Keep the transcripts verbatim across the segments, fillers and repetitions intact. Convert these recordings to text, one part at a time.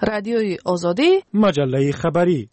رادیوی آزادی، مجله خبری.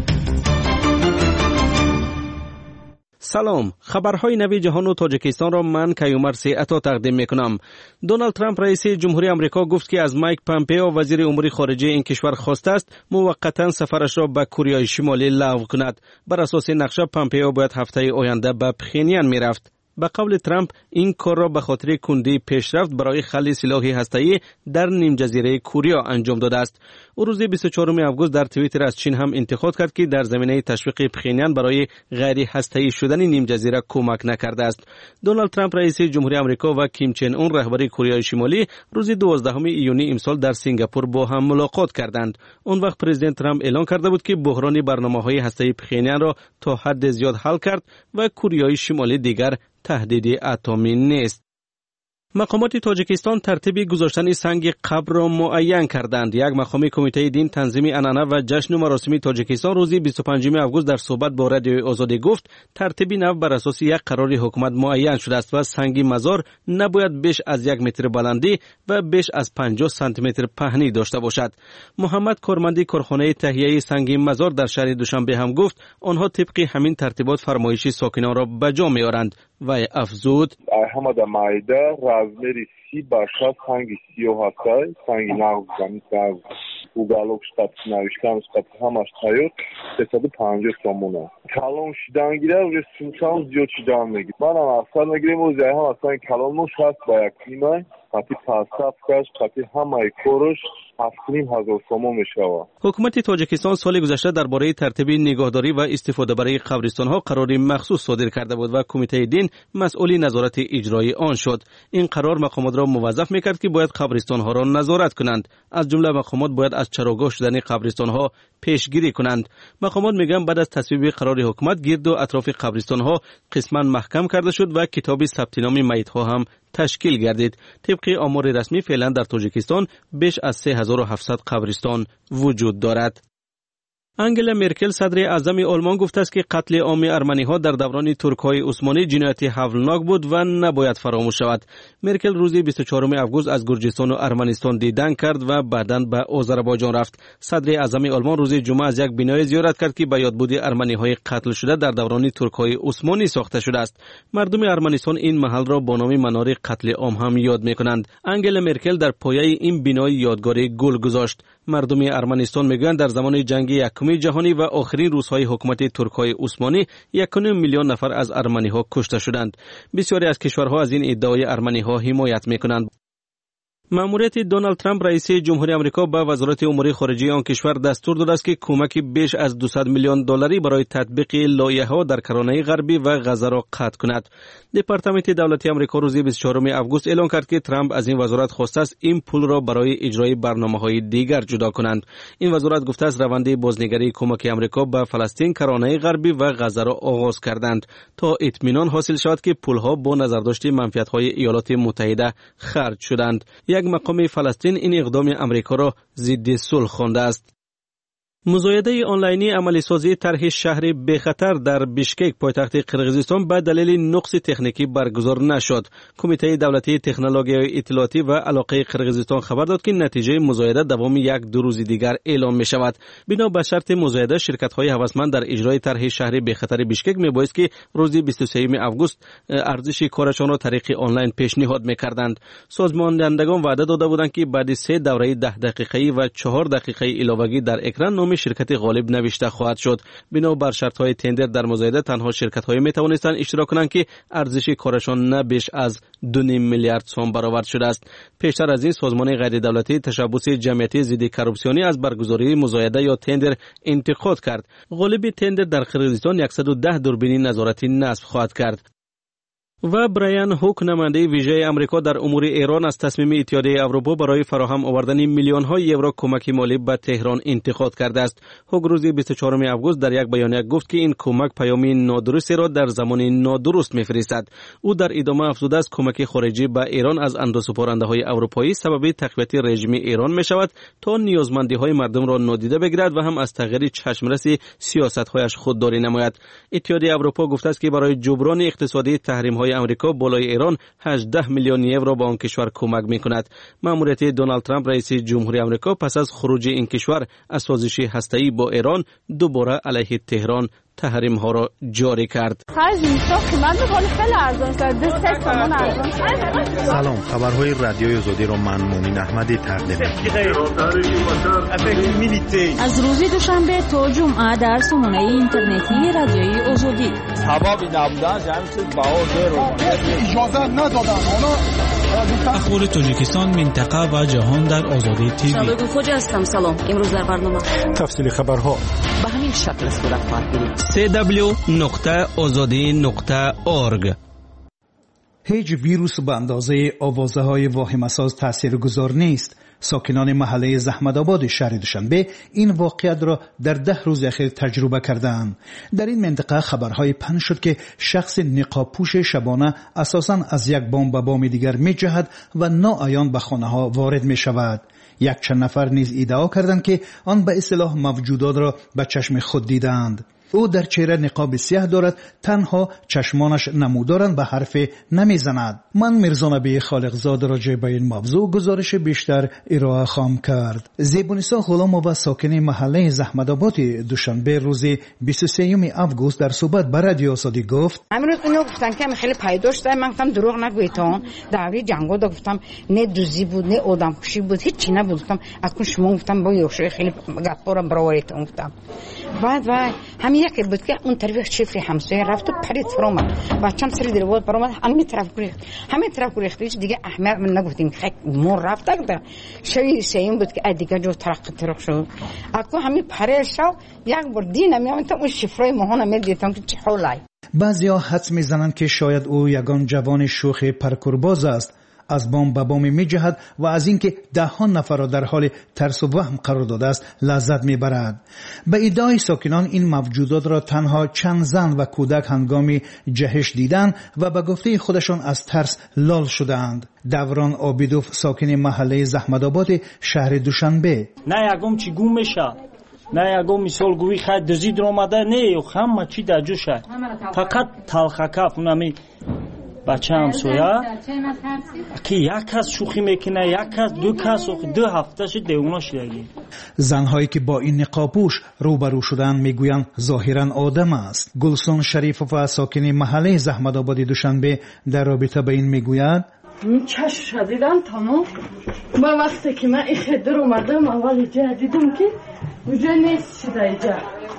سلام، خبرهای نوی جهان و تاجیکستان را من کیومر سیعتا تقدیم میکنم. دونالد ترامپ رئیس جمهوری آمریکا گفت که از مایک پامپئو وزیر امور خارجه این کشور خواسته است موقتا سفرش را به کره شمالی لغو کند. بر اساس نقشه پامپئو باید هفته آینده به پخینیان میرفت. به قول ترامپ این کار را به خاطر کندی پیشرفت برای خلع سلاح هسته‌ای در نیم جزیره کره انجام داده است. او روز بیست و چهارم آگوست در توییتر از چین هم انتقاد کرد که در زمینه تشویق پخینیان برای غیر هسته‌ای شدن نیم جزیره کمک نکرده است. دونالد ترامپ رئیس جمهوری آمریکا و کیم چن اون رهبر کره شمالی روز دوازدهم ایونی امسال در سنگاپور با هم ملاقات کردند. اون وقت پرزیدنت ترامپ اعلان کرده بود که بحران برنامه‌های هسته‌ای پخینیان را تا حد زیاد حل کرد و کره شمالی دیگر تهدید اتمی نیست. مقامات تاجیکستان ترتیب گذاشتن سنگ قبر را معین کردند. یک مقام کمیته دین تنظیم عنعنه و جشن و مراسم تاجیکستان روز بیست و پنجم آگوست در صحبت با رادیوی آزادی گفت ترتیب نو بر اساس یک قرار حکومت معین شده است و سنگ مزار نباید بیش از یک متر بلندی و بیش از پنجاه سانتی متر پهنی داشته باشد. محمد کارمندی کارخانه تهیه سنگ مزار در شهر دوشنبه هم گفت آنها طبق همین ترتیبات فرمایش ساکنان را به جا می‌آورند و افزود احمد مایده رازمری سی باشد سنگ سی و هفته سنگ نغز زمین уголок штат навишкам штат ҳамаш тайёр сесаду панҷоҳ сомон аст. Калон шидан гирад уже сумчам зиёд шидан мегирад. Манам афсар мегирем оз яҳам асан калонно шаст ба як нимай қати пастафкаш қати ҳамаи корш ҳафтним ҳазор сомон мешавад. حکومت تاجیکستان سال گذشته درباره ترتیب نگهداری و استفاده برای قبرستان‌ها قراری مخصوص صادر کرده بود و کمیته دین مسئول نظارت اجرایی آن شد. این قرار مقامات را موظف می‌کرد که باید قبرستان‌ها را نظارت کنند. از جمله مقامات باید از چراگاه شدن قبرستان‌ها پیشگیری کنند. مقامات میگن بعد از تصویب قرار حکومت گرد و اطراف قبرستان‌ها قسماً محکم کرده شد و کتاب ثبت نام میت‌ها هم تشکیل گردید. طبق آمار رسمی فعلا در تاجیکستان بیش از سه هزار و هفتصد قبرستان وجود دارد. انگلا مرکل صدر اعظم آلمان گفته است که قتل عام ارمنی‌ها در دوران ترک‌های عثمانی جنایت هولناک بود و نباید فراموش شود. مرکل روز بیست و چهارم آگوست از گرجستان و ارمنستان دیدن کرد و بعداً به آذربایجان رفت. صدر اعظم آلمان روز جمعه از یک بنای زیارت کرد که به یادبود ارمنی‌های قتل شده در دوران ترک‌های عثمانی ساخته شده است. مردم ارمنستان این محل را با نام منار قتل عام هم یاد می‌کنند. انگلا مرکل در پایه این بنای یادگاری گل گذاشت. مردم ارمنستان میگویند در زمان جنگ یکم جهانی و آخرین روزهای حکومت ترک‌های عثمانی یک و نیم میلیون نفر از ارمنی‌ها کشته شدند. بسیاری از کشورها از این ادعای ارمنی‌ها حمایت می‌کنند. ماموریت دونالد ترامپ رئیس جمهوری آمریکا به وزارت امور خارجه آن کشور دستور داده است که کمک بیش از دویست میلیون دلاری برای تطبیق لایحه‌ها در کرانه غربی و غزه را قطع کند. دپارتمنت دولتی آمریکا روز بیست و چهارم آگوست اعلام کرد که ترامپ از این وزارت خواسته است این پول را برای اجرای برنامه‌های دیگر جدا کنند. این وزارت گفته است روند بازنگری کمک آمریکا به فلسطین، کرانه غربی و غزه را آغاز کردند تا اطمینان حاصل شود که پولها با نظرداشت منفعت‌های ایالات متحده خرج شدند. یک مقام فلسطین این اقدام امریکا را ضد صلح خوانده است. مزایده آنلاینی عملی سازی طرح شهر بخطر در بیشکک پایتخت قرقیزستان به دلیل نقص تکنیکی برگزار نشد. کمیته دولتی تکنولوژی اطلاعاتی و علاقه قرقیزستان خبر داد که نتیجه مزایده دوام یک دو روز دیگر اعلام می شود. بنا به شرط مزایده شرکت های هوسمند در اجرای طرح شهر بخطر بیشکک می بایست که روز بیست و سوم آگوست ارزش کارشان را طریق آنلاین پیشنهاد می کردند. سازماندهندگان وعده داده بودند که بعد سه دوره ده دقیقه‌ای و چهار دقیقه علاوه‌ای در اکران شرکت غالب نوشته خواهد شد. بنا بر شرط‌های تندر در مزایده تنها شرکت‌های می‌توانستند اشتراک کنند که ارزش کارشان نه بیش از دو نیم میلیارد سوم برآورد شده است. پیشتر از این سازمان غیر دولتی تشبث جمعیتی ضد کروپسیونی از برگزاری مزایده یا تندر انتقاد کرد. غالب تندر در قرقیزستان صد و ده دوربین نظارتی نصب خواهد کرد. و برایان هوک نماینده ویژه آمریکا در امور ایران از تصمیم اتحادیه اروپا برای فراهم آوردن میلیون های یورو کمک مالی به تهران انتقاد کرده است. هوک روز بیست و چهارم آگوست در یک بیانیه گفت که این کمک پیامی نادرستی را در زمان نادرست می‌فرستد. او در ادامه افزوده است کمک خارجی به ایران از اندوسپارنده‌های اروپایی سبب تقویت رژیم ایران می‌شود تا نیازمندی‌های مردم را نادیده بگیرد و هم از تغییر چشمرس سیاست‌هایش خودداری نماید. اتحادیه اروپا گفته است که برای جبران اقتصادی تحریم‌های های آمریکا بالای ایران هجده میلیون یورو به آن کشور کمک میکند. مأموریت دونالد ترامپ رئیس جمهوری آمریکا پس از خروج این کشور از سازش هسته‌ای با ایران دوباره علیه تهران تحریم ها را جاری کرد. سلام، خبرهای رادیوی آزادی را من مومن احمدی تقدیم می‌کنم. از روز دوشنبه تا جمعه در سامانه اینترنتی رادیوی آزادی. سبب نبودن جمعیت بهار اجازه ندادن. اخبار تاجیکستان، منطقه و جهان در آزادی تیوی. شبکه خوجا هستم. سلام. امروز در برنامه تفصیل خبرها به همین شکل صورت خواهد گرفت. سی دبلیو نقطه آزادی نقطه اورگ. هیچ ویروس به اندازه آوازه های واهمه ساز تاثیرگذار نیست. ساکنان محله زحمت‌آباد شهر دوشنبه این واقعیت را در ده روز اخیر تجربه کردند. در این منطقه خبرهای پخش شد که شخص نقاب پوش شبانه اساساً از یک بام به بام دیگر می‌جهد و ناعیان به خانه‌ها وارد می‌شود. یک چند نفر نیز ادعا کردند که آن به اصطلاح موجودات را به چشم خود دیدند. او در چهره نقاب سیاه دارد، تنها چشمانش نمودارند و حرف نمیزند. من میرزا نبی خالقزاد راجع به این موضوع گزارش بیشتر ارائه خواهم کرد. زیبونیسا غلامова ساکن محله زحمت‌آباد دوشنبه روز بیست و سوم آگوست در صحبت با رادیو آزادی گفت: امروز اینو گفتن که من خیلی پیداش داشتم، من گفتم دروغ نگویتون، دعوی جنگو دا گفتم نه دوزی بود نه آدم کشی بود، هیچی نبود. گفتم اكون شما گفتم با یوشی خیلی گپورم براوریتون گفتم. بعد و همین یک بود که اون طرف شفری همسایه رفت و پرید فرامد بچه‌م سری در بود فرامد همین طرف گریخت همین طرف گریخت هیچ دیگه احمد من نگفتیم خک مور رفت تا شوی سیم بود که دیگه جو ترق ترق شد اكو همین پرید شو یک بار دینم میام تا اون شفرای ماهانه میدیدم که چه حالای. بعضیا حدس میزنند که شاید او یگان جوان شوخ پرکورباز است. از بام به بام می جهد و از اینکه دهان نفر را در حال ترس و وهم قرار داده است لذت می برد. به ادعای ساکنان این موجودات را تنها چند زن و کودک هنگامی جهش دیدند و به گفته خودشان از ترس لال شدند. دوران آبیدوف ساکن محله زحمت‌آباد شهر دوشنبه: نه یگم چی گم میشه، نه یگم مثال گویی خود دزید رو آمده، نه همه چی در جوشه، فقط تلخکف اونمی بچه همسایه که یک کس شوخی میکنه، یک کس دو کس دو هفته شد دیونا شدگی. زنهایی که با این نقابپوش روبرو شدن میگویند ظاهرا آدم است. گلسون شریفوفا ساکن محله زحمت‌آباد دوشنبه در رابطه به این میگوید: چش شدیدن تمام. با وقتی که من این خدر اومدم اول اینجا دیدم که اونجا نیست شده اینجا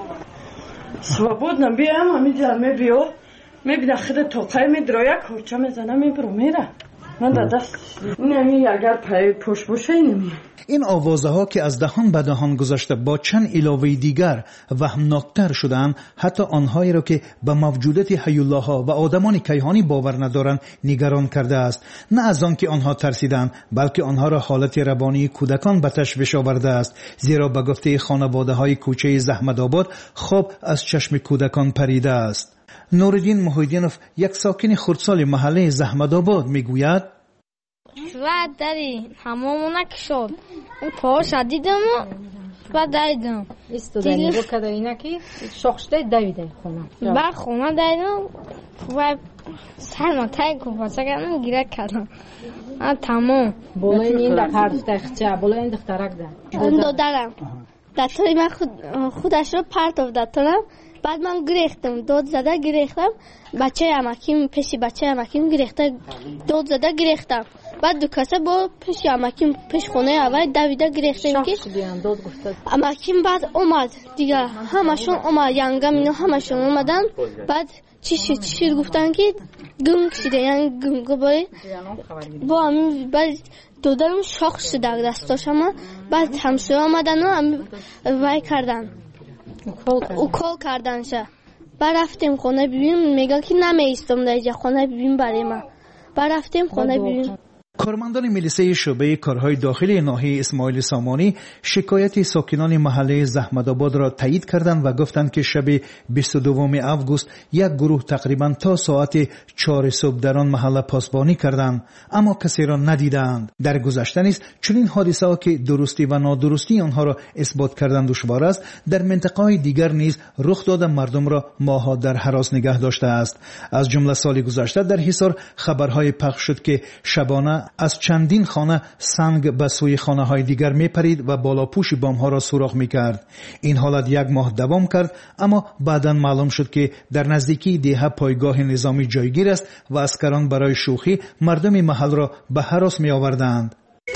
سوابود نبیم همینجا همه بیو میبینه خود توقعی میدرایه کارچه میزنه میبرو میره. من در دست نمی اگر پای پشت باشه نمی. این آوازه ها که از دهان به دهان گذاشته با چند علاوه دیگر وهمناکتر شدن، حتی آنهایی را که به موجودات حیولا ها و آدمان کیهانی باور ندارند نگران کرده است. نه از آن که آنها ترسیدند، بلکه آنها را حالت روانی کودکان به تشویش آورده است، زیرا به گفته خانواده های کوچه زحمت‌آباد خواب از چشم کودکان پریده است. نوردین محیدینوف یک ساکن خردسال محله زحمت‌آباد میگوید: و داری همامونه که شد پا شدیدم و دایدم استودانی رو که دایینا که شخصده دایده خونه با خونه دایدم و سرما تایی کفاسه کردم گیره کردم تمام بولای این دختر دختر بولای این دخترک ده اون دادرم دستای من خود خودش رو پرتاب دادم. بعد من گریختم، داد زده گریختم، بچه امکیم پیش بچه امکیم گریخته، داد زده گریختم. بعد دو کسه با پیش امکیم پیش خونه اول دویده گریختم که امکیم بعد اومد دیگه همشون اومد ینگم اینو همشون اومدن. بعد چی شد چی شد گفتن که گم شده یعنی گم گبایی با همین بعد دادرم شاخ شده دستاشم. بعد همسایه آمدن و هم وای کردن او کل کردن شه. برفتیم خونه ببینیم میگه که نمیستم در اینجا خونه ببین برای من. برفتیم خونه ببینیم. کارمندان میلیسه شعبه کارهای داخلی ناحیه اسماعیل سامانی شکایت ساکنان محله زحمت‌آباد را تایید کردند و گفتند که شب بیست و دوم آگوست یک گروه تقریبا تا ساعت چهار صبح در آن محله پاسبانی کردند اما کسی را ندیدند. در گذشته نیز چنین حادثه ها که درستی و نادرستی آنها را اثبات کردن دشوار است در منطقه‌های دیگر نیز رخ داده مردم را ماه‌ها در هراس نگه داشته است. از جمله سال گذشته در حصار خبرهای پخش شد که شبانه از چندین خانه سنگ به سوی خانه های دیگر می پرید و بالاپوش بام ها را سوراخ می کرد. این حالت یک ماه دوام کرد اما بعداً معلوم شد که در نزدیکی دیه پایگاه نظامی جایگیر است و عسکران برای شوخی مردم محل را به هراس می آوردند.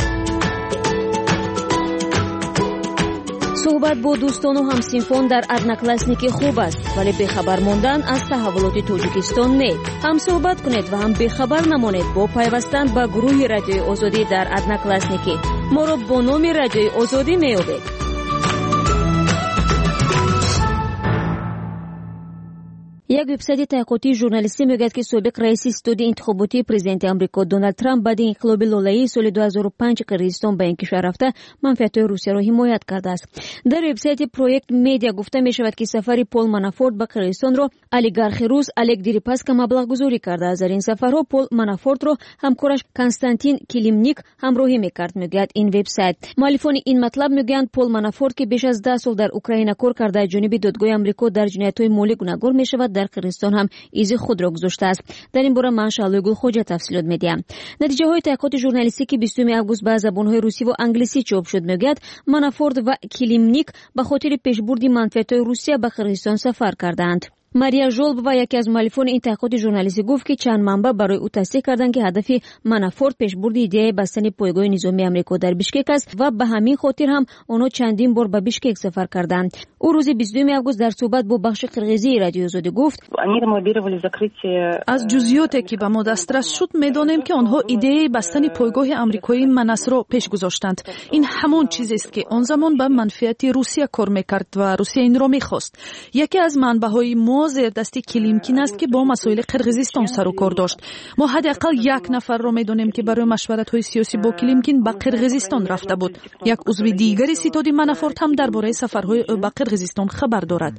صحبت با دوستان و همسینفون در одноклассники خوب است ولی بخبر موندن از تحولات توجیکستان نه. هم صحبت کنید و هم بخبر نمانید با پیوستن به گروه رادیوی آزادی در одноклассники. ما را با نام رادیوی آزادی میابید. یک وبسایت تحقیقاتی ژورنالیستی میگوید که سابق رئیس استودی انتخاباتی پرزیدنت آمریکا دونالد ترامپ بعد انقلاب لالایی سال دو هزار و پنج قرقیزستان به این کشور رفته منفعت‌های روسیه را حمایت کرده است. در وبسایت پروژه مدیا گفته می شود که سفر پول منافورت به قرقیزستان را اولیگارخ روس الک دیریپاسکا مبلغ گذاری کرده است. در این سفرها پول منافورت را همکارش کنستانتین کلیمنیک همراهی میکرد میگوید این وبسایت. مؤلفان این مطلب میگویند پول منافورت که بیش از ده سال در اوکراین کار کرده از جانب دادگاه آمریکا در جنایت‌های مالی گناهکار میشود در قرقیزستان هم ایزی خود را گذاشته است. در این باره من شعله گل خوجا تفصیلات میدیم. نتیجه های تحقیقات ژورنالیستی که بیستم آگوست به زبان های روسی و انگلیسی چاپ شد میگوید منافورت و کلیمنیک به خاطر پیشبرد منفعت های روسیه به قرقیزستان سفر کردند. ماریا ژولب و یکی از مؤلفان این تحقیقات ژورنالیستی گفت که چند منبع برای او تصدیق کردند که هدف منافورت پیشبرد ایده بستن پایگاه نظامی آمریکا در بیشکک است و به همین خاطر هم آنها چندین بار به بیشکک سفر کردند. او روز بیستم آگوست در صحبت با بخش قرقیزی رادیو آزادی گفت از جزئیاتی که به ما دسترس شد میدانیم که آنها ایده بستن پایگاه آمریکایی مناس را پیش گذاشتند. این همان چیزی است که آن زمان به منفعت روسیه کار میکرد و روسیه این را میخواست. یکی از منبع‌های ما زیر دستی کلیمکین است که با مسائل قرقیزستان سر و کار داشت. ما حداقل یک نفر را میدانیم که برای مشورت‌های سیاسی با کلیمکین به قرقیزستان رفته بود. یک عضو دیگری ستاد منافورت هم درباره سفرهای او به قرقیزستان خبر دارد.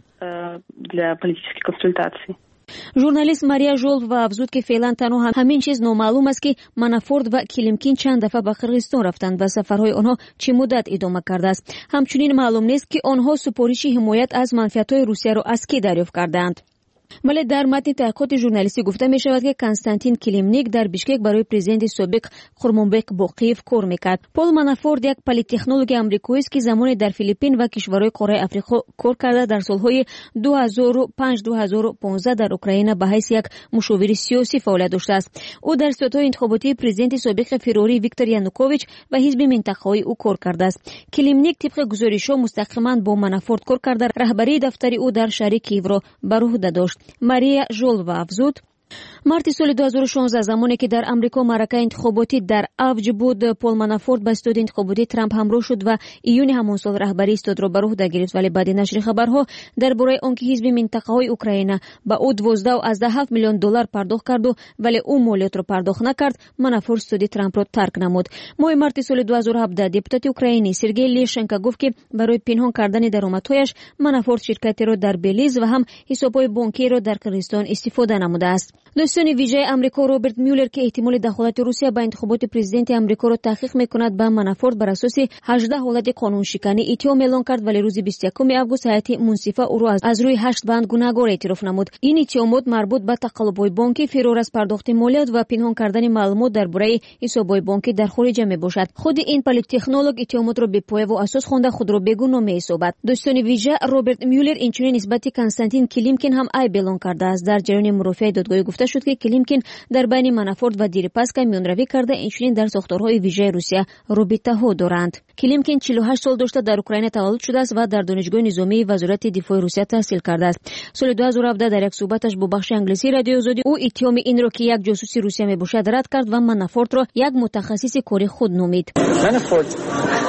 ژورنالیست ماریا ژولب و افزود که فعلا تنها هم همین چیز نامعلوم است که منافورت و کلیمکین چند دفعه به قرقیزستان رفتند و سفرهای آنها چه مدت ادامه کرده است. همچنین معلوم نیست که آنها سپارش حمایت از منفعت‌های روسیه را از کی دریافت کردند. ولی در متن تحقیقات ژورنالیستی گفته می شود که کنستانتین کلیمنیک در بیشکک برای پرزیدنت سابق خورمانبک باقیف کار میکرد. پول منافورت یک پلیتکنولوژ آمریکایی است که زمان در فیلیپین و کشورهای قاره آفریقا کار کرده. در سالهای دو هزار و پنج دو هزار و پانزده در اوکراین به حیث یک مشاور سیاسی فعالیت داشته است. او در ستادهای انتخاباتی پرزیدنت سابق فروری ویکتور یانوکوویچ و حزب منطقه‌ای او کار کرده است. کلیمنیک طبق گزارش‌ها مستقیما با منافورت کار کرده. رهبری دفتر او در شهر کییو را بر عهده داشت. ماریا ژولب افزود مارت سال دو هزار و شانزده زمانی که در آمریکا معرکه انتخاباتی در اوج بود پول منافورت به استاد انتخاباتی ترامپ همراه شد و ایون همان سال رهبری استاد را بر عهده گرفت. ولی بعد نشر خبرها درباره آنکه حزب منطقه‌های اوکراین به او دوازده و هفت میلیون دلار پرداخت کرد و ولی او مالیات را پرداخت نکرد منافورت استاد ترامپ را ترک نمود. ماه مارت سال دو هزار و هفده دپوتات اوکراینی سرگئی لیشنکو گفت که برای پنهان کردن درآمدهایش منافورت شرکتی را در بلیز و هم حساب‌های بانکی را در قرقیزستان استفاده نموده است. دوستان ویژه آمریکا روبرت میولر که احتمال دخالت روسیه به انتخابات پرزیدنت آمریکا را تحقیق میکند به منافورت بر اساس هجده حالت قانون شکنی اتهام اعلام کرد ولی روز بیست و یکم آگوست هیئت منصفه او را از روی هشت بند گناهکار اعتراف نمود. این اتهامات مربوط به تقلب‌های بانکی، فرار از پرداخت مالیات و پنهان کردن معلومات درباره حساب‌های بانکی در خارج میباشد. خود این پلیتکنولوژ اتهامات را بی‌پایه و اساس خوانده خود را بیگناه می‌حسابد. دوستان ویژه روبرت میولر اینچنین نسبت کنستانتین کلیمکین هم عیب اعلام کرده است. در جریان مرافعه دادگاه گفته شد که کلیمکین در بین منافورت و دیریپاسکا میانروی کرده. اینچنین در ساختارهای ویژه روسیه رابطه‌ها دارند. کلیمکین چهل و هشت سال داشته در اوکراین تولد شده است و در دانشگاه نظامی وزارت دفاع روسیه تحصیل کرده است. سال دو هزار و هفده در یک صحبتش با بخش انگلیسی رادیو آزادی او اتهام این را که یک جاسوس روسیه میباشد رد کرد و منافورت را یک متخصص کاری خود نامید.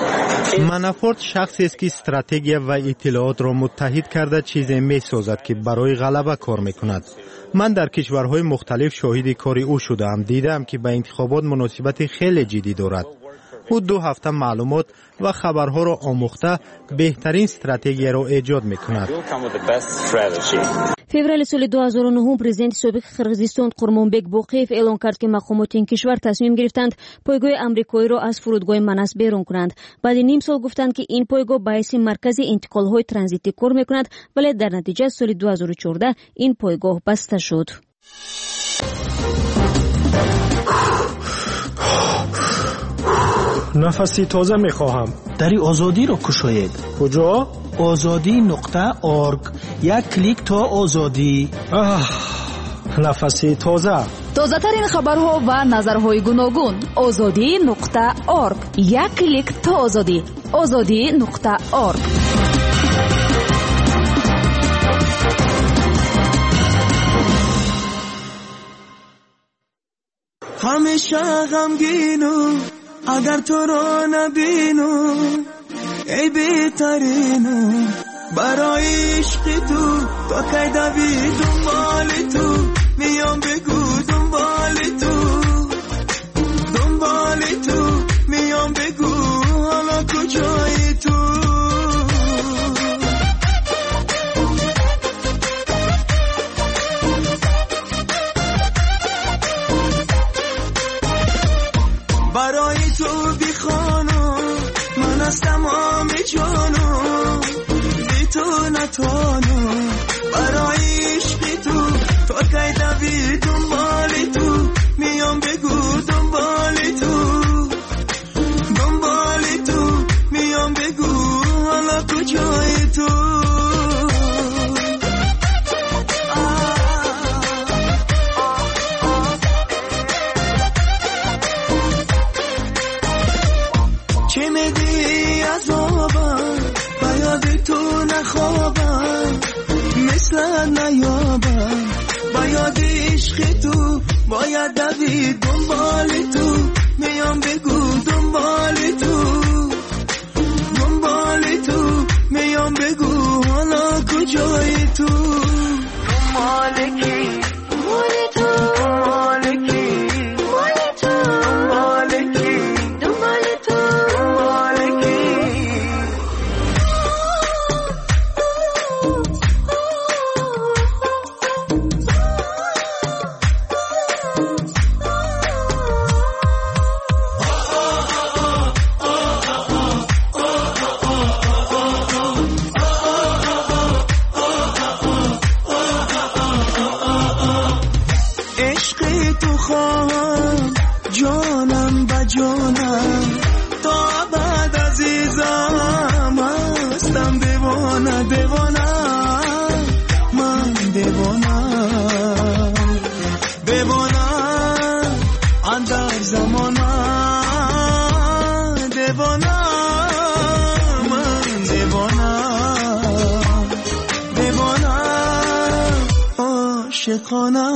منافورت شخصی است که استراتژی و اطلاعات را متحد کرده چیزی می سازد که برای غلبه کار می کند. من در کشورهای مختلف شاهد کار او شدم، دیدم که به انتخابات مناسبت خیلی جدی دارد. او دو هفته معلومات و خبرها را آموخته بهترین استراتژی را ایجاد می کند. فеврали соли ду ҳазору нӯҳум президенти собиқи Қирғизистон Қурмонбек Боқиев эълон кард ки мақомоти ин кишвар тасмим гирифтанд пойгоҳи амрикоиро аз фурудгоҳи Манас берун кунанд. баъди ним сол гуфтанд ки ин пойгоҳ баъси маркази интиқолҳои транзитӣ кор мекунад, вале дар натиҷа соли ду ҳазору чордаҳ ин пойгоҳ баста шуд. нафаси тоза мехоҳам. дари озодиро кушоед. куҷо? озодӣ нуқта орг. як клик то озодӣ. нафаси тоза. тозатарин хабарҳо ва назарҳои гуногун. озодӣ нуқта орг. як клик то озодӣ. озодӣ нуқта орг. ҳамеша ғамгину агар туро набину эй беҳтарину барои ишқи ту то кай дави дунболи ту миём бегу дунболи ту дунболи ту миём бегу ҳоло куҷои ту برای تو بیخانو من از تمام جانو بی تو نتوانو برای عشقی تو تا کی دوی دنبالی تو میام بگو دنبالی تو دنبالی تو میام بگو حالا کجای تو چه میگی عذابم باید تو نخوابم مثل نیابم باید عشق تو باید دوید دنبال تو میام بگو دنبال تو دنبال تو میام بگو حالا کجای تو دنبال کی دنبال تو دنبال کی دنبال تو دنبال کی دنبال تو جانم با جانم تا بعد عزیزم هستم دیوانه دیوانه من دیوانه دیوانه اندر زمانه دیوانه من دیوانه دیوانه عاشقانه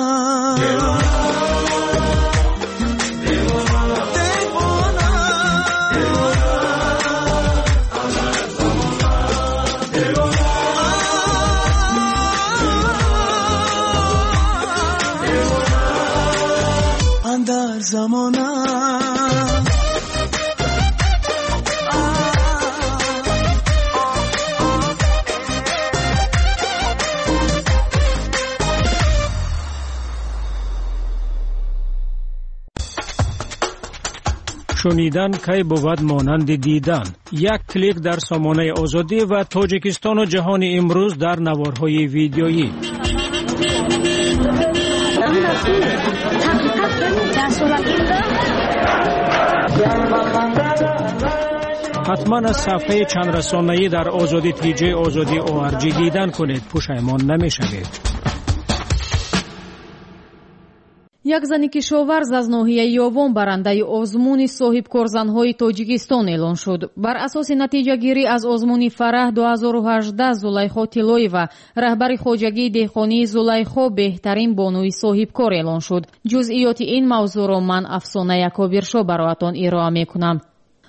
در زمانه شنیدن کی بود مانند دیدن. یک کلیک در سامانه آزادی و تاجیکستان و جهان امروز در نوارهای ویدیویی. حتما از صفحه چند رسانه‌ای در آزادی تی جی آزادی او آر جی دیدن کنید، پشیمان نمی‌شوید. як зани кишоварз аз ноҳияи Ёвон барандаи озмуни соҳибкорзанҳои Тоҷикистон эълон шуд. Бар асоси натиҷагирӣ аз озмуни Фараҳ ду ҳазору ҳаждаҳ Зулайхо Тилоева, раҳбари хоҷагии деҳқонии Зулайхо, беҳтарин бонуи соҳибкор эълон шуд. ҷузъиёти ин мавзӯъро ман Афсона Якобиршо бароятон ироа мекунам.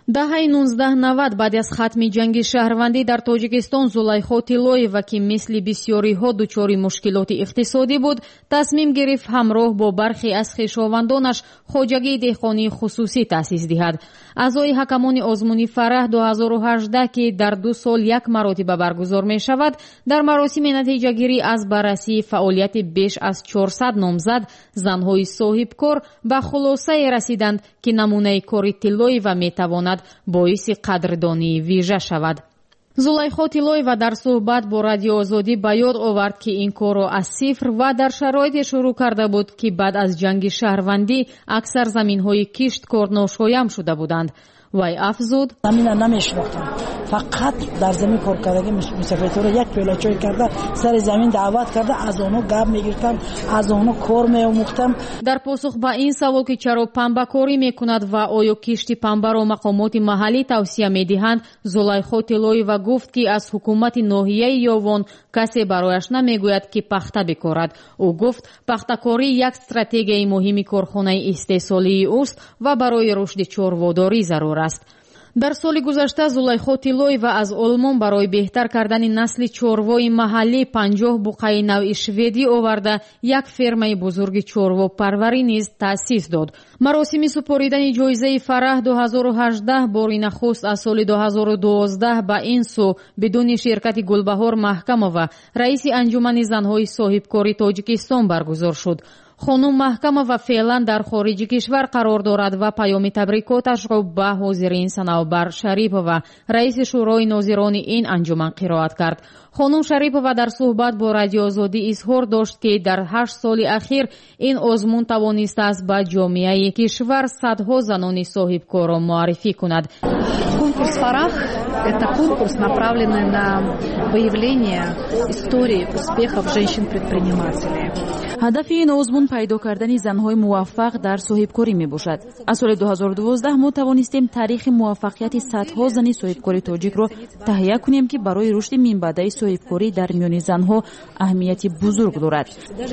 دهه نوزده نود بعد از ختم جنگ شهروندی در تاجیکستان زلیخا تیلویوا که مثل بسیاری ها دچار مشکلات اقتصادی بود تصمیم گرفت همراه با برخی از خویشاوندانش خواجگی دهقانی خصوصی تأسیس دهد. اعضای حکمان آزمون فرح دو هزار و هجده که در دو سال یک مرتبه برگزار می شود در مراسم نتیجه گیری از بررسی فعالیت بیش از چهارصد نامزد زنهای صاحب کار به خلاصه رسیدند که نمونه کار تیلویوا می تواند باعث قدردانی ویژه شود. زلیخا تیلویوا در صحبت با رادیو آزادی به یاد آورد که این کار را از صفر و در شرایطی شروع کرده بود که بعد از جنگ شهروندی اکثر زمین‌های کشت کار ناشایم شده بودند. وی افزود: زمین نمیشناختم، فقط در زمین کار کردگی مسافرها یک پیاله چای کرده سر زمین دعوت کرده از اونها گپ میگرفتم، از اونها کار میآموختم. در پاسخ به این سوال که چرا پنبه کاری میکند و آیا کشت پنبه را مقامات محلی توصیه میدهند، زلیخا تیلویوا گفت که از حکومت ناحیه یاوان کسی برایش نمیگوید که پخته بکارد. او گفت پخته‌کاری یک استراتژی مهمی کارخانه استحصالی است و برای رشد چاره‌واداری ضرور است. در سال گذشته زلیخا تیلویوا از آلمان برای بهتر کردن نسل چاروا محلی پنجاه بقعه نوع شویدی آورده یک فرمه بزرگ چاروا پروری نیز تأسیس داد. مراسم سپاریدن جایزه فرح دو هزار و هجده باری نخست از سال دو هزار و دوازده به این سو بدون شرکت گلبهار محکمه و رئیس انجمن زنهای صاحبکاری تاجیکستان برگزار شد. خانم محکمه و فعلا در خارج کشور قرار دارد و پیام تبریکاتش را به حاضرین صنوبر شریپова و رئیس شورای ناظران این انجمن قرائت کرد. خانم شریپova در صحبت با رادیو آزادی اظهار داشت که در هشت سال اخیر این آزمون توانسته است به جامعه کشور صدها زنان صاحبکار را معرفی کند. Конкурс «Фарах» – это конкурс, направленный на выявление истории успехов женщин-предпринимателей. هدف این آزمون پیدا کردن زنهای موفق در صاحبکاری می باشد. از سال دو هزار و دوازده ما توانستیم تاریخ موفقیت صدها زن صاحبکاری تاجیک را تهیه کنیم که برای رشد منبع صاحبکاری در میان زنها اهمیت بزرگ دارد.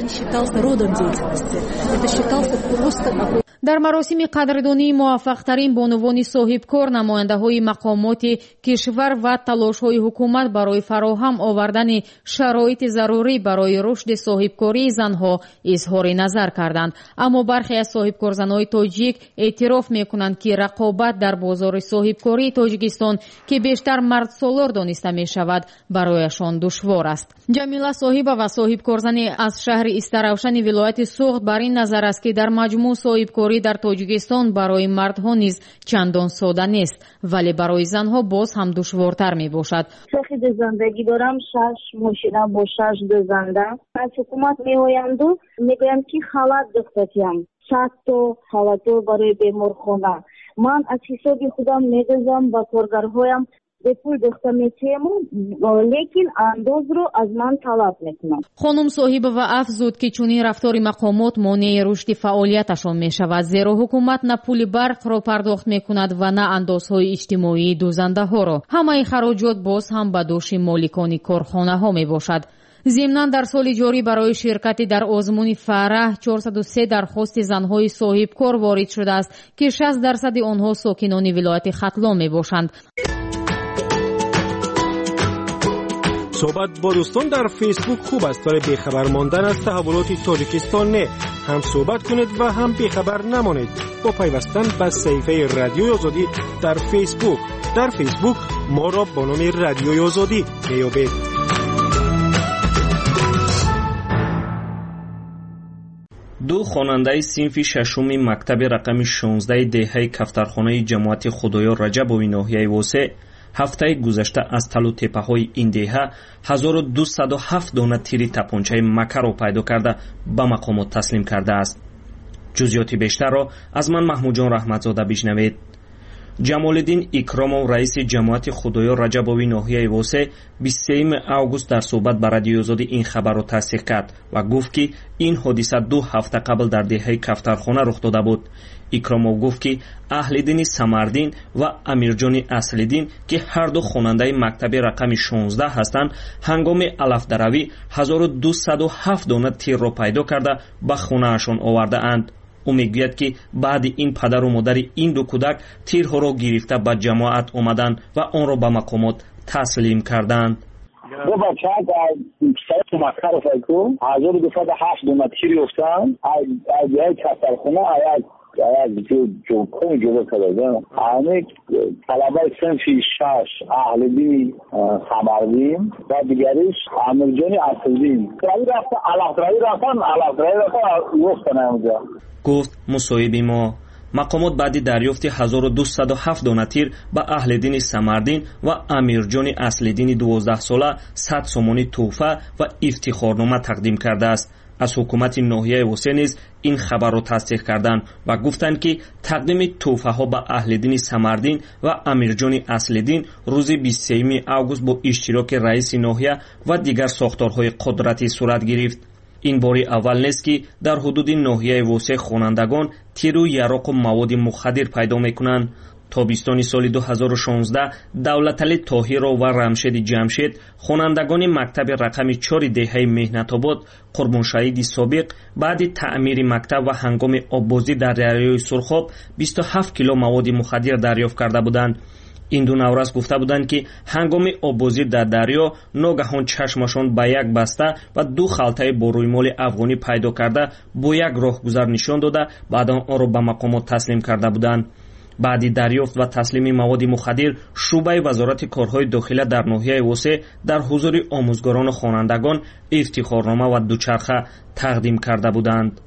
در مراسم قدردانی موفق‌ترین بانوان صاحبکار نماینده‌های مقامات کشور و تلاش‌های حکومت برای فراهم آوردن شرایط ضروری برای رشد صاحبکاری زنها اظهار نظر کردند. اما برخی از صاحبکار زنهای تاجیک اعتراف می‌کنند که رقابت در بازار صاحبکاری تاجیکستان که بیشتر مرد سالار دانسته می‌شود برایشان دشوار است. جمیله صاحبه و صاحبکار زنی از شهر استروشن ولایت سوخت بر این نظر است که در مجموع صاحبکاری در تاجیکستان برای مردها نیز چندان ساده نیست ولی برای زنها باز هم دشوارتر می باشد. شخصی زندگی دارم، شش ماشینم با شش دوزنده. از حکومت می آیند و می گویند که خلعت دختریم. صد تا خلعت برای بیمارخانه. من از حساب خودم می گذارم با کارگرهایم به پول دخته میتیم لیکن انداز رو از من طلب میکنم. خانم صاحبه افزود که چونین رفتار مقامات مانع رشد فعالیتشان میشود زیرا حکومت نه پول برق را پرداخت میکند و نه اندازهای اجتماعی دوزنده ها را. همه خراجات باز هم به دوش مالکان کارخانه ها میباشد. ضمناً در سال جاری برای شرکت در آزمون فرح چهارصد و سه درخواست زنهای صاحبکار وارد شده است که شصت درصد آنها ساکنان ولایت ختلان میباشند. صحبت با دوستان در فیسبوک خوب است برای بیخبر ماندن از تحولات تاجیکستان. نه هم صحبت کنید و هم بیخبر نمانید با پیوستن به صفحه رادیوی آزادی در فیسبوک. در فیسبوک ما را با نام رادیوی آزادی بیابید. دو خواننده صنف ششم مکتب رقم شانزده دهه کفترخانه جماعت خدایار رجبوی ناحیه واسع هفته گذشته از تلو تپه های این دهه هزار و دویست و هفت دانه تیر تپانچه مکر را پیدا کرده به مقامات تسلیم کرده است. جزئیات بیشتر را از من محمود جان رحمتزاده بشنوید. جمالالدین اکرامов رئیس جماعت خدایار رجبوی ناحیه واسع بیست و سوم اوگوست در صحبت با رادیو آزادی این خبر را تصدیق کرد و گفت که این حادثه دو هفته قبل در دهه کفترخانه رخ داده بود. اکرامov گفت که اهلدین سمردین و امیرجان اصلیدین که هر دو خواننده مکتب رقم شانزده هستند هنگام علف دروی هزار و دویست و هفت دانه تیر را پیدا کرده به خانه‌شان آورده اند. ӯ мегӯяд ки баъди ин падару модари ин ду кӯдак тирҳоро гирифта ба ҷамоат омаданд ва онро ба мақомот таслим карданд. دو بچه از سایت مکتر فکر هزار و دویست و هشت دو تیر یافتن از جای کفترخونه از از جو جو کن جلو کرده. همه طلبه صنف شش اهل دین خبردین و دیگریش امیرجانی اصلدین. رای رفت علافرایی رفتن علافرایی رفتن وقت نمیده. گفت مصاحبه ما مقامات بعدی دریافت هزار و دویست و هفت دانه تیر به اهل دین سمردین و امیرجان اصلدین دوازده ساله صد سومانی تحفه و افتخارنامه تقدیم کرده است. از حکومت ناحیه وسه نیز این خبر را تصدیق کردند و گفتند که تقدیم تحفه ها به اهل دین سمردین و امیرجان اصلدین روز بیست و سوم آگوست با اشتراک رئیس ناحیه و دیگر ساختارهای قدرتی صورت گرفت. این باری اول نیست که در حدود ناحیه وسه خوانندگان تیر و یراق و مواد مخدر پیدا میکنند. تابستان سال دو هزار و شانزده دولتعلی طاهر و رمشید جمشید خوانندگان مکتب رقم چهار دهه مهنت آباد قربان شهید سابق بعد تعمیر مکتب و هنگام آببازی در دریای سرخاب بیست و هفت کیلو مواد مخدر دریافت کرده بودند. این دو نورس گفته بودند که هنگام آببازی در دریا ناگهان چشمشان به یک بسته و دو خلطه با رویمال افغانی پیدا کرده با یک راهگذر نشان داده بعد آن را به مقامات تسلیم کرده بودند. بعد دریافت و تسلیم مواد مخدر شعبه وزارت کارهای داخلی در ناحیه وسه در حضور آموزگاران و خوانندگان افتخارنامه و دوچرخه تقدیم کرده بودند.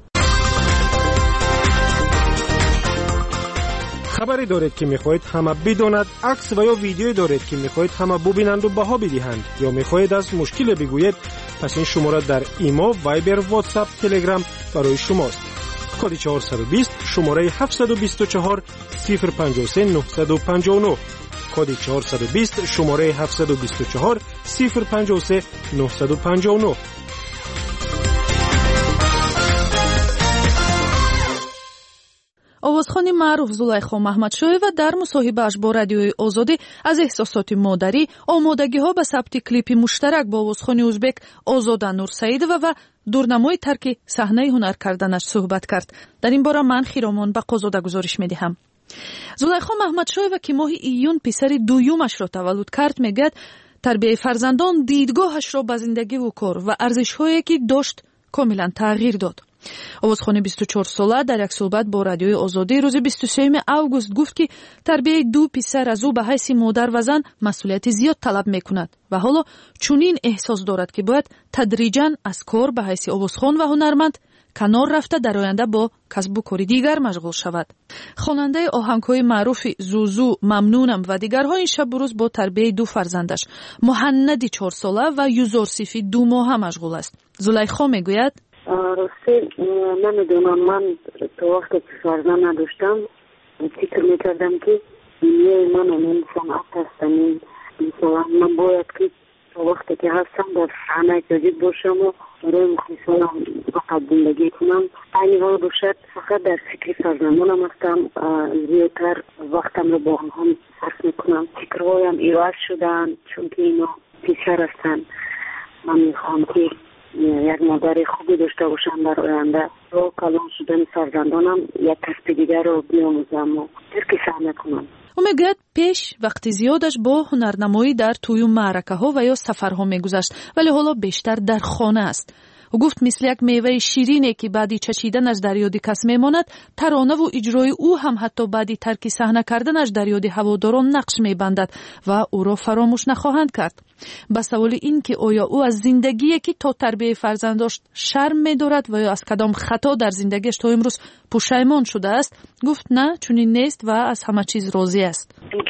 خبری دارید که میخواهید همه بداند، عکس و یا ویدیویی دارید که میخواهید همه ببینند و بها بدهند یا میخواهید از مشکل بگویید، پس این شماره در ایما، وایبر، واتساپ، تلگرام برای شماست. کد چهارصد و بیست شماره هفتصد و بیست و چهار صفر پنجاه و سه نهصد و پنجاه و نه. کد چهارصد و بیست شماره هفتصد و بیست و چهار صفر پنجاه و سه نهصد و پنجاه و نه. овозхони маъруф зулайхо маҳмадшоева дар мусоҳибааш бо радиои озодӣ аз эҳсосоти модарӣ, омодагиҳо ба сабти клипи муштарак бо овозхони узбек озода нурсаидова ва дурнамои тарки саҳнаи ҳунар карданаш суҳбат кард. дар ин бора ман хиромон ба қозода гузориш медиҳам. зулайхо маҳмадшоева ки моҳи июн писари дуюмашро таваллуд кард, мегӯяд тарбияи фарзандон дидгоҳашро ба зиндагиву кор ва арзишҳое ки дошт комилан тағйир дод. овозхони бисту чор сола дар як суҳбат бо радиои озодӣ рӯзи бисту сеюми август гуфт ки тарбияи ду писар аз ӯ ба ҳайси модар ва зан масъулияти зиёд талаб мекунад ва ҳоло чунин эҳсос дорад ки бояд тадриҷан аз кор ба ҳайси овозхон ва ҳунарманд канор рафта дар оянда бо касбу кори дигар машғул шавад. хонандаи оҳангҳои маъруфи зузу, мамнунам ва дигарҳо ин шабу рӯз бо тарбияи ду фарзандаш муҳаннади чорсола ва юзорсифи ду моҳа машғул аст. зулайхо мегӯяд: راستی نمیدونم من تو وقتی که فرزند نداشتم فکر میکردم که دنیای من این صنعت هستم. مثلا من باید که تو وقتی که هستم در صحنه تجید باشم و برای مخلصانم فقط زندگی کنم. این حال باشد فقط در فکر فرزندانم هستم، زیادتر وقتم رو با هم صرف میکنم. فکرهایم ایواز شدن چون که اینا پیشتر هستن. من میخوام که یک مادر خوبی داشته باشم در آینده. با کلان شدن فرزندانم یک کسب دیگر رو بیاموزم و ترک صحنه کنم. ӯ мегӯяд пеш вақти зиёдаш бо ҳунарнамоӣ дар тӯю маъракаҳо ва ё сафарҳо мегузашт, вале ҳоло бештар дар хона аст. ӯ гуфт мисли як меваи ширине ки баъди чашиданаш дар ёди кас мемонад, таронаву иҷрои ӯ ҳам ҳатто баъди тарки саҳна карданаш дар ёди ҳаводорон нақш мебандад ва ӯро фаромӯш нахоҳанд кард. ба саволи ин ки оё ӯ аз зиндагие ки то тарбияи фарзанд дошт шарм медорад ва ё аз кадом хато дар зиндагиаш то имрӯз пушаймон шудааст, гуфт на, чунин нест ва аз ҳама чиз розӣ аст.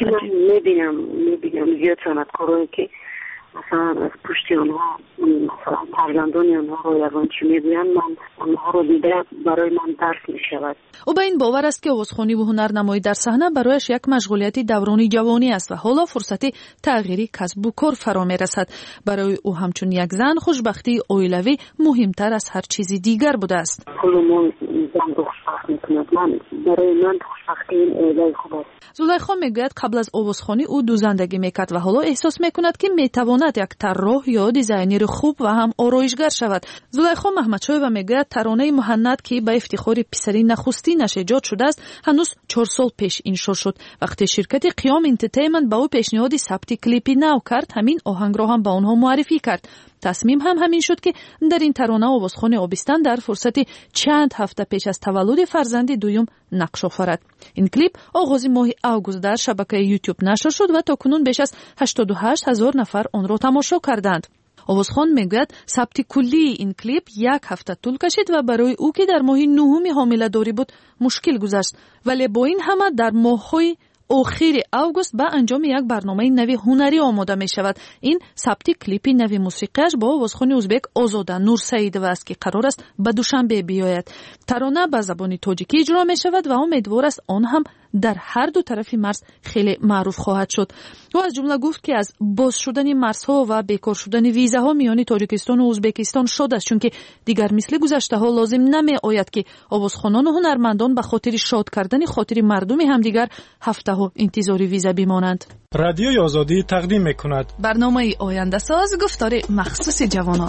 мебинам мебинам зиёд санъаткорое ки مثلا از پشت آنها مثلا فرزندان آنها رو یگان چی میگویند، من آنها رو دیده برای من درس میشود. او به این باور است که آوازخوانی و هنرنمایی در صحنه برایش یک مشغولیت دورانی جوانی است و حالا فرصتی تغییری کسب و کار فرا میرسد. برای او همچون یک زن خوشبختی اویلوی مهمتر از هر چیزی دیگر بوده است. کلمون زن دو فرق میکند. من برای من خوشبختی این عیدای خوب است. زلیخا میگوید قبل از آوازخوانی او دوزندگی میکرد و حالا احساس میکند که میتواند یک طراح یا دیزاینر خوب و هم آرایشگر شود. زلیخا محمدشایوا میگوید ترانه مهند که به افتخار پسری نخستینش ایجاد شده است هنوز چهار سال پیش انشا شد. وقتی شرکت قیام انترتینمنت به او پیشنهاد ثبت کلیپی نو کرد همین آهنگ را هم به آنها معرفی کرد. تصمیم هم همین شد که در این ترانه آوازخوان آبستن در فرصت چند هفته پیش از تولد فرزند دوم نقش آفرد. این کلیپ آغاز ماه اوگوست در شبکه یوتیوب نشر شد و تاکنون بیش از هشتاد و هشت هزار نفر آن را تماشا کردند. آوازخوان میگوید ثبت کلی این کلیپ یک هفته طول کشید و برای او که در ماه نهم حامله‌داری بود مشکل گذشت، ولی با این همه در ماه‌های آخر اوگوست با انجام یک برنامه نوی هنری آماده می شود. این ثبت کلیپ نوی موسیقیش با آوازخوان ازبک آزاده نورسیدووا است که قرار است به دوشنبه بیاید. ترانه به زبان تاجیکی اجرا می شود و امیدوار است آن هم در هر دو طرف مرز خیلی معروف خواهد شد. و از جمله گفت که از باز شدن مرزها و بیکار شدن ویزاها میان تاجیکستان و ازبکستان شد است، چون که دیگر مثل گذشته ها لازم نمی آید که آوازخوانان و هنرمندان به خاطر شاد کردن خاطر مردم همدیگر هفته ها انتظار ویزا بمانند. رادیوی آزادی تقدیم میکند برنامه آینده ساز، گفتار مخصوص جوانان.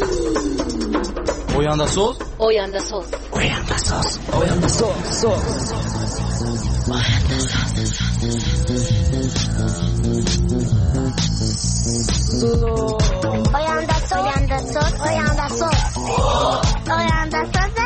آینده ساز آینده ساز آینده ساز آینده ساز آینده ساز آینده ساز آینده ساز آینده ساز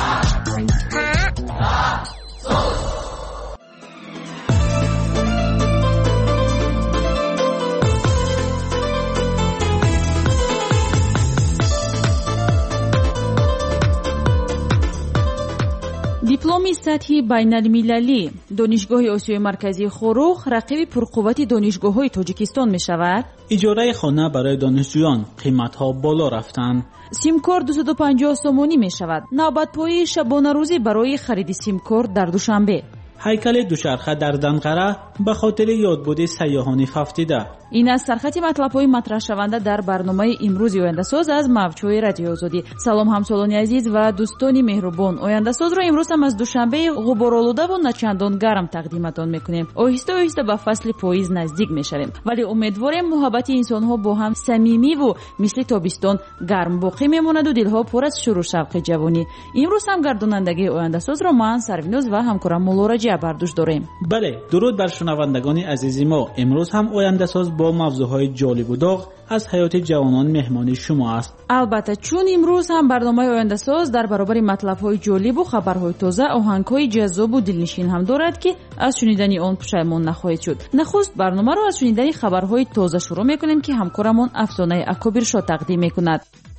дипломи сатҳи байналмилалӣ донишгоҳи осиёи марказии хорух рақиби пурқуввати донишгоҳҳои тоҷикистон мешавад. иҷораи хона барои донишҷӯён қиматҳо боло рафтанд. симкор дусаду панҷоҳ сомонӣ мешавад. навбатпои шабонарӯзӣ барои хариди симкор дар душанбе. ҳайкали душарха дар данқара ба хотири ёдбуди сайёҳони фафтида. ин аст сархати матлабҳои матрҳшаванда дар барномаи имрӯзи ояндасоз аз мавҷҳои радиои озодӣ. салом ҳамсолони азиз ва дӯстони меҳрубон, ояндасозро имрӯз ҳам аз душанбеи ғуборолудаву начандон гарм тақдиматон мекунем. оҳиста оҳиста ба фасли поиз наздик мешавем, вале умедворем муҳаббати инсонҳо бо ҳам самимиву мисли тобистон гарм боқӣ мемонаду дилҳо пур аз шӯру шавқи ҷавонӣ. имрӯз ҳам гардонандагии ояндасозро ман Сарвиноз ва ҳамкорам мулораҷиа бар дӯш дорем. бале, дуруд бар шунавандагони азизи мо. имрӯз ҳам ояндасоз бо мавзӯъҳои ҷолибу доғ аз ҳаёти ҷавонон меҳмони шумо аст. албатта, чун имрӯз ҳам барномаи ояндасоз дар баробари матлабҳои ҷолибу хабарҳои тоза, оҳангҳои ҷаззобу дилнишин ҳам дорад ки аз шунидани он пушаймон нахоҳед шуд. нахуст барномаро аз шунидани хабарҳои тоза шурӯъ мекунем ки ҳамкорамон Афзонаи Акобиршо тақдим мекунад.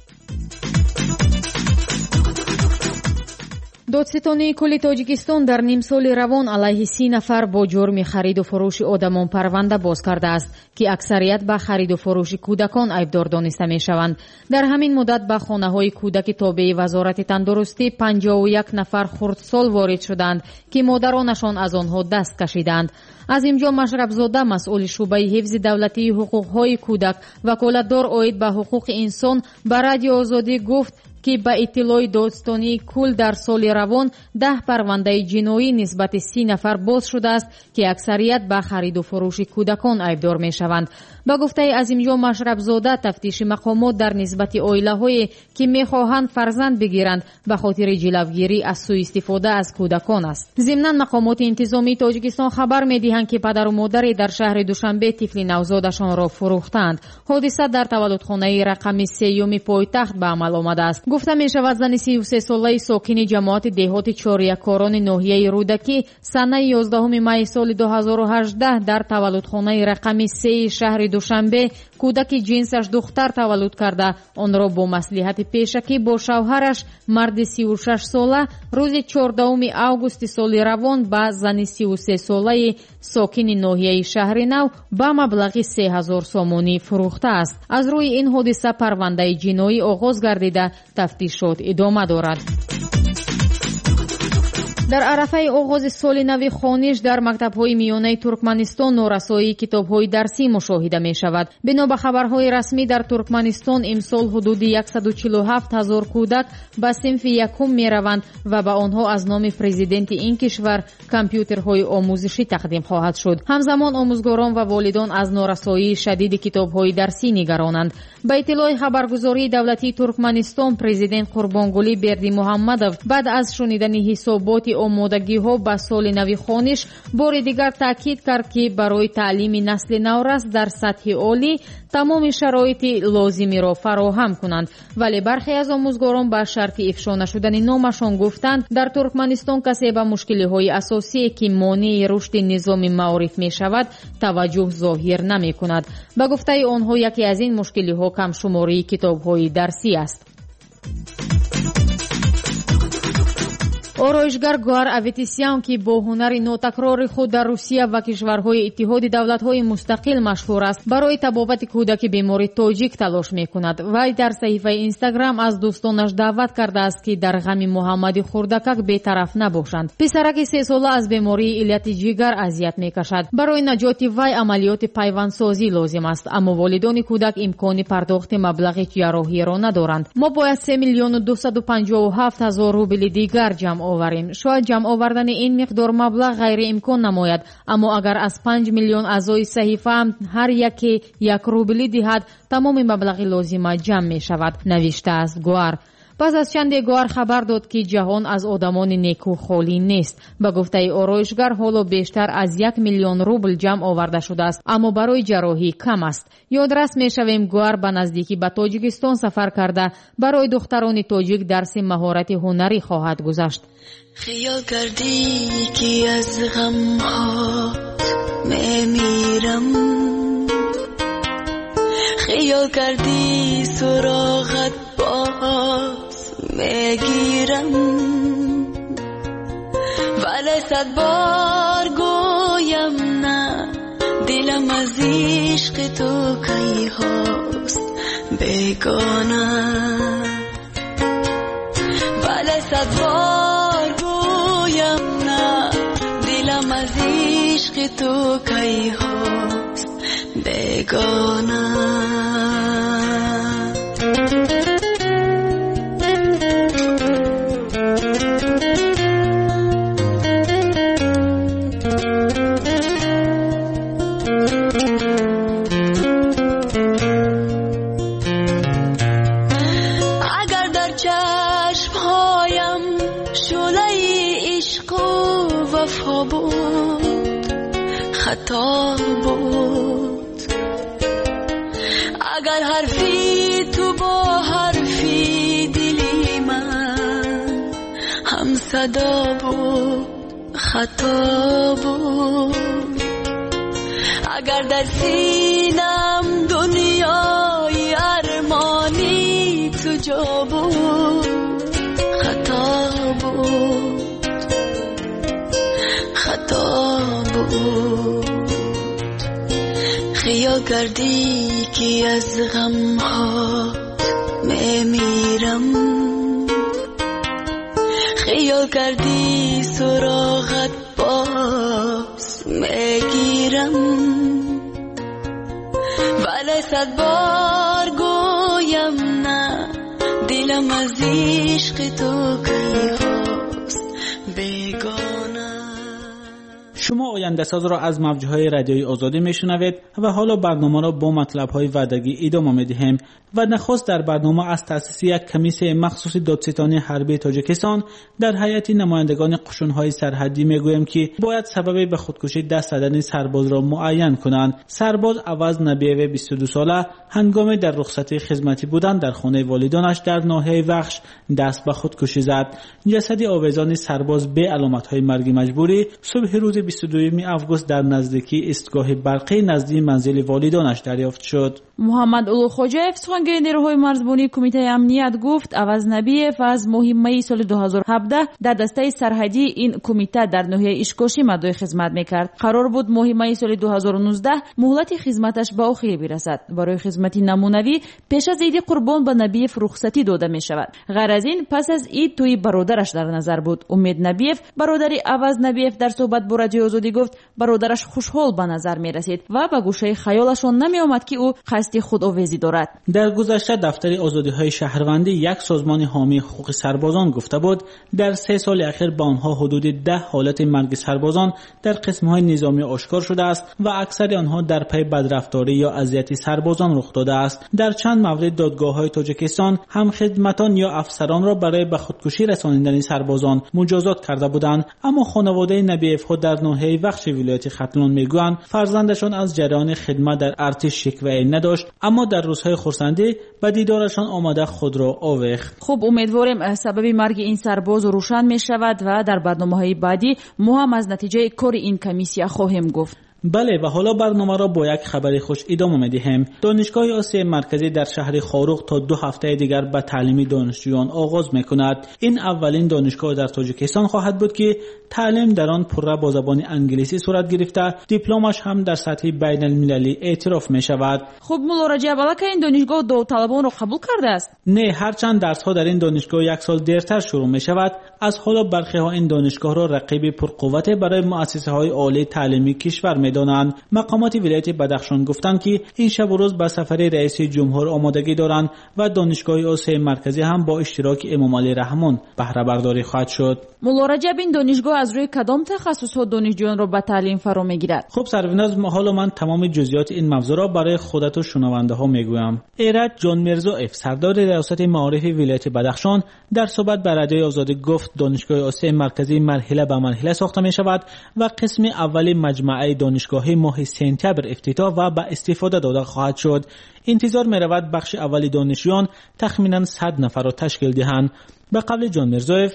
додситони кулли тоҷикистон дар нимсоли равон алайҳи си нафар бо ҷурми хариду фурӯши одамон парванда боз кардааст ки аксарият ба хариду фурӯши кӯдакон айбдор дониста мешаванд. дар ҳамин муддат ба хонаҳои кӯдаки тобеи вазорати тандурустӣ панҷоҳу як нафар хурдсол ворид шуданд ки модаронашон аз онҳо даст кашиданд. азимҷон машрабзода, масъули шуъбаи ҳифзи давлатии ҳуқуқҳои кӯдак, ваколатдор оид ба ҳуқуқи инсон, ба радиои Озодӣ гуфт ки ба иттилои додстонии кул дар соли равон даҳ парвандаи ҷиноӣ нисбати си нафар боз шудааст ки аксарият ба хариду фурӯши кӯдакон айбдор мешаванд. ба гуфтаи Азимҷон Машрабзода, тафтиши мақомот дар нисбати оилаҳое ки мехоҳанд фарзанд бигиранд ба хотири ҷилавгирӣ аз сӯистифода аз кӯдакон аст. зимнан мақомоти интизомии Тоҷикистон хабар медиҳанд ки падару модаре дар шаҳри Душанбе тифли навзодашонро фурӯхтанд. ҳодиса дар таваллудхонаи рақами сеюми пойтахт ба амал омадааст. гуфта мешавад зани си و سه солаи сокини ҷамоати деҳоти чорякорони ноҳияи Рӯдакӣ санаи ёздаҳуми майи соли ду ҳазору ҳаждаҳ дар таваллудхонаи рақами сеи шаҳри Душанбе кӯдаки ҷинсаш духтар таваллуд карда, онро бо маслиҳати пешакӣ бо шавҳараш марди си و шаш сола рӯзи чордаҳуми августи соли равон ба зани си و سه солаи сокини ноҳияи шаҳри Нав ба маблағи се ҳазор сомонӣ фурӯхтааст. аз рӯи ин ҳодиса парвандаи ҷиноӣ оғоз гардида тафтишот идома дорад. در عرفه آغاز سال نو خوانش در مکتب‌های میانه ترکمنستان نورسایی کتاب‌های درسی مشاهده می‌شود. بنا به خبرهای رسمی در ترکمنستان امسال حدود صد و چهل و هفت هزار کودک به صنف یکم می‌روند و به آنها از نام پرزیدنت این کشور کامپیوترهای آموزشی تقدیم خواهد شد. همزمان آموزگاران و والدان از نورسایی شدید کتاب‌های درسی نگرانند. به اطلاع خبرگزاری دولتی ترکمنستان پرزیدنت قربانگلی بردی محمدов بعد از شنیدن حسابات آمادگی‌ها به سال نو خوانش بار دیگر تاکید کرد که برای تعلیم نسل نورس در سطح عالی تمام شرایط لازمی را فراهم کنند، ولی برخی از آموزگاران با شرط افشا نشدن نامشان گفتند در ترکمنستان کسی به مشکل‌های اساسی که مانع رشد نظام معارف می‌شود توجه ظاهر نمی‌کند. به گفته آنها یکی از این مشکل‌ها کم شماری کتاب‌های درسی است. آرایشگر گوهر اویتیسیان که با هنر نوتکرار خود در روسیه و کشورهای اتحاد دولت‌های مستقل مشهور است برای تبابت کودک بیماری تاجیک تلاش می‌کند. وی در صحیفه اینستاگرام از دوستانش دعوت کرده است که در غم محمد خوردکک بی‌طرف نباشند. پسرک سه ساله از بیماری علت جگر اذیت می‌کشد. برای نجات وی عملیات پیوندسازی لازم است، اما والدان کودک امکان پرداخت مبلغ جراحی را ندارند. ما باید سه میلیون و دویست و پنجاه و هفت هزار روبل دیگر جمع آوریم. شاید جمع آوردن این مقدار مبلغ غیر امکان نماید، اما اگر از پنج میلیون اعضای صحیفه هم هر یکی یک روبلی دهد تمام مبلغ لازم جمع می شود، نوشته است گوهر. پس از چند گوهر خبر داد که جهان از آدمان نیکو خالی نیست. به گفته آرایشگر حالا بیشتر از یک میلیون روبل جمع آورده شده است، اما برای جراحی کم است. یادرس می شویم گوهر به نزدیکی به تاجیکستان سفر کرده برای دختران تاجیک درس مهارت هنری خواهد گذاشت. خیال کردی که از غم ها میمیرم، خیال کردی سراغت باز میگیرم، ولی صد بار گویم نه، دلم از عشق تو کی هاست بیگانه، ولی صد بار گویم نه، دلم از عشق تو کی هاست بیگانه. اگر در چشمهایم شعله عشق و وفا بود خطا بود، اگر حرفی تو با حرفی دلی من هم صدا بود خطا بود، اگر در سینم دنیای ارمانی تو جا بود خطا بود خطا بود. خیال کردی که از غم ها میمیرم، خیال کردی سراغت باز میگیرم، ولی صد بار گویم نه، دلم از عشق تو کی هاست بیگانه. شما آینده ساز را از موجهای رادیوی آزادی میشنوید و حالا برنامه را با مطلب‌های وعدگی ادامه میدهیم. و نخست در برنامه از تأسیس یک کمیسیون مخصوص دادستانی حربی تاجیکستان در هیئت نمایندگان قشون‌های سرحدی میگویم که باید سبب به خودکشی دست دادن سرباز را معین کنند. سرباز عوض نبیه بیست و دو ساله هنگام در رخصتی خدمتی بودن در خانه والدانش در ناحیه وخش دست به خودکشی زد. جسد آویزان سرباز به علامت‌های مرگ مجبوری صبح روز بیست بیست و دوم آگوست در نزدیکی ایستگاه برقی نزدیک منزل والدانش دریافت شد. محمد اولو خوجاев сухангои نیروهای مرزبانی کمیته امنیت گفت عوض نبیев از ماه می سال دو هزار و هفده در دسته سرحدی این کمیته در ناحیه اشکاشی مدعی خدمت میکرد. قرار بود ماه می سال دو هزار و نوزده مهلت خدمتش به آخر برسد. برای خدمت نمونوی پیش از عید قربان به نبیев رخصتی داده می شود. غیر از این پس از عید توی برادرش در نظر بود. امید نبیев برادری عوض نبیев در صحبت با رادیو آزادی گفت برادرش خوشحال به نظر می رسید و به گوشه خیالشون نمی آمد که او قصد خودآویزی دارد. در گذشته دفتر آزادی‌های شهروندی یک سازمان حامی حقوق سربازان گفته بود در سه سال اخیر به آنها حدود ده حالت مرگ سربازان در قسم‌های نظامی آشکار شده است و اکثر آنها در پی بدرفتاری یا اذیت سربازان رخ داده است. در چند مورد دادگاه‌های تاجیکستان هم خدمتان یا افسران را برای به خودکشی رسانیدن سربازان مجازات کرده بودند، اما خانواده نبیев خود در ناحیه وخش ولایت ختلون میگویند فرزندشان از جریان خدمت در ارتش شکوه نداشت، اما در روزهای خرسندی به دیدارشان آمده خود را آویخت. خوب امیدواریم سبب مرگ این سرباز روشن می شود و در برنامه‌های بعدی ما هم از نتیجه کار این کمیسیون خواهیم گفت. بله و حالا برنامه را با یک خبر خوش ادامه می‌دهیم. دانشگاه آسیای مرکزی در شهر خاروق تا دو هفته دیگر به تعلیم دانشجویان آغاز می‌کند. این اولین دانشگاه در تاجیکستان خواهد بود که تعلیم در آن پره با زبان انگلیسی صورت گرفته، دیپلمش هم در سطح بین المللی اعتراف می‌شود. خب مولا رجب که این دانشگاه داوطلبان را قبول کرده است؟ نه، هرچند درس‌ها در این دانشگاه یک سال دیرتر شروع می‌شود، از حالا برخی‌ها این دانشگاه را رقیب پرقوت برای مؤسسه‌های عالی تعلیمی کشور می دانند. مقامات ولایت بدخشان گفتند که این شب و روز به سفر رئیس جمهور آمادگی دارند و دانشگاه آسیای مرکزی هم با اشتراک امام علی رحمان بهره برداری خواهد شد. مولا رجب این دانشگاه از روی کدام تخصص‌ها دانشجویان را به تعلیم فرا میگیرد؟ خب سرورناز حالا من تمام جزئیات این موضوع را برای خودت و شنونده ها میگویم. ایرج جان میرزایف سردار ریاست معارف ولایت بدخشان در صحبت با رادیوی آزادی گفت دانشگاه آسیای مرکزی مرحله به مرحله ساخته می شود و قسم اول مجموعه دانشگاهی ماه سپتامبر افتتاح و به استفاده داده خواهد شد. انتظار می رود بخش اولی دانشجویان تخمینا صد نفر را تشکیل دهند. به قول جان میرزایف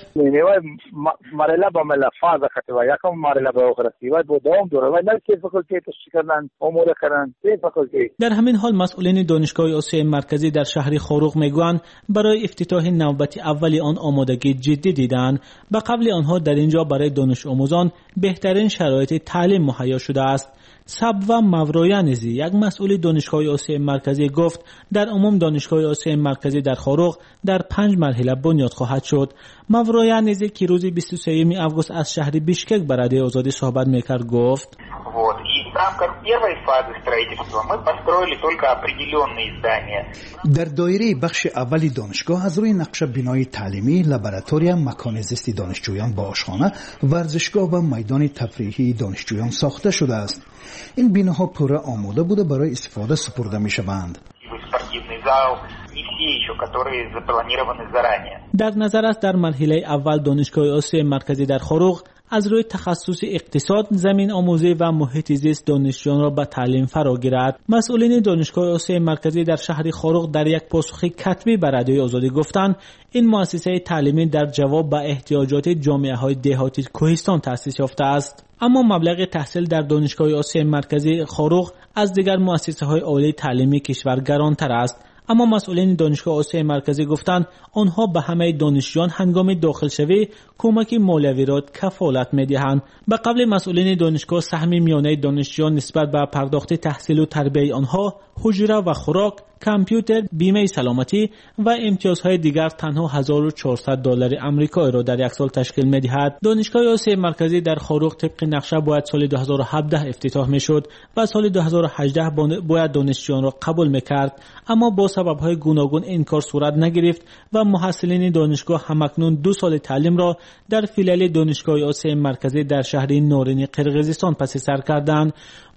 مرحله با مرحله فاز خطه و یکم مرحله به آخر رسید با دوام دوره و نه که فاکولته تشکیل کردن امور کردن سه فاکولته. در همین حال مسئولین دانشگاه آسیای مرکزی در شهر خاروق میگویند برای افتتاح نوبت اولی آن آمادگی جدی دیدند. به قبل آنها در اینجا برای دانش آموزان بهترین شرایط تعلیم مهیا شده است. صبوا مورایانزی یک مسئول دانشگاه آسیای مرکزی گفت در عموم دانشگاه آسیای مرکزی در خاروق در پنج مرحله بنیاد خواهد شد. مورایانزی که روز بیست و سوم آگوست از شهر بیشکک به رادیو آزادی صحبت میکرد گفت Вот. И в рамках первой фазы строительства мы построили только определенные здания. در دایره بخش اولی دانشگاه از روی نقشه بنای تعلیمی، لابراتوریوم، مکان زیست دانشجویان با آشخانه، ورزشگاه و میدان تفریحی دانشجویان ساخته شده است. این بناها پوره آماده بوده برای استفاده سپرده می شوند. در نظر است در مرحله اول دانشگاه آسیای مرکزی در خاروق از روی تخصص اقتصاد، زمین آموزی و محیط زیست دانشجویان را به تعلیم فرا گیرد. مسئولین دانشگاه آسیای مرکزی در شهر خاروق در یک پاسخ کتبی به رادیوی آزادی گفتند این مؤسسه تعلیمی در جواب به احتیاجات جامعه های دهاتی کوهستان تأسیس یافته است. اما مبلغ تحصیل در دانشگاه آسیای مرکزی خاروق از دیگر مؤسسه های عالی تعلیمی کشور گرانتر است. اما مسئولین دانشگاه آسیای مرکزی گفتند آنها به همه دانشجویان هنگام داخل شوی کمک مالیوی را کفالت می‌دهند. به قبل مسئولین دانشگاه سهم میانه دانشجویان نسبت به پرداخت تحصیل و تربیت آنها، حجره و خوراک، کامپیوتر، بیمه سلامتی و امتیازهای دیگر تنها هزار و چهارصد دلار آمریکایی را در یک سال تشکیل می‌دهد. دانشگاه آسیای مرکزی در خاروق طبق نقشه باید سال دو هزار و هفده افتتاح می‌شد و سال دو هزار و هجده باید دانشجویان را قبول می‌کرد، اما با سبب‌های گوناگون این کار صورت نگرفت و محصلین دانشگاه همکنون دو سال تعلیم را در فیلال دانشگاه آسیای مرکزی در شهر نورین قرقیزستان پس سر کردند.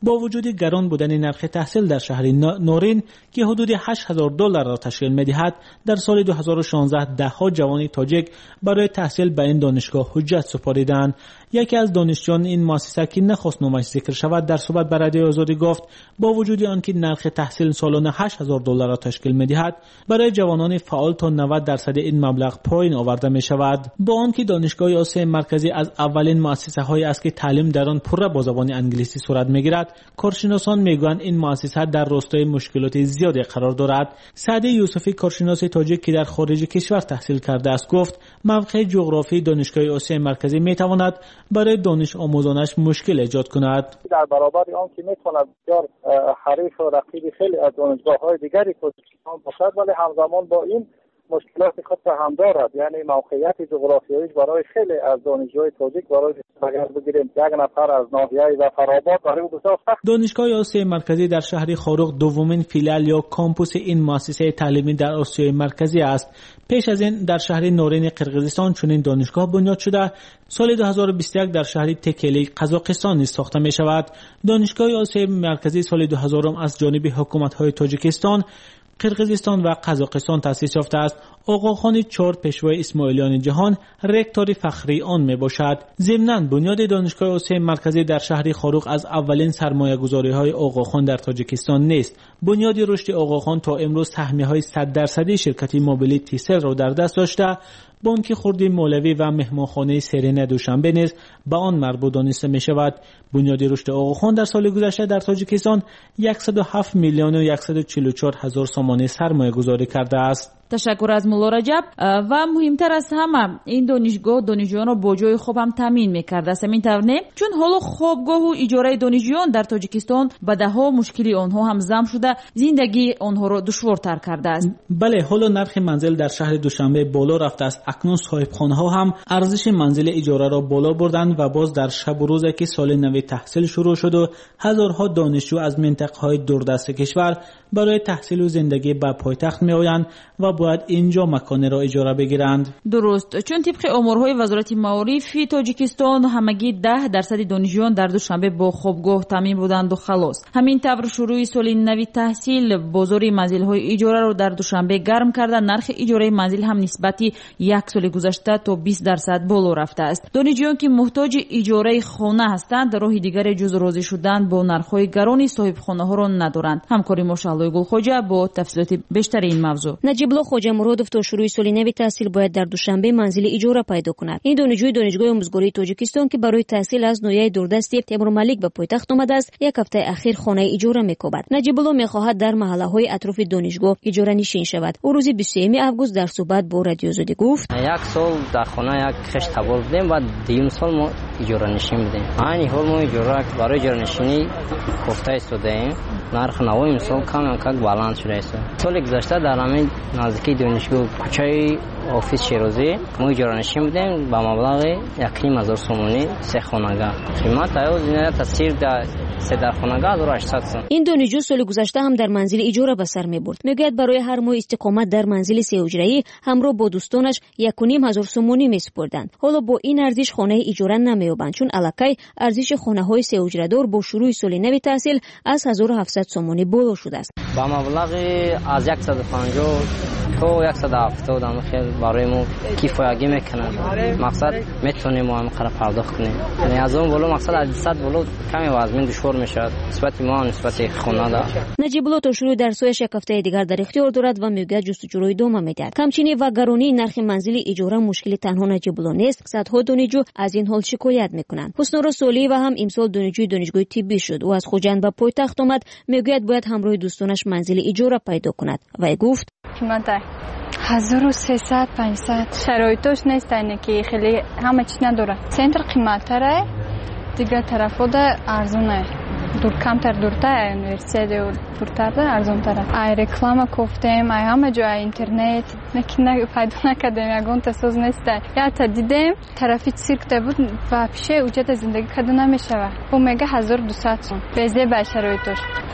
با وجود گران بودن نرخ تحصیل در شهر نورین که حدود هشت هزار دلار را تشکیل می‌دهد، در سال دو هزار و شانزده ده ها جوان تاجیک برای تحصیل به این دانشگاه حجت سپاریدند. یکی از دانشجویان این مؤسسه که نخواست نامش ذکر شود در صحبت با رادیوی آزادی گفت با وجود آنکه نرخ تحصیل سالانه هشت هزار دلار را تشکیل می‌دهد، برای جوانان فعال تا نود درصد این مبلغ پایین آورده می‌شود. با آنکه دانشگاه آسیای مرکزی از اولین مؤسسه‌هایی است که تعلیم در آن پره با زبان انگلیسی صورت می‌گیرد، کارشناسان می‌گویند این مؤسسه در راستای مشکلات زیادی قرار دارد. سعدی یوسفی کارشناس تاجیک که در خارج کشور تحصیل کرده است گفت موقع جغرافی دانشگاه آسیای مرکزی می‌تواند برای دانش آموزانش مشکل ایجاد کند. در برابر آن که می‌تواند بسیار حریف و رقیب خیلی از دانشگاه‌های دیگری تاجیکستان باشد، ولی همزمان با این مشکلات خود هم دارد. یعنی موقعیت جغرافیایی برای خیلی از دانشجوهای تاجیک برای اگر بگیریم یک نفر از ناحیه و فراباد برای بسیار سخت. دانشگاه آسیای مرکزی در شهر خاروق دومین فیلال یا کامپوس این مؤسسه تعلیمی در آسیای مرکزی است. پیش از این در شهر نورین قرقیزستان چنین دانشگاه بنیاد شده. سال دو هزار و بیست و یک در شهر تکلی قزاقستان نیز ساخته می شود. دانشگاه آسیای مرکزی سال دو هزار از جانب حکومت‌های تاجیکستان، قرقیزستان و قزاقستان تأسیس یافته است. آقاخان چهار پیشوای اسماعیلیان جهان رکتور فخری آن می باشد. ضمناً بنیاد دانشگاه آسیای مرکزی در شهر خاروق از اولین سرمایه‌گذاری‌های آقاخان در تاجیکستان نیست. بنیاد رشد آقاخان تا امروز سهمیه‌های صد درصدی شرکت موبیلیتی سل را در دست داشته. بانک خردی مولوی و مهمانخانه سرین دوشنبه نیز به آن مربوط دانسته می شود. بنیاد رشد آقاخان در سال گذشته در تاجیکستان صد و هفت میلیون و صد و چهل و چهار هزار سامانه سرمایه گذاری کرده است. تشکر از مولا رجب. و مهمتر از همه این دانشگاه دانشجویان را با جای خوب هم تامین می‌کرد است. همین طور نه، چون حالا خوابگاه و اجاره دانشجویان در تاجیکستان به ده‌ها مشکلی آنها هم زم شده، زندگی آنها را دشوارتر کرده است. بله، حالا نرخ منزل در شهر دوشنبه بالا رفته است. اکنون صاحبخانه‌ها هم ارزش منزل اجاره را بالا بردند و باز در شب و روزی که سال نو تحصیل شروع شد و هزارها دانشجو از منطقه‌های دوردست کشور برای تحصیل و زندگی به پایتخت می‌آیند و باید اینجا مکان را اجاره بگیرند. درست، چون طبق آمارهای وزارت معارف تاجیکستان همگی ده درصد دانشجویان در دوشنبه با خوابگاه تامین بودند و خلاص. همین طور شروع سال نو تحصیل بازار منزل‌های اجاره را در دوشنبه گرم کرده. نرخ اجاره منزل هم نسبتی یک سال گذشته تا بیست درصد بالا رفته است. دانشجویان که محتاج اجاره خانه هستند راه دیگر جز راضی شدن با نرخ‌های گران صاحب خانه‌ها را ندارند. همکاری ماشاءالله گلخوجه با تفصیلات بیشتر این موضوع. نجیب الله خوجه مرادov تا شروع سال نو تحصیل باید در دوشنبه منزل اجاره پیدا کند. این دانشجوی دانشگاه آموزگاری تاجیکستان که برای تحصیل از ناحیه دوردست تیمور ملیک به پایتخت آمده است، یک هفته اخیر خانه اجاره می‌کوبد. نجیب الله می‌خواهد در محله‌های اطراف دانشگاه اجاره نشین شود. او روز بیست و سوم آگوست در صحبت با رادیو آزادی گفت: یک سال در خانه یک خش تبار بودیم و دیوم سال ما اجاره نشین بودیم. این حال ما اجاره برای اجاره نشینی گفته استودیم. نرخ نو امسال کم کم بالانس شده است. سال گذشته در همین نزدیکی دانشگاه کوچه آفیس شیرازی ما اجاره نشین بودیم با مبلغ یک هزار سومانی سه خانگاه. قیمت ایاز این تصویر در سه در خانگاه هزار و هشتصد سوم. این دانشجو سال گذشته هم در منزل اجاره به سر می‌برد. میگوید برای هر ماه استقامت در منزل سه حجره‌ای همراه با دوستانش یک و نیم هزار سومانی می‌سپردند. حالا با این ارزش خانه اجاره نمی‌یابند، چون الکی ارزش خانه‌های سه حجره‌دار با شروع سال نو تحصیل از هزار و هفتصد سومانی بالا شده است. با مبلغ از صد و پنجاه تا صد و هفتاد هم خیلی برای ما کفایتی میکنه. مقصد میتونیم ما هم قرار پرداخت کنیم. یعنی از اون بالا مقصد از صد بالا کمی وزن دشوار میشه نسبت ما نسبت خونه دا. نجیب الله تا شروع درسایش یک هفته دیگر در اختیار دارد و میگوید جستجوی ادامه میدهد. کمچینی و گرانی نرخ منزل اجاره مشکل تنها نجیب الله نیست. صدها دانشجو از این حال شکایت میکنند. حسنورا سولی و هم امسال دانشجوی دانشگاه طبی شد و از خوجند به پایتخت آمد. میگوید باید همراه دوستانش منزل اجاره پیدا کند و گفت قیمت هزار و سیصد پانصد شرایطش نیست اینه که خیلی همه چیز نداره. سنتر قیمت تره دیگه طرفا ده ارزونه دور کمتر دورتر یونیورسیته دورتر ده ارزون تره. ای رکلام گفتیم ای همه جای اینترنت نکنه پیدا نکردیم یگان تسوز نیسته. یا تا دیدیم طرفی سیرکته بود و پیشه اوجت زندگی کدو نمیشه و میگه هزار و دویست سوم بزه به شرایطش.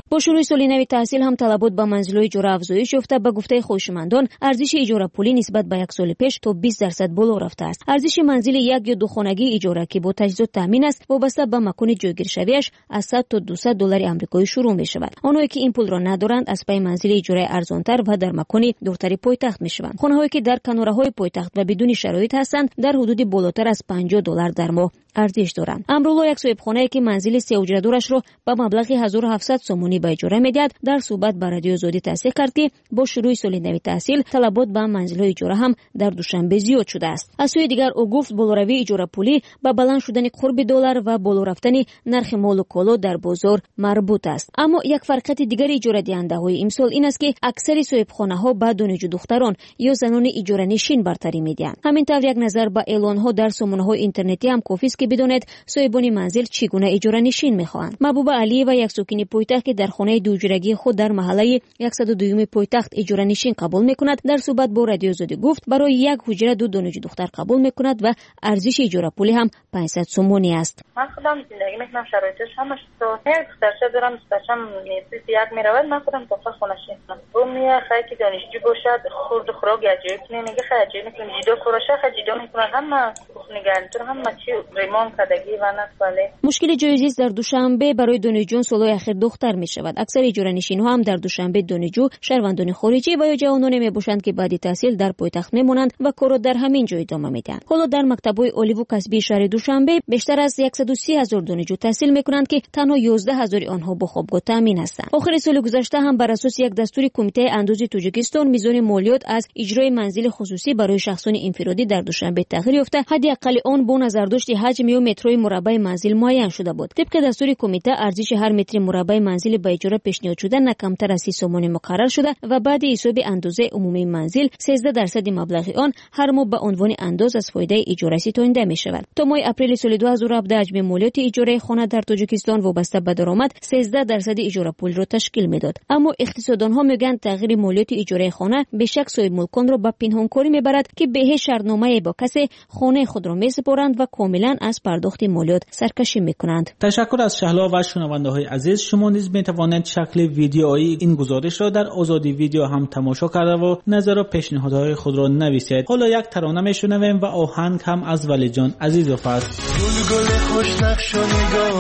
با شروع سال نو تحصیل هم طلبات با منزل‌های اجاره افزایش یافته. به گفته خودشمندان ارزش اجاره پولی نسبت به یک سال پیش تا بیست درصد بالا رفته است. ارزش منزل یک یا دو خانگی اجاره که با تجهیزات تامین است وابسته به مکان جایگیر شویش از صد تا دویست دلار آمریکایی شروع می شود. آنهایی که این پول را ندارند از پای منزل اجاره ارزانتر و در مکان دورتر پایتخت می شوند. خانه‌هایی که در کناره‌های پایتخت و بدون شرایط هستند در حدود بالاتر از پنجاه دلار در ماه ارزش دارند. امروز یک صاحبخانه که منزل سه حجره دارش را با مبلغ هزار و هفتصد سومونی به اجاره میدهد در صحبت با رادیو آزادی تصدیق کرد که با شروع سال نو تحصیل طلبات به منزل‌های اجاره هم در دوشنبه زیاد شده است. از سوی دیگر او گفت بالاروی اجاره پولی با بلند شدن قرب دلار و بالا رفتن نرخ مال و کالا در بازار مربوط است. اما یک فرقیت دیگر اجاره دهنده‌های امسال این است که اکثر صاحبخانه‌ها با دانشجو دختران یا زنان اجاره نشین برتری میدهند. همینطور یک نظر به اعلان‌ها در سامانه‌های اینترنتی هم کافی است که بداند صاحبان منزل چگونه اجاره نشین می‌خواهند. محبوبه علی و یک ساکن پایتخت که در خانه دوجرگی خود در محله صد و دو پایتخت اجاره نشین قبول می‌کند در صحبت با رادیو آزادی گفت برای یک حجره دو دانشجو دختر قبول می‌کند و ارزش اجاره پولی هم پانصد سومونی است. من خودم زندگی می‌کنم شرایطش همش تو یک دخترچه دارم دخترچم نیستی یک میرود من خودم دختر خونه‌شین کنم. اون میاد خیلی که دانشجو باشد خورد خوراک عجیب نمیگه خیلی عجیب می‌کنه جدا کوراشه خیلی جدا می‌کنه هم نگرانتون هم چی ریمان کدگی و نسباله. مشکل جایزیست در دوشنبه برای دانشجویان سال‌های اخیر دختر می‌شود. اکثر اجاره نشین‌ها هم در دوشنبه دانشجو شهروندان خارجی و یا جوانان میباشند که بعد تحصیل در پایتخت میمونند و کار در همین جای ادامه میدن. حالا در مکتب‌های عالی و کسبی شهر دوشنبه بیشتر از صد و سی هزار دانشجو تحصیل میکنند که تنها یازده هزار آنها با خوابگاه تامین هستند. آخر سال گذشته هم بر اساس یک دستور کمیته اندوز تاجیکستان میزان مالیات از اجرای منزل خصوصی برای شخصان انفرادی در دوشنبه تغییر یافته. حداقل آن با نظرداشت حجم یا مترهای مربع منزل معین شده بود. طبق دستور کمیته ارزش هر متر مربع منزل به اجاره پیشنهاد شده نه کمتر از سی سومانی مقرر شده و بعد حساب اندازه عمومی منزل سیزده درصد مبلغ آن هر ماه به عنوان انداز از فایده اجاره ستانده می شود. تا ماه اپریل سال دو هزار و هفده حجم مالیات اجاره خانه در تاجیکستان وابسته به درآمد سیزده درصد اجاره پول را تشکیل میداد. اما اقتصاددانها میگن تغییر مالیات اجاره خانه به شک صاحب ملکان را به پنهانکاری میبرد که به شرطنامه با کسی خانه خود را میسپارند و کاملا از پرداخت مالیات سرکشی میکنند. تشکر از شهلا و شنونده های عزیز. شما نیز می توانید شکل ویدیویی این گزارش را در آزادی ویدیو هم تماشا کرده و نظر و پیشنهادهای خود را نویسید. حالا یک ترانه میشنویم و آهنگ هم از ولی جان عزیزوف است. گل گل خوش نقش و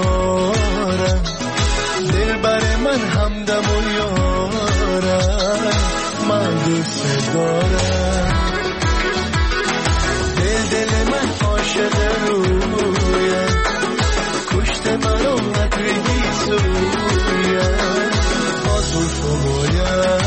نگارم دل بر من همدم و یارم من دوست دارم دل دل من عاشق رویم کشت منو مدرگی سویم آزول فمویم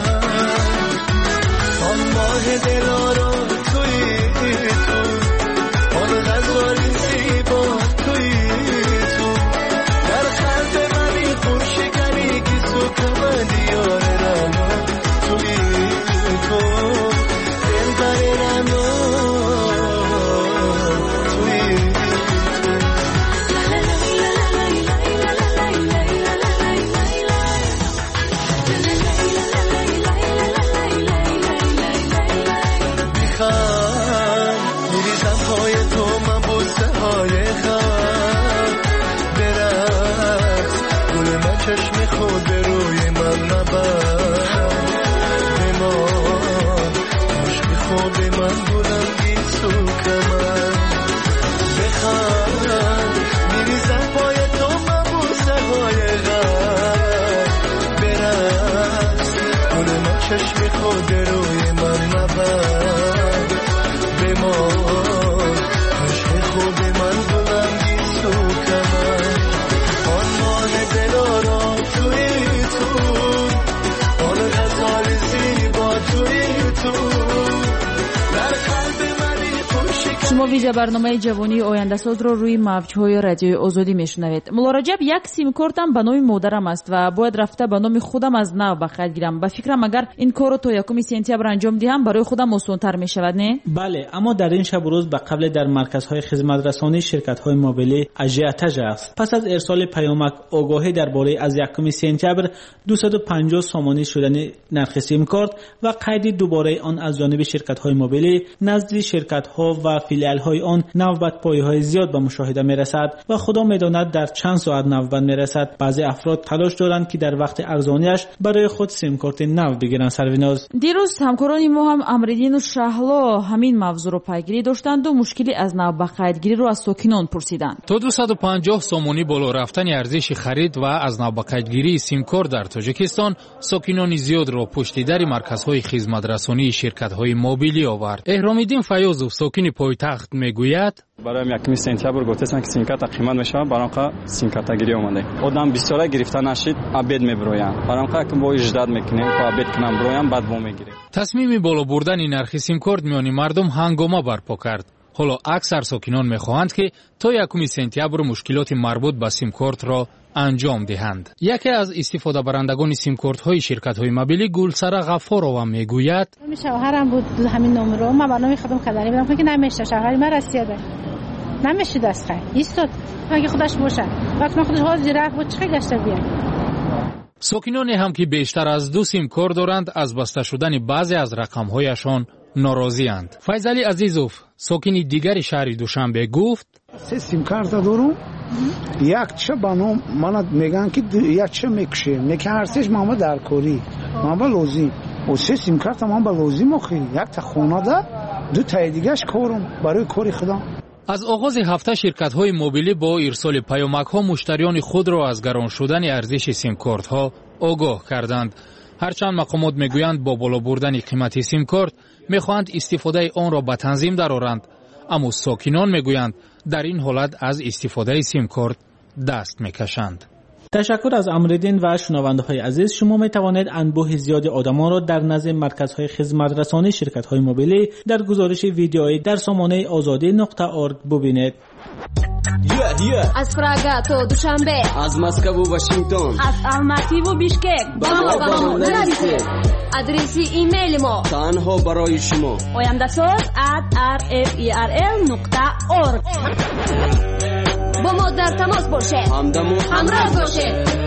آن ماه دلارا توی تو آن غزالی زیبا توی تو در قلب منی پرشکنی گیسو کمندی آره رنا توی تو دل بر رنا چشم خود به روی من نبر بمان عشق خود من بودم گیسو کمن بخند میریزم پای تو من بوسه های غم برقص گل من چشم خود به روی من نبر بمان عشق خود من بودم گیسو کمن آن ماه دلارا توی تو آن غزال زیبا توی تو در قلب منی پرشکن. شما ویژه برنامه جوانی آینده ساز را روی موج‌های رادیوی آزادی میشنوید. مولا رجب یک سیم کارتم به نام مادرم است و باید رفته به نام خودم از نو به خرج گیرم. به فکرم اگر این کارو تا یکم سپتامبر انجام دهم برای خودم آسان‌تر میشود نه؟ بله، اما در این شب و روز به قبل در مرکزهای خدمت رسانی شرکت‌های موبیلی اژیوتاژ است. پس از ارسال پیامک آگاهی درباره از یکم سپتامبر دویست و پنجاه سومانی شدن نرخ سیم کارت و قید دوباره آن از جانب شرکت‌های موبیلی نزد شرکت‌ها و فیلیال سریال‌های آن نوبت‌پایی‌های زیاد به مشاهده می‌رسد و خدا می‌داند در چند ساعت نوبت می‌رسد. بعضی افراد تلاش دارند که در وقت ارزانیش برای خود سیم کارت نو بگیرند. سرویناز دیروز همکاران ما هم امرالدین و شهلا همین موضوع رو پیگیری داشتند و مشکلی از نوبقایتگیری رو از ساکنان پرسیدند. تا دویست و پنجاه سومونی بالا رفتن ارزش خرید و از نوبقایتگیری سیم کارت در تاجیکستان ساکنان زیاد را پشت در مرکزهای خدمترسانی شرکت‌های موبیلی آورد. احرام‌الدین فیاضов ساکن پایتخت میگوید برای یکم سپتامبر گفتن که سیم کارت قیمت میشه، برام سیم کارت گیری اومده. آدم بیست گرفتن نشید، ابد میبرویم. برام که با اجداد میکنیم که ابد کنم برویم بعد بو میگیره. تصمیم بالا بردن نرخ سیم کارت میانی مردم هنگامه برپا کرد. حالا اکثر ساکنان میخواهند که تا یکم سپتامبر مشکلات مربوط به سیم کارت را انجام دهند. یکی از استفاده برندگان سیم کارت های شرکت های موبیلی گلسره غفارова میگوید شوهرم بود همین نمره ما برنامه خودم خداری بدم که نمیشه، شوهر من رسیده نمیشه دست خیر ایستاد اگه خودش باشه وقت ما خودش حاضر رفت بود چه گشته بیاد. ساکنانی هم که بیشتر از دو سیم کارت دارند از بسته شدن بعضی از رقم‌هایشان ناراضی‌اند. فیضعلی عزیزوف ساکن دیگر شهر دوشنبه گفت سه سیم کارت دارم، یک چه بانم من میگن که یک چه میکشه میگه هر سهش ما در کاری ما با لازم و سه سیم کارت ما با لازم اخی یک تا خونه ده دو تا دیگهش کارم برای کاری خودم. از آغاز هفته شرکت‌های موبیلی با ارسال پیامک‌ها مشتریان خود را از گران شدن ارزش سیم کارت‌ها آگاه کردند. هرچند مقامات میگویند با بالا بردن قیمت سیم کارت میخواهند استفاده آن را به تنظیم درآورند، اما ساکنان میگویند در این حالت از استفاده سیم کارت دست میکشند. تشکر از امرالدین و شنونده های عزیز. شما می توانید انبوه زیاد آدمان را در نزد مرکزهای خدمت رسانی شرکت های موبیلی در گزارش ویدیویی در سامانه آزادی نقطه ارگ ببینید. Yeah, yeah. از پراگا تا دوشنبه، از مسکو و واشنگتن، از الماتی و بیشکک، با ما با ما نرسید. آدرسی ایمیل ما تنها برای شما oyandasaz at r f e r l نقطه org. با ما در تماس باشید، همراه باشید.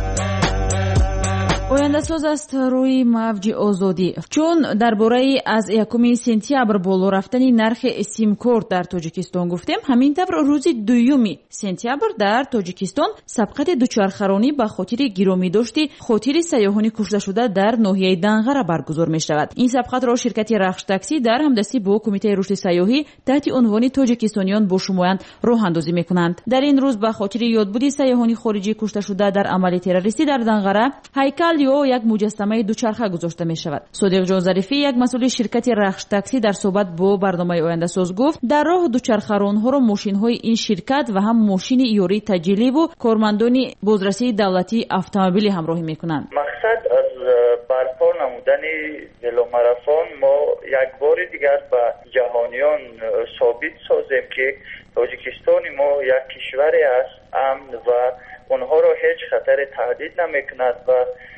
oyandasaz است روی موج آزادی. چون درباره از یکم سپتامبر بالا رفتن نرخ سیم کارت در تاجیکستان گفتیم، همین طور روز دوم سپتامبر در تاجیکستان سبقت دوچرخرانی به خاطر گرامی داشتی خاطر سیاحان کشته شده در ناحیه دنغره برگزار می شود. این سبقت را شرکت رخش تاکسی در همدستی با کمیته رشد سیاحی تحت عنوان تاجیکستانیان با شمایند راه اندازی می کنند. در این روز به خاطر یادبود سیاحان خارجی کشته شده در عمل تروریستی در دنغره هیکل یا یک مجسمه دوچرخه گذاشته می شود. صادق جان ظریفی، یک مسئول شرکت رخش تاکسی، در صحبت با برنامه oyandasaz گفت در راه دوچرخه‌ران‌ها را ماشین‌های این شرکت و هم ماشین یوری تجلی و کارمندان بازرسی دولتی اتومبیل همراهی می‌کنند. مقصد از برپا نمودن ولوماراتون ما یک بار دیگر به جهانیان ثابت سازیم که تاجیکستان ما یک کشوری است امن و اونها را هیچ خطر تهدید نمی‌کند و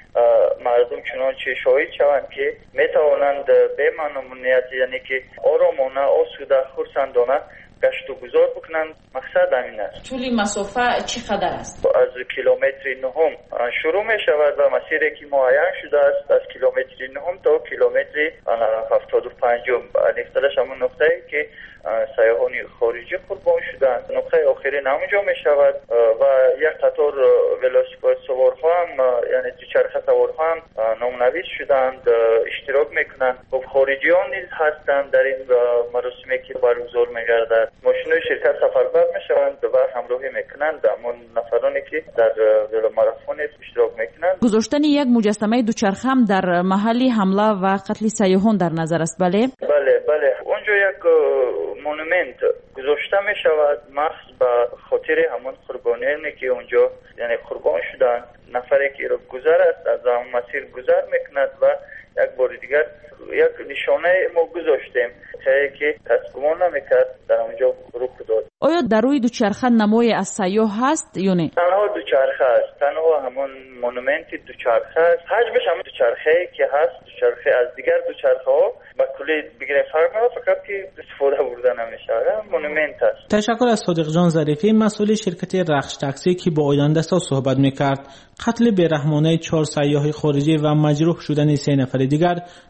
مردم چنانچه شاهد شوند که میتوانند به ممنونیت یعنی که آرامانه آسوده خرسندانه گشت و گذار بکنند. مقصد همین است. طول مسافه چقدر است؟ از کیلومتر نهم شروع می شود و مسیری که معین شده است از کیلومتر نهم تا کیلومتر هفتاد و پنج. نقطه‌اش همون نقطه‌ای که سیاحان خارجی قربان شدند. نقطه آخری همونجا می شود و یک قطار ولوسپد سوارها هم یعنی دوچرخه سوارها هم نامنویس شدند، اشتراک میکنند. خب خارجیان نیز هستند در این مراسمی که برگزار میگردد. ماشین‌های شرکت سفربر میشوند و همراهی میکنند همون نفرانی که در ولوماراتون اشتراک میکنند. گذاشتن یک مجسمه دوچرخه هم در محل حمله و قتل سیاحان در نظر است. بله بله بله اونجا یک مونومنت گذاشته می شود مخصوص به خاطر همون قربانیانی که اونجا یعنی قربان شدند. نفری که رو گذر است از همون مسیر گذر میکند و یک بار دیگر یک نشانه ما گذاشتیم که کس گمان نمیکرد در اونجا رخ داد. آیا در روی دوچرخه نمای از سیاه هست یا نه؟ تنها دوچرخه است، تنها همون مونومنت دوچرخه است. حجمش همون دوچرخه که هست، دوچرخه از دیگر دوچرخه ها با کلی بگیره فرق میاد، فقط که استفاده برده نمیشه. مونومنت است. تشکر از صادق جان ظریفی، مسئول شرکت رخش تاکسی که با oyandasaz صحبت میکرد. قتل بیرحمانه چهار سیاح خارجی و مجروح شدن سه نفر دیگر در روز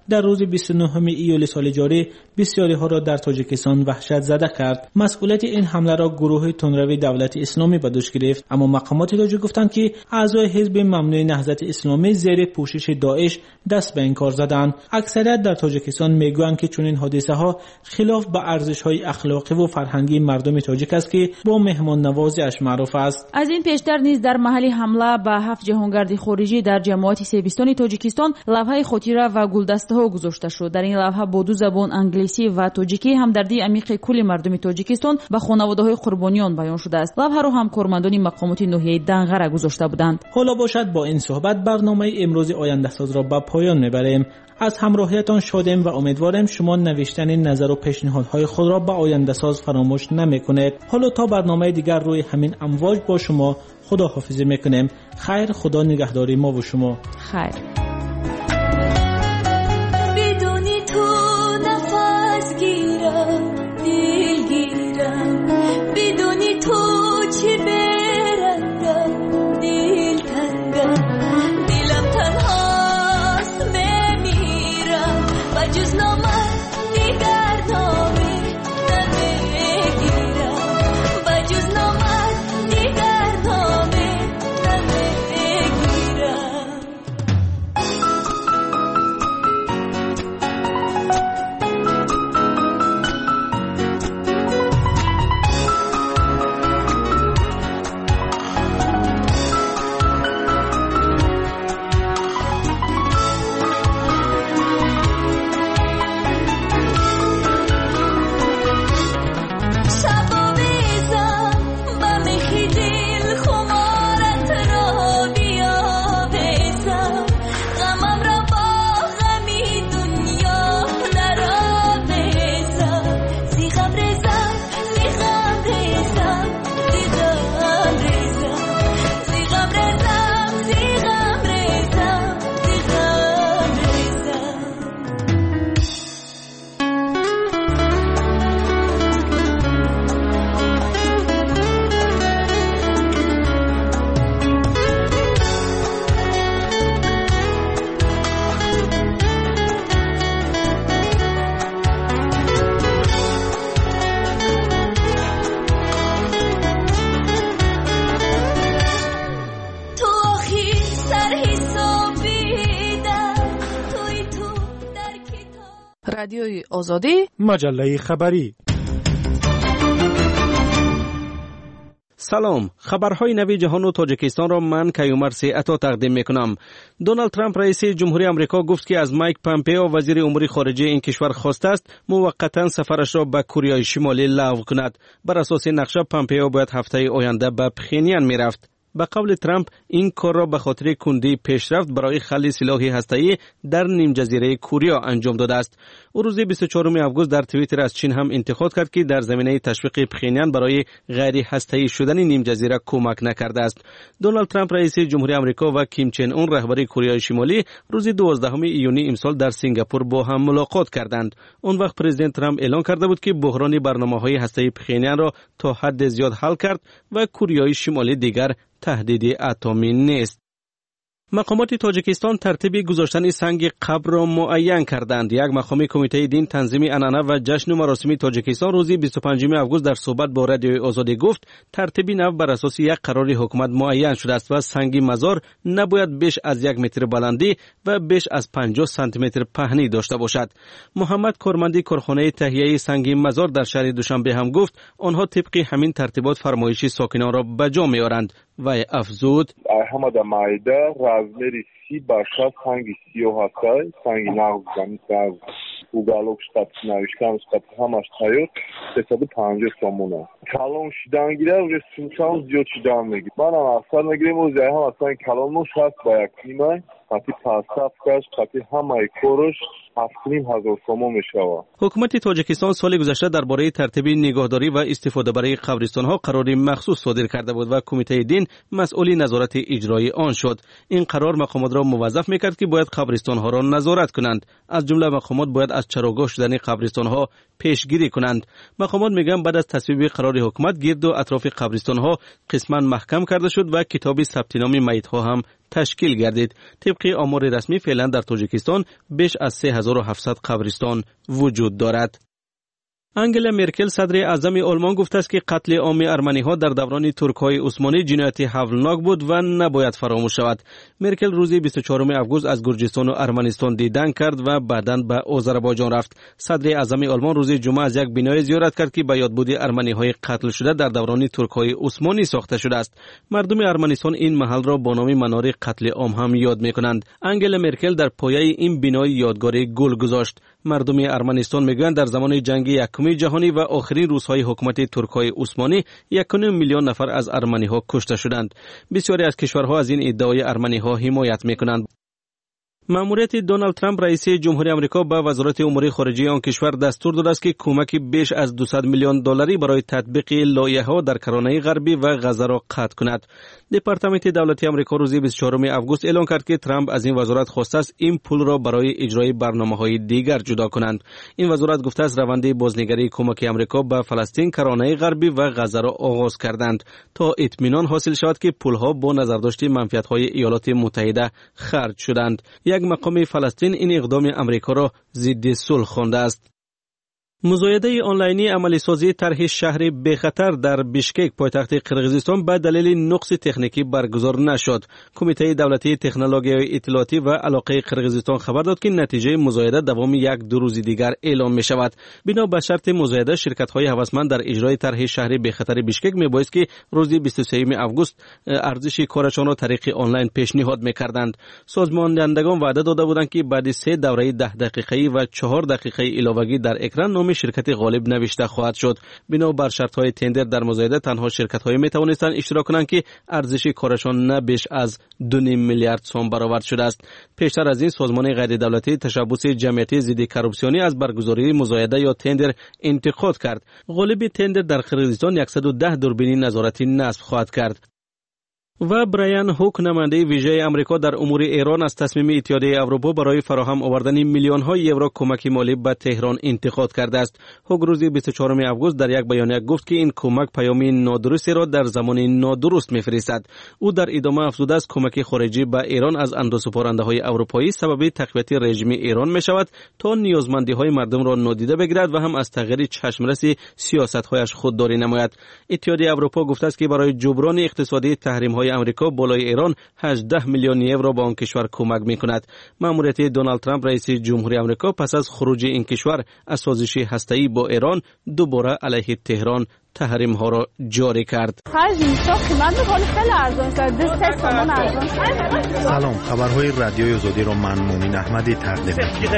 بیست و نهم ایول سال جاری بسیاری ها را در تاجیکستان وحشت زده کرد. مسئولیت این حمله را گروه تندروی دولت اسلامی به دوش گرفت، اما مقامات تاجیک گفتند که اعضای حزب ممنوع نهضت اسلامی زیر پوشش داعش دست به این کار زدند. اکثریت در تاجیکستان میگویند که چنین حادثه ها خلاف به ارزش های اخلاقی و فرهنگی مردم تاجیک است که با مهمان نوازی اش معروف است. از این پیشتر نیز در محل حمله به هفت جهانگرد خارجی در جماعت سیبستان تاجیکستان لوحه خاطره و گلدسته ها گذاشته شد. در این لوحه با دو زبان انگلیسی و تاجیکی همدردی عمیق کل مردم تاجیکستان به خانواده های قربانیان بیان شده است. لوحه را هم کارمندان مقامات ناحیه دنغره گذاشته بودند. حالا باشد با این صحبت برنامه امروز آینده ساز را به پایان میبریم. از همراهیتان شادیم و امیدواریم شما نوشتن نظر و پیشنهادهای خود را به آینده ساز فراموش نمیکنید. حالا تا برنامه دیگر روی همین امواج با شما خداحافظی میکنیم. خیر، خدا نگهداری ما و شما. خیر. بدونی تو نفس گیرم دل گیرم، بدونی تو چی برندم دل تنگم، دلم تنهاست میمیرم و جز نامت دیگر نامی نمیگیرم، و جز نامت دیگر نامی نمیگیرم. رادیوی آزادی، مجله خبری. سلام، خبرهای نوی جهان و تاجیکستان را من کیومر سیعتا تقدیم میکنم. دونالد ترامپ رئیس جمهوری آمریکا گفت که از مایک پامپئو وزیر امور خارجه این کشور خواسته است موقتا سفرش را به کره شمالی لغو کند. بر اساس نقشه پامپئو باید هفته آینده به پخینیان میرفت. به قول ترامپ این کار را به خاطر کندی پیشرفت برای خلع سلاح هسته‌ای در نیم جزیره کره انجام داده است. او روز بیست و چهارم آگوست در توییتر از چین هم انتقاد کرد که در زمینه تشویق پخینیان برای غیر هسته‌ای شدن نیم جزیره کمک نکرده است. دونالد ترامپ رئیس جمهوری آمریکا و کیم چن اون رهبر کره شمالی روز دوازدهم ایونی امسال در سنگاپور با هم ملاقات کردند. اون وقت پرزیدنت ترامپ اعلام کرده بود که بحران برنامه‌های هسته‌ای پخینیان را تا حد زیاد حل کرد و کره شمالی دیگر تهدید اتمی نیست. مقامات تاجیکستان ترتیب گذاشتن سنگ قبر را معین کردند. یک مقام کمیته دین تنظیم عنعنه و جشن و مراسم تاجیکستان روز بیست و پنجم آگوست در صحبت با رادیوی آزادی گفت ترتیب نو بر اساس یک قرار حکومت معین شده است و سنگ مزار نباید بیش از یک متر بلندی و بیش از پنجاه سانتی متر پهنی داشته باشد. محمد کارمندی کارخانه تهیه سنگ مزار در شهر دوشنبه هم گفت آنها طبق همین ترتیبات فرمایش ساکنان را به جا می‌آورند و افزود احمد مایده رازمری سی باشد سنگ سیاه هسته سنگ نغز زمین уголок штат навишкам штат ҳамаш тайёр сесаду панҷоҳ сомона калон шидан гира уже сумчан зиёд шидан мегирад манам аксар мегирем ози ҳам астан калонмо шаст ба як нимай қати пасафкаш қати ҳамаи корш ҳафтним ҳазор сомон мешавад. حکومت تاجیکستان سال گذشته درباره ترتیب نگهداری و استفاده برای قبرستان‌ها قراری مخصوص صادر کرده بود و کمیته دین مسئول نظارت اجرایی آن شد. این قرار مقامات را موظف می‌کرد که باید قبرستان‌ها را نظارت کنند. از جمله مقامات باید از چراگاه شدن قبرستان‌ها پیشگیری کنند. مقامات میگن بعد از تصویب قرار حکومت گرد و اطراف قبرستان‌ها قسماً محکم کرده شد و کتاب ثبت نام میت‌ها هم تشکیل گردید. طبق آمار رسمی فعلا در تاجیکستان بیش از سه هزار و هفتصد قبرستان وجود دارد. انگلا مرکل صدر اعظم آلمان گفته است که قتل عام ارمنی‌ها در دوران ترک‌های عثمانی جنایت هولناک بود و نباید فراموش شود. مرکل روز بیست و چهارم آگوست از گرجستان و ارمنستان دیدن کرد و بعداً به آذربایجان رفت. صدر اعظم آلمان روز جمعه از یک بنای زیارت کرد که به یادبود ارمنی‌های قتل شده در دوران ترک‌های عثمانی ساخته شده است. مردم ارمنستان این محل را با نام منار قتل عام هم یاد می‌کنند. انگلا مرکل در پایه این بنای یادگاری گل گذاشت. مردم ارمنستان میگویند در زمان جنگ یکم جهانی و آخرین روزهای حکومت ترک‌های عثمانی یک و نیم میلیون نفر از ارمنی‌ها کشته شدند. بسیاری از کشورها از این ادعای ارمنی‌ها حمایت می‌کنند. ماموریت دونالد ترامپ رئیس جمهوری آمریکا به وزارت امور خارجه آن کشور دستور داده است که کمک بیش از دویست میلیون دلاری برای تطبیق لایحه‌ها در کرانه غربی و غزه را قطع کند. دپارتمنت دولتی آمریکا روز بیست و چهارم آگوست اعلام کرد که ترامپ از این وزارت خواسته است این پول را برای اجرای برنامه‌های دیگر جدا کنند. این وزارت گفته است روند بازنگری کمک آمریکا به فلسطین، کرانه غربی و غزه را آغاز کردند تا اطمینان حاصل شود که پول‌ها با نظرداشت منفعت‌های ایالات متحده خرج شدند. یک مقام فلسطین این اقدام امریکا را ضد صلح خوانده است. مزایده آنلاینی عملی سازی طرح شهر بخطر در بیشکک پایتخت قرقیزستان به دلیل نقص تکنیکی برگزار نشد. کمیته دولتی تکنولوژی اطلاعاتی و علاقه قرقیزستان خبر داد که نتیجه مزایده دوام یک دو روز دیگر اعلام می شود. بنا به شرط مزایده شرکت‌های هوسمند در اجرای طرح شهر بخطر بیشکک میبایست که روز بیست و سوم آگوست ارزش کارشان را طریق آنلاین پیشنهاد می‌کردند. سازماندهندگان وعده داده بودند که بعد سه دوره ده دقیقه‌ای و چهار دقیقه علاوه‌ای در اکران نام شرکت غالب نوشته خواهد شد. بنا بر شرط‌های تندر در مزایده تنها شرکت‌های می‌توانستند اشتراک کنند که ارزش کارشان نه بیش از دو و نیم میلیارد سوم برآورد شده است. پیشتر از این سازمان غیر دولتی تشبث جمعیتی ضد کروپسیونی از برگزاری مزایده یا تندر انتقاد کرد. غالب تندر در قرقیزستان صد و ده دوربین نظارتی نصب خواهد کرد. و برایان هوک نماینده ویژه آمریکا در امور ایران از تصمیم اتحادیه اروپا برای فراهم آوردن میلیون های یورو کمک مالی به تهران انتقاد کرده است. هوک روز بیست و چهارم آگوست در یک بیانیه گفت که این کمک پیامی نادرستی را در زمان نادرست می‌فرستد. او در ادامه افزوده است کمک خارجی به ایران از اندازه‌پارنده‌های اروپایی سبب تقویت رژیم ایران می‌شود تا نیازمندی‌های مردم را نادیده بگیرد و هم از تغییر چشمرس سیاست‌هایش خودداری نماید. اتحادیه اروپا گفته است که برای جبران اقتصادی تحریم‌های امریکا بالای ایران هجده میلیون یورو به آن کشور کمک می‌کند. ماموریت دونالد ترامپ رئیس جمهوری آمریکا پس از خروج این کشور از سازش هسته‌ای با ایران دوباره علیه تهران تحریم ها را جاری کرد. سلام، خبرهای رادیوی آزادی را من مومن احمدی تقدیم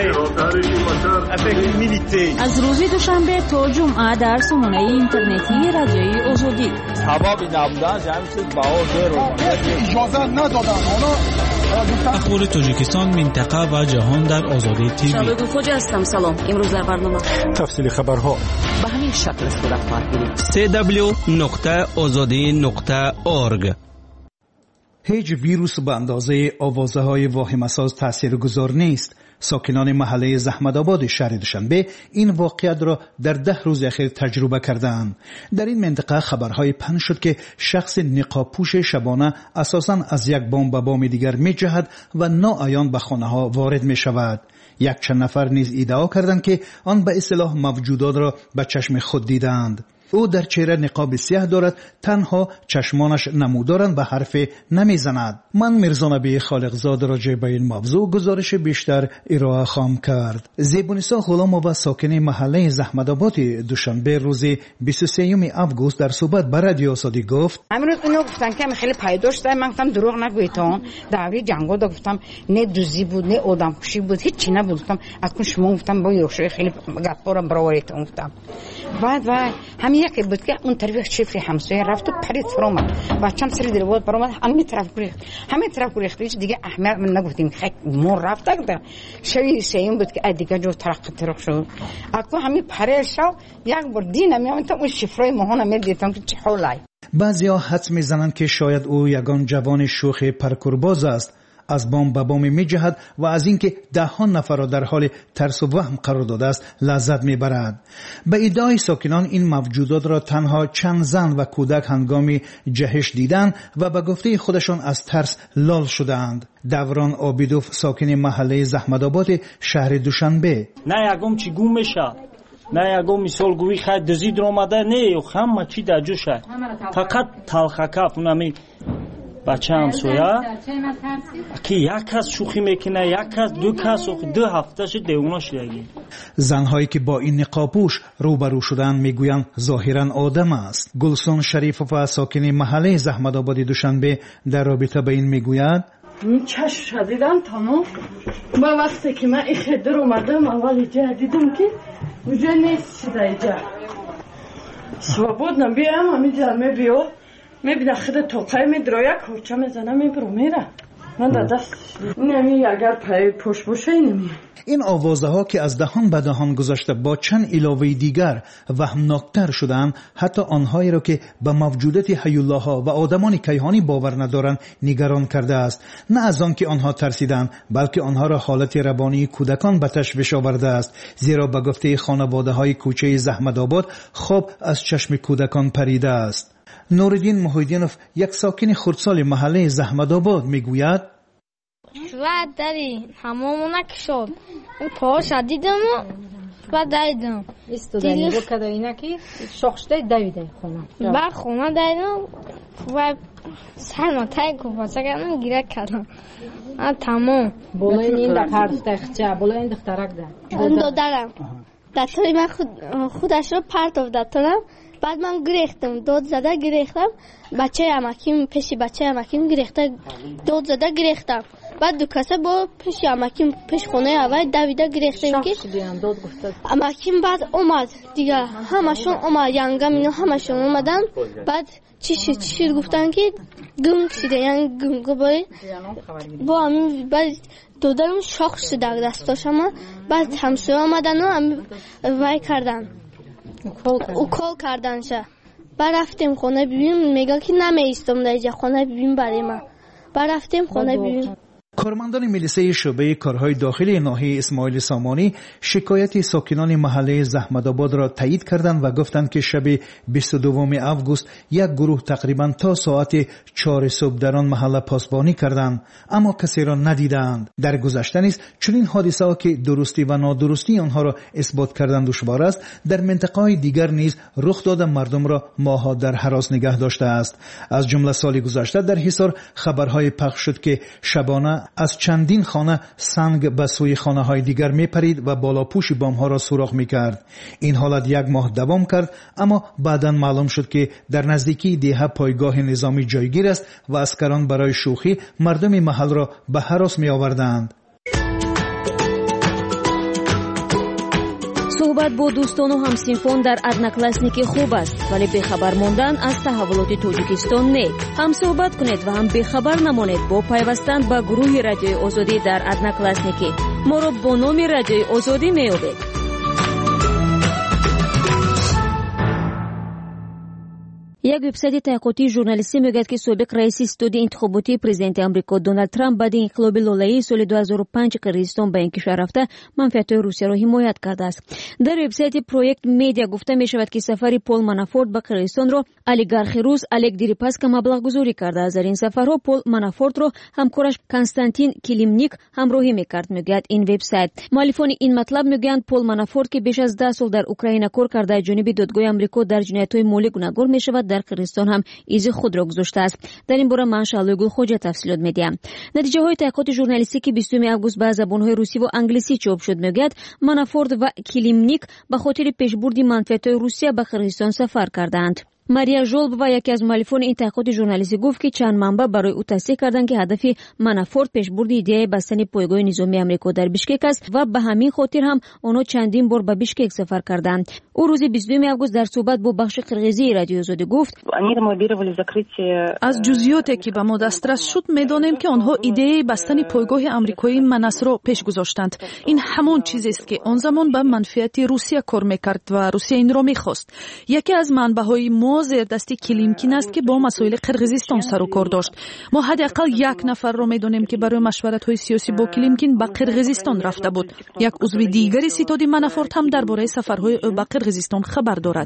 می‌کنم. از روز دوشنبه تا جمعه در سامانه اینترنتی رادیوی آزادی. سبب نبودن جمع شد بهار اجازه ندادن. اخبار تاجیکستان، منطقه و جهان در آزادی تیوی. شبگو خوجا هستم. سلام. امروز در برنامه تفصیل خبرها به همین شکل صورت خواهد گرفت. سی دبلیو نقطه آزادی نقطه اورگ. هیچ ویروس به اندازه آوازه های واهمه‌ساز تاثیرگذار نیست. ساکنان محله زحمت‌آباد شهر دوشنبه این واقعیت را در ده روز اخیر تجربه کردند. در این منطقه خبرهای پنج شد که شخص نقاب‌پوش شبانه اساساً از یک بام به بام دیگر می‌جهد و ناعیان به خانه‌ها وارد می‌شود. یک چند نفر نیز ادعا کردند که آن به اصطلاح موجودات را به چشم خود دیدند. او در چهره نقاب سیاه دارد، تنها چشمانش نمودارند و حرف نمیزند. من میرزا نبی خالقزاد راجع به این موضوع گزارش بیشتر ارائه خواهم کرد. زیبونیسا غلامова ساکن محله زحمت‌آباد دوشنبه روز بیست و سوم آگوست در صحبت با رادیو آزادی گفت: امروز اینو گفتن که خیلی پیداش داشت، من گفتم دروغ نگویتون، دوری جنگا دا گفتم نه دوزی بود نه آدمکشی بود، هیچ نبود. گفتم اکنون شما گفتم با یوشی خیلی گپا را براوریتون گفتم. بعد و همین یکی بود که اون طرف شفری همسایه رفت و پرید فرامد و چند سری در بود برامد همین طرف گریخت همین طرف گریخت دیگه احمد من نگفتیم خیلی مور رفت دکتر شوی سیم بود که دیگه جو ترق ترق شد اكو همین پرید شو یک بار دینم میام تا اون شفرای ماهانم میدیدم که چه حالای. بعضیا حدس میزنند که شاید او یگان جوان شوخ پرکورباز است، از بام به بام میجهد و از اینکه دهها نفر را در حال ترس و وهم قرار داده است لذت میبرد. به ادعای ساکنان این موجودات را تنها چند زن و کودک هنگام جهش دیدند و به گفته خودشان از ترس لال شدند. دوران آبیدوف ساکن محله زحمت‌آباد شهر دوشنبه: نه یگم چی گم میشه، نه یگم مثال گویی خیلی دزید رو آمده، نه همه چی در جوشه، فقط تلخکف اونمی بچه هم سویا که یک کس شوخی میکنه، یک کس دو کس دو هفته شد دیونا شدگی. زنهایی که با این نقابپوش روبرو شدن میگویند ظاهرا آدم است. گلسون شریفوفا ساکن محله زحمت‌آباد دوشنبه در رابطه به این میگوید: چشم شدیدم تمام. با وقتی که من این خدر اومدم اول اینجا دیدم که اونجا نیست شده، اینجا سوابودنم بیام همینجا میبیو میبینه خود توقعی میدرایه کورچه میزنه میبرو میره. من در دست نمی اگر پای پشت باشه نمی. این آوازه ها که از دهان به دهان گذاشته با چند علاوه دیگر وهمناکتر شدند، حتی آنهایی را که به موجودات حیوله ها و آدمان کیهانی باور ندارند نگران کرده است. نه از آن که آنها ترسیدند، بلکه آنها را حالت روانی کودکان به تشویش آورده است، زیرا به گفته خانواده های کوچه زحمت‌آباد خواب از چشم کودکان پریده است. نوردین محیدینوف یک ساکن خردسال محله زحمت‌آباد میگوید: شاید داری همامون نکشد پا شدیدم و دایدم استودانی رو کده اینا که شخصه دویده خونه بر خونه دایدم و سرما تای کوفاسه کردم گیره کردم تمام بولای این در پرتخچه بولای این دخترک ده اون دادرم دستوری من خود خودش رو پرتو دادم. بعد من گریختم، داد زده گریختم، بچه امکیم پیشی بچه امکیم گریخته، داد زده گریختم. بعد دو کسه با پیشی امکیم پیش خونه اول دویده گریختیم که امکیم بعد اومد دیگه همشون اومد، ینگم اینا همشون اومدن. بعد چی شد چی شد گفتن که گم شده، یعنی گم گبایی با همین. بعد دادرم شاخ شده دستاش اما بعد همسوی آمدن و هم وای کردن او کال کردنشه. بعد رفتیم خونه ببینیم، میگه که نمیستم در اینجا خونه ببین برای من. بعد رفتیم خونه ببینیم. کارمندان میلیسه شعبه کارهای داخلی ناحیه اسماعیل سامانی شکایت ساکنان محله زحمت‌آباد را تایید کردند و گفتند که شب بیست و دوم آگوست یک گروه تقریبا تا ساعت چهار صبح در آن محله پاسبانی کردند، اما کسی را ندیدند. در گذشته نیز چنین حادثه ها که درستی و نادرستی آنها را اثبات کردن دشوار است، در منطقه‌های دیگر نیز رخ داده مردم را ماه‌ها در هراس نگه داشته است. از جمله سال گذشته در حصار خبرهای پخش شد که شبانه از چندین خانه سنگ به سوی خانه های دیگر می پرید و بالا پوش بام ها را سوراخ می کرد. این حالت یک ماه دوام کرد، اما بعداً معلوم شد که در نزدیکی دیه پایگاه نظامی جایگیر است و عسکران برای شوخی مردم محل را به هراس می آوردند. صحبت با دوستان و همسینفون در ادناکلاسنیکی خوب است، ولی بخبر موندن از تحولات تاجیکستان نه. هم صحبت کنید و هم بخبر نمانید با پیوستن به گروه رادیوی آزادی در ادناکلاسنیکی. ما را با نام رادیوی آزادی میابید. یک وبسایت تحقیقاتی ژورنالیستی میگوید که سابق رئیس استودی انتخاباتی پرزیدنت آمریکا دونالد ترامپ بعد انقلاب لالایی سال دو هزار و پنج قرقیزستان به این کشور رفته منفعت‌های روسیه را حمایت کرده است. در وبسایت پروژه مدیا گفته می شود که سفر پول منافورت به قرقیزستان را اولیگارخ روس الک دیریپاسکا مبلغ گذاری کرده است. در این سفرها پول منافورت را همکارش کنستانتین کلیمنیک همراهی میکرد. میگوید این وبسایت مؤلفان این مطلب میگویند پول منافورت که بیش از ده سال در اوکراین کار کرده جانب دادگاه آمریکا در جنایت‌های مالی گناهکار میشود، در قرقیزستان هم ایزی خود را گذاشته است. در این باره من شالوگل خوجا تفصیلات میدیم. نتیجه های تحقیقات ژورنالیستیکی بیستم آگوست به زبان‌های روسی و انگلیسی چاپ شد میگوید منافورت و کلیمنیک به خاطر پیشبردی منفعت‌های روسیه به قرقیزستان سفر کردند. ماریا ژولبوا یکی از مؤلفان این تحقیقات ژورنالیستی گفت که چند منبع برای او تصدیق کردند که هدف منافورت پیشبرد ایده بستن پایگاه نظامی آمریکا در بیشکک است و به همین خاطر هم آنها چندین بار به بیشکک سفر کردند. او روز بیستم آگوست در صحبت با بخش قرقیزی رادیو آزادی گفت از جزئیاتی که به ما دسترس شد میدانیم که آنها ایده بستن پایگاه آمریکایی مناس را پیش گذاشتند. این همان چیزی است که آن زمان به منفعت روسیه کار میکرد و روسیه این را میخواست. یکی از منبع‌های ما اما زیردستی کلیمکین است که با مسائل قرقیزستان سر و کار داشت. ما حداقل یک نفر را میدونیم که برای مشورت‌های سیاسی با کلیمکین به قرقیزستان رفته بود. یک عضو دیگری ستاد منافورت هم درباره سفرهای او به قرقیزستان خبر دارد.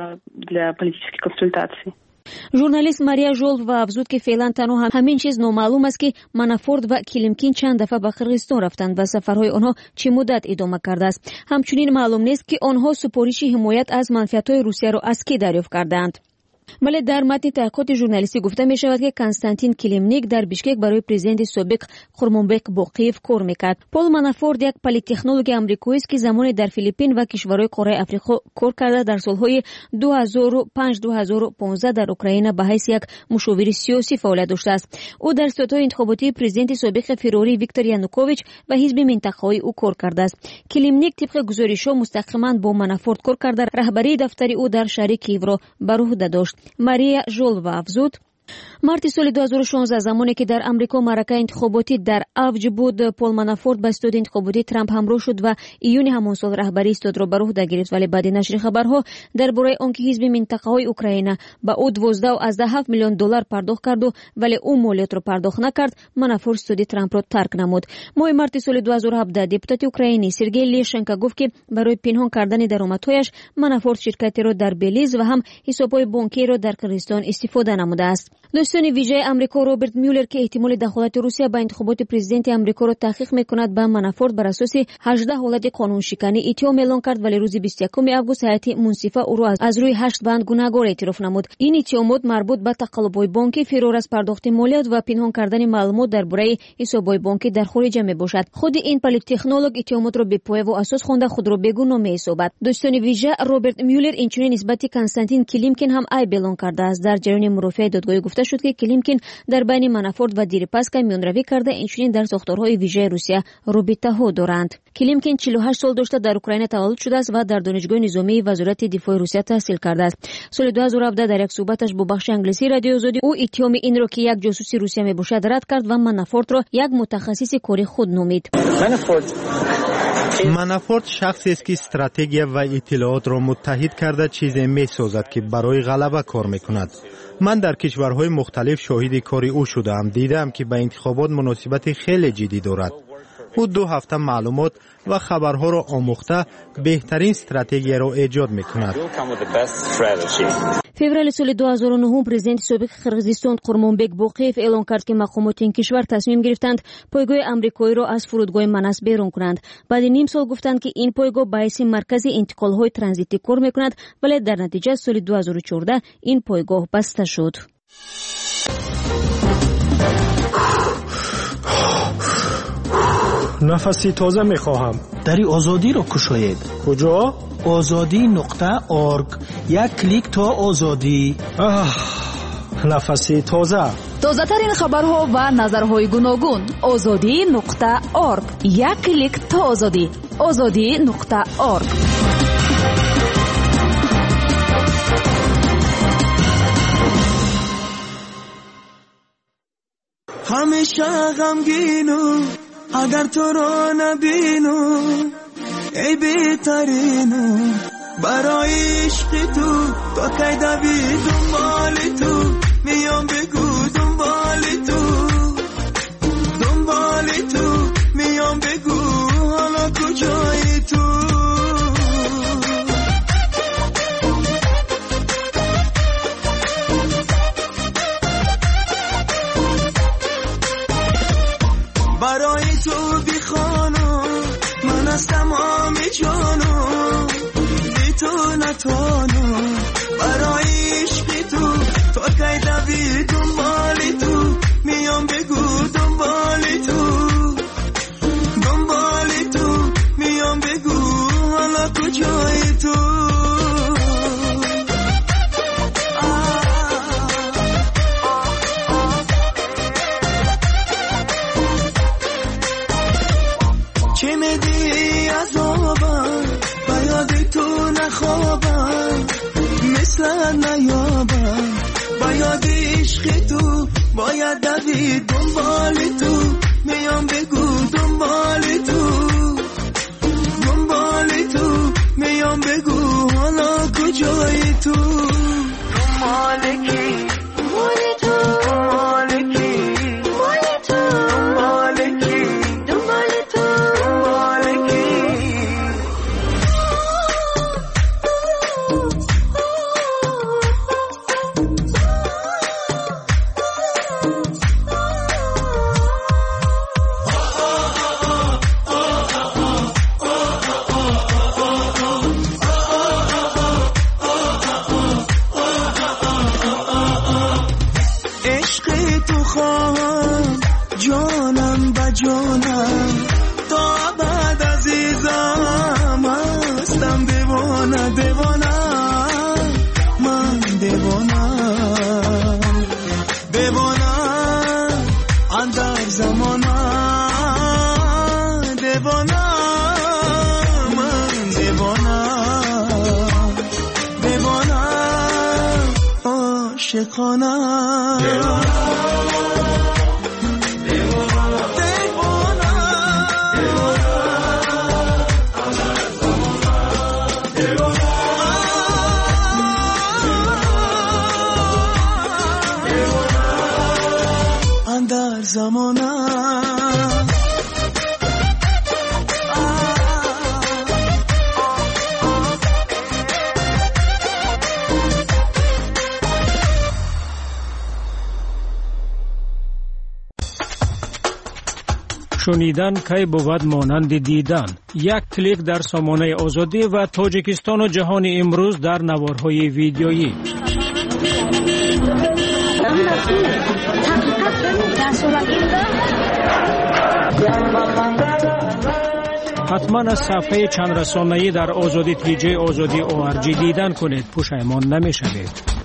журналист мария жолова афзуд ки феълан танҳо ҳамин чиз номаълум аст ки манафорт ва килимкин чанд дафъа ба қирғизистон рафтанд ва сафарҳои онҳо чӣ муддат идома кардааст. ҳамчунин маълум нест ки онҳо супориши ҳимоят аз манфиатҳои русияро аз кӣ дарёфт кардаанд. вале дар матни таҳқиқоти журналистӣ гуфта мешавад ки константин килимник дар бишкек барои президенти собиқ қурмонбек боқиев кор мекард. пол манафорт як политтехнологи амрикоист ки замоне дар филиппин ва кишварҳои қораи африқо кор карда дар солҳои ду ҳазору панҷ ду ҳазору понздаҳ дар украина ба ҳайси як мушовири сиёсӣ фаъолият доштааст. ӯ дар сиёсатҳои интихоботии президенти собиқи фирорӣ Виктор Янукович ва ҳизби минтақаҳои ӯ кор кардааст. килимник тибқи гузоришҳо мустақиман бо манафорт кор карда раҳбарии дафтари ӯ дар шаҳри Киевро бар ӯҳда дошт. мария жолова афзуд марти соли ду ҳазору шонздаҳ замоне ки дар амрико маъракаи интихоботӣ дар авҷ буд, пол манафорт ба истоди интихоботии Трамп ҳамроҳ шуд ва июни ҳамон сол раҳбарии истодро бар ӯҳда гирифт. вале баъди нашри хабарҳо дар бораи он ки ҳизби минтақаҳои Украина ба ӯ двоздаҳу аздаҳ ҳафт миллион доллар пардохт карду вале ӯ молиётро пардохт накард, манафорт истоди Трампро тарк намуд. моҳи марти соли ду ҳазору ҳабдаҳ депутати украинӣ Сергей Лешенко гуфт ки барои пинҳон кардани даромадҳояш манафорт ширкатеро дар Белиз ва ҳам ҳисобҳои бонкиеро дар Қирғизистон истифода намудааст. достони вижаи амрико Роберт Мюллер ки эҳтимоли дахолати Русия ба интихоботи президенти амрикоро таҳқиқ мекунад, ба манафорт бар асоси ҳаждаҳ ҳолати қонуншиканӣ иттиҳом эълон кард, вале рӯзи бисту якуми август ҳайати мунсифа ӯро аз рӯи ҳашт банд гунаҳгор эътироф намуд. ин иттиҳомот марбут ба тақаллубҳои бонкӣ, фирор аз пардохти молиёт ва пинҳон кардани маълумот дар бораи ҳисобҳои бонкӣ дар хориҷа мебошад. худи ин политтехнолог иттиҳомотро бепояву асос хонда худро бегуноҳ меҳисобад. достони вижа Роберт Мюллер инчунин нисбати Константин Килимкин ҳам айб эълон кардааст. дар ҷараёни мурофиаи додгоҳӣ гуфта шуд ки Килимкин дар байни манафорт ва Дерипаска миёнравӣ карда инчунин дар сохторҳои вижаи Русия робитаҳо доранд. Килимкин чилу ҳашт сол дошта дар Украина таваллуд шудааст ва дар донишгоҳи низомии вазорати дифои Русия таҳсил кардааст. соли ду ҳазору ҳабдаҳ дар як суҳбаташ бо бахши англисии радиои Озодӣ ӯ иттиҳоми инро ки як ҷосуси Русия мебошад рад кард ва манафортро як мутахассиси кори худ номид. манафорт шахсест ки стратегия ва иттилоотро муттаҳид карда чизе месозад ки барои ғалаба кор мекунад. ман дар кишварҳои мухталиф шоҳиди кори ӯ шудаам. дидаам ки ба интихобот муносибати хеле ҷиддӣ дорад. ӯ ду ҳафта маълумот ва хабарҳоро омӯхта беҳтарин стратегияро эҷод мекунад. феврали соли ду ҳазору нӯҳум президенти собиқи Қирғизистон Қурмонбек Боқиев эълон кард ки мақомоти ин кишвар тасмим гирифтанд пойгоҳи амрикоиро аз фурудгоҳи Манас берун кунанд. баъди ним сол гуфтанд ки ин пойгоҳ ба ҳайси маркази интиқолҳои транзитӣ кор мекунад, вале дар натиҷа соли ду ҳазору чордаҳ ин пойгоҳ баста шуд. нафаси тоза мехоҳам. дари озодиро кушоед. куҷо? озодӣ нуқта орг. як клик то озодӣ. нафаси тоза. тозатарин хабарҳо ва назарҳои гуногун. озодӣ нуқта орг. як клик то озодӣ. озодӣ нуқта орг. ҳамеша ғамгину агар туро набину эй бетарину барои ишқи ту то кай дави дунболи ту миём бигу дунболи ту дунболи ту миём бигу ҳоло куҷои ту برای تو بی خانو من از تمام جانو بی تو نتوانو برای عشق تو تو کی دوی دنبالی تو میام بگو دنبالی تو دنبالی تو میام بگو حالا کجایی تو چه میدی عذابم بیاد تو نخوابم مثل نیابم بیاد عشق تو باید دوید دنبال تو میام بگو دنبال تو دنبال تو میام بگو حالا کجایی تو میخوام جانم به جانم تا بعد عزیزم هستم دیوانه دیوانه من دیوانه دیوانه اندر زمانه دیوانه من دیوانه دیوانه عاشقانه در زمانه شنیدن کی بود مانند دیدن. یک کلیک در سامانه آزادی و تاجیکستان و جهان امروز در نوارهای ویدیویی. حتما از صفحه چند رسانه‌ای در آزادی تیجی آزادی او ار جی دیدن کنید، پشیمان نمی‌شوید.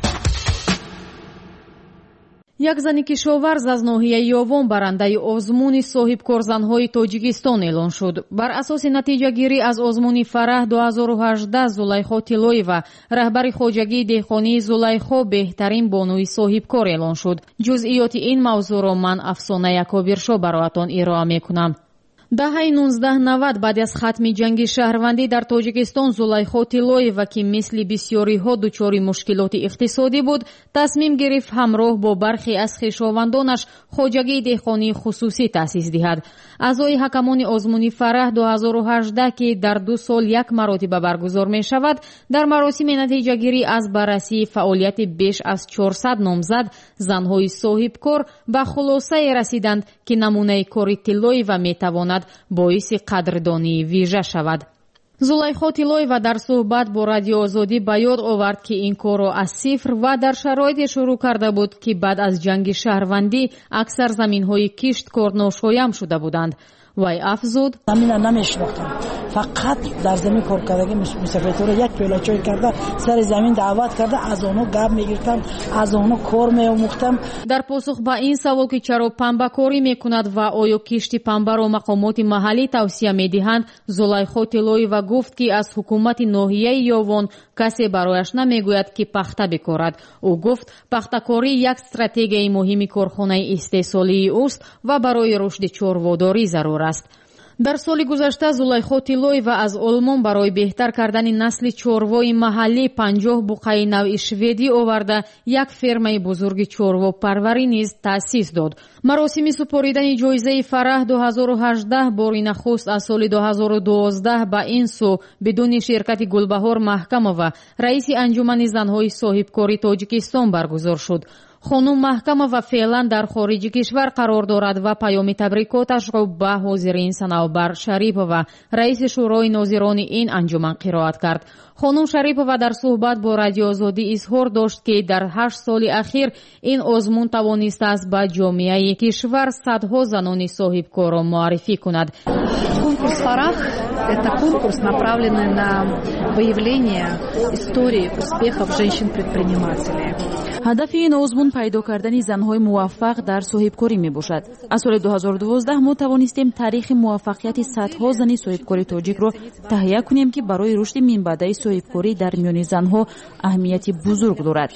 як зани кишоварз аз ноҳияи Ёвон барандаи озмуни соҳибкорзанҳои Тоҷикистон эълон шуд. Бар асоси натиҷагирӣ аз озмуни Фараҳ ду ҳазору ҳаждаҳ Зулайхо Тилоева, раҳбари хоҷагии деҳқонии Зулайхо беҳтарин бонуи соҳибкор эълон шуд. ҷузъиёти ин мавзӯъро ман Афсона Якобиршо бароятон ироа мекунам. даҳаи нуздаҳ навад баъди аз хатми ҷанги шаҳрвандӣ дар Тоҷикистон Зулайхо Тилоева, ки мисли бисёриҳо дучори мушкилоти иқтисодӣ буд, тасмим гирифт ҳамроҳ бо бархе аз хешовандонаш хоҷагии деҳқонии хусусӣ таъсис диҳад. аъзои ҳакамони озмуни Фараҳ ду ҳазору ҳаждаҳ, ки дар ду сол як маротиба баргузор мешавад, дар маросими натиҷагирӣ аз баррасии фаъолияти беш аз чорсад номзад занҳои соҳибкор ба хулосае расиданд, ки намунаи кори Тилоева метавонад боиси қадрдонии вижа шавад. Зулайхо Тилоева дар суҳбат бо Радиои Озодӣ ба ёд овард, ки ин корро аз сифр ва дар шароите шурӯъ карда буд, ки баъд аз ҷанги шаҳрвандӣ аксар заминҳои кишткор ношоям шуда буданд. вай афзуд: замина намешинохтам, фақат дар замин кор кардагӣ мусафирторо як пиёла чой карда сари замин даъват карда аз онҳо гап мегирифтам, аз онҳо кор меомӯхтам. дар посух ба ин савол, ки чаро панбакорӣ мекунад ва оё кишти панбаро мақомоти маҳаллӣ тавсия медиҳанд, Зулайхо Тилоева гуфт, ки аз ҳукумати ноҳияи Ёвон касе барояш намегӯяд, ки пахта бикорад. ӯ гуфт, пахтакорӣ як стратегияи муҳими корхонаи истеҳсолии уст ва барои рушди чорводорӣ зарур аст. дар соли гузашта Зулайхо Тилоева аз олмон барои беҳтар кардани насли чорвои маҳаллӣ панҷоҳ буқаи навъи шведӣ оварда як фермаи бузурги чорвопарварӣ низ таъсис дод. маросими супоридани ҷоизаи Фараҳ ду ҳазору ҳаждаҳ бори нахуст аз соли ду ҳазору дувоздаҳ ба ин су бидуни ширкати Гулбаҳор Маҳкамова, раиси анҷумани занҳои соҳибкори Тоҷикистон баргузор шуд. خانم محکمова فعلا در خارج کشور قرار دارد و پیام تبریکاتش را به حاضرین صنوبر شریپова رئیس شورای ناظران این انجمن قرائت کرد. خانم شریپова در صحبت با رادیو آزادی اظهار داشت که در هشت سال اخیر این آزمون توانسته است به جامعه کشور صدها زنان صاحبکار را معرفی کند. Конкурс «Фарах» – это конкурс, направленный на выявление истории успехов женщин-предпринимателей. ҳадафи ин озмун пайдо кардани занҳои муваффақ дар соҳибкорӣ мебошад. аз соли ду ҳазору дувоздаҳ мо тавонистем таърихи муваффақияти садҳо зани соҳибкори тоҷикро таҳия кунем, ки барои рушди минбаъдаи соҳибкорӣ дар миёни занҳо аҳамияти бузург дорад.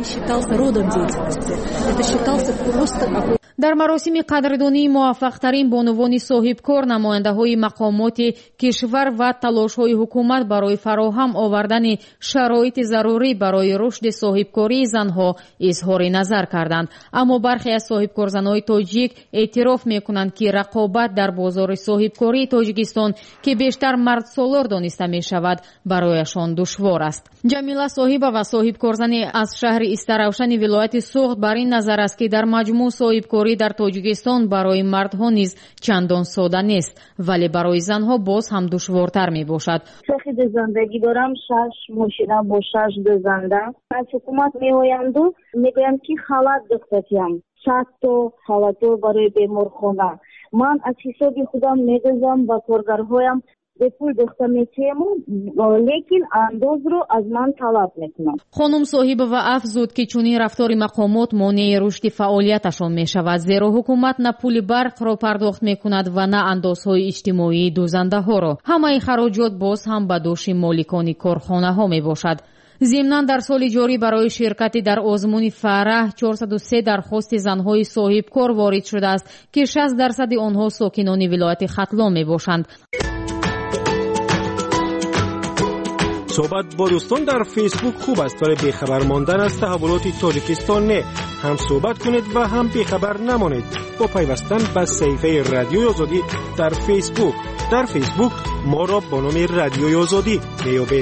дар маросими қадрдонии муваффақтарин бонувони соҳибкор, намояндаҳои мақомоти кишвар ва талошҳои ҳукумат барои фароҳам овардани шароити зарурӣ барои рушди соҳибкории занҳо изҳори назар карданд. аммо бархе аз соҳибкорзанҳои тоҷик эътироф мекунанд, ки рақобат дар бозори соҳибкории Тоҷикистон, ки бештар мардсолор дониста мешавад, барояшон душвор аст. ҷамила соҳибова, соҳибкорзане аз шаҳри Истаравшани вилояти Суғд, бар ин назар аст, ки дар маҷмӯъ соҳибкорӣ дар Тоҷикистон барои мардҳо низ чандон сода нест, вале барои занҳо боз ҳам душвортар мебошад. شاخص زندگی دارم شش ماشینم با شش دوزنده از حکومت میآیند و میگویند که خلعت دختیم صد تا خالاتور برای بیمارخانه. من از حساب خودم میدازم با کارگرهایم به پول داشته میتیم، لیکن انداز رو از من طلب میکنم. خانم صاحبова افزود که چنین رفتار مقامات مانع رشد فعالیتشان میشود، زیرا حکومت نه پول برق را پرداخت میکند و نه اندازهای اجتماعی دوزنده ها را. همه خراجات باز هم به دوش مالکان کارخانه ها میباشد. ضمناً در سال جاری برای شرکت در آزمون فرح چهارصد و سه درخواست زنهای صاحب کار وارد شده است که شصت درصد آنها ساکنان ولایت ختلان میباشند. صحبت با دوستان در فیسبوک خوب است، ولی بیخبر ماندن از تحولات تاجیکستان نه. هم صحبت کنید و هم بیخبر نمانید با پیوستن به صفحه رادیوی آزادی در فیسبوک. در فیسبوک ما را با نام رادیوی آزادی میابید.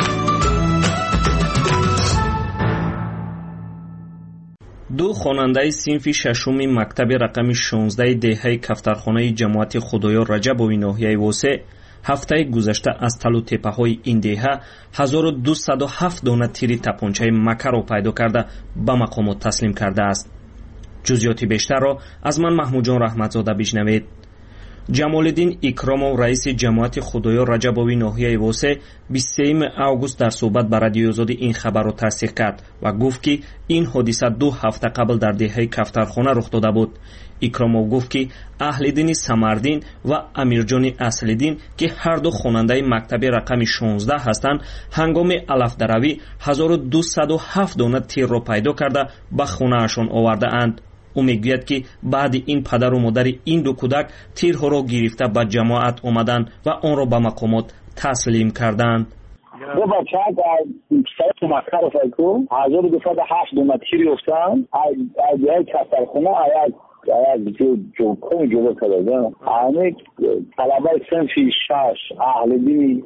دو خواننده صنف ششم مکتب رقم شانزده دهه کفترخانه جماعت خدایار رجبوی ناحیه واسع هفته گذشته از تل و تپه های این دهه هزار و دویست و هفت دانه تیر تپانچه مکر را پیدا کرده به مقامات تسلیم کرده است. جزئیات بیشتر را از من محمود جان رحمتزاده بشنوید. جمالالدین اکرامов رئیس جماعت خدایار رجبوی ناحیه واسع بیست و سوم اوگوست در صحبت با رادیوی آزادی این خبر را تصدیق کرد و گفت که این حادثه دو هفته قبل در دهه کفترخانه رخ داده بود. اکرامov گفت که اهلدین سمردین و امیرجان اصلدین که هر دو خواننده مکتب رقم شانزده هستند هنگام علف دروی هزار و دویست و هفت دانه تیر را پیدا کرده به خانه اشان آورده اند. او میگوید که بعد این پدر و مادر این دو کودک تیرها را گرفته به جماعت آمدند و آن را به مقامات تسلیم کردند. دو بچه ها در سایت مکر رو فکر هزار و دویست و هفت دانه تیر افتند از جای کفترخانه آید آید جو کنی جلو کردن. همه طلبه صنف شش اهلدین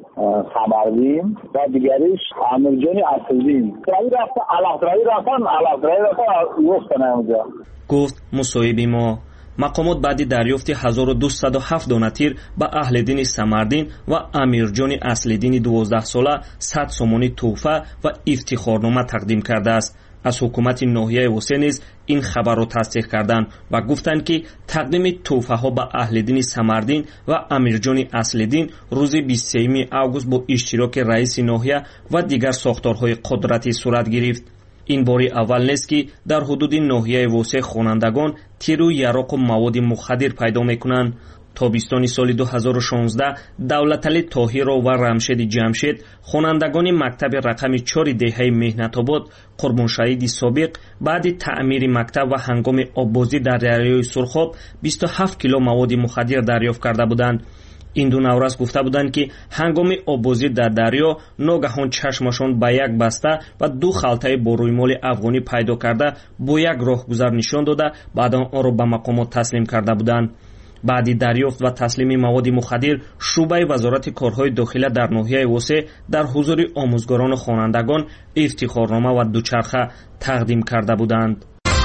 سمردین و دیگریش امیرجان اصلدین روی رفتن علف دروی رفتن علف دروی رفتن رفتن اونجا. گفت مصاحبه ما مقامات بعدی دریافت هزار و دویست و هفت دانه تیر به اهلدین سمردین و امیرجان اصلدین دوازده ساله صد سومانی تحفه و افتخارنامه تقدیم کرده است. از حکومت ناحیه واسع نیز این خبر را تصدیق کردند و گفتند که تقدیم تحفه ها به اهلدین سمردین و امیرجان اصلدین روز بیست و سوم اوگوست با اشتراک رئیس ناحیه و دیگر ساختارهای قدرتی صورت گرفت. این باری اول نیست که در حدود ناحیه واسع خوانندگان تیر و یراق و مواد مخدر پیدا میکنند. تابستان سال دو هزار و شانزده دولتعلی طاهر و رمشید جمشید خوانندگان مکتب رقم چهار دهه مهنت آباد قربان شهید سابق بعد تعمیر مکتب و هنگام آببازی در دریای سرخاب بیست و هفت کیلو مواد مخدر دریافت کرده بودند. این دو نورس گفته بودند که هنگام آببازی در دریا ناگهان چشمشان به یک بسته و دو خلطه با رویمال افغانی پیدا کرده با یک راهگذر نشان داده بعد آن را به مقامات تسلیم کرده بودند. بعد دریافت و تسلیم مواد مخدر شعبه وزارت کارهای داخله در ناحیه واسع در حضور آموزگاران و خوانندگان افتخارنامه و دوچرخه تقدیم کرده بودند.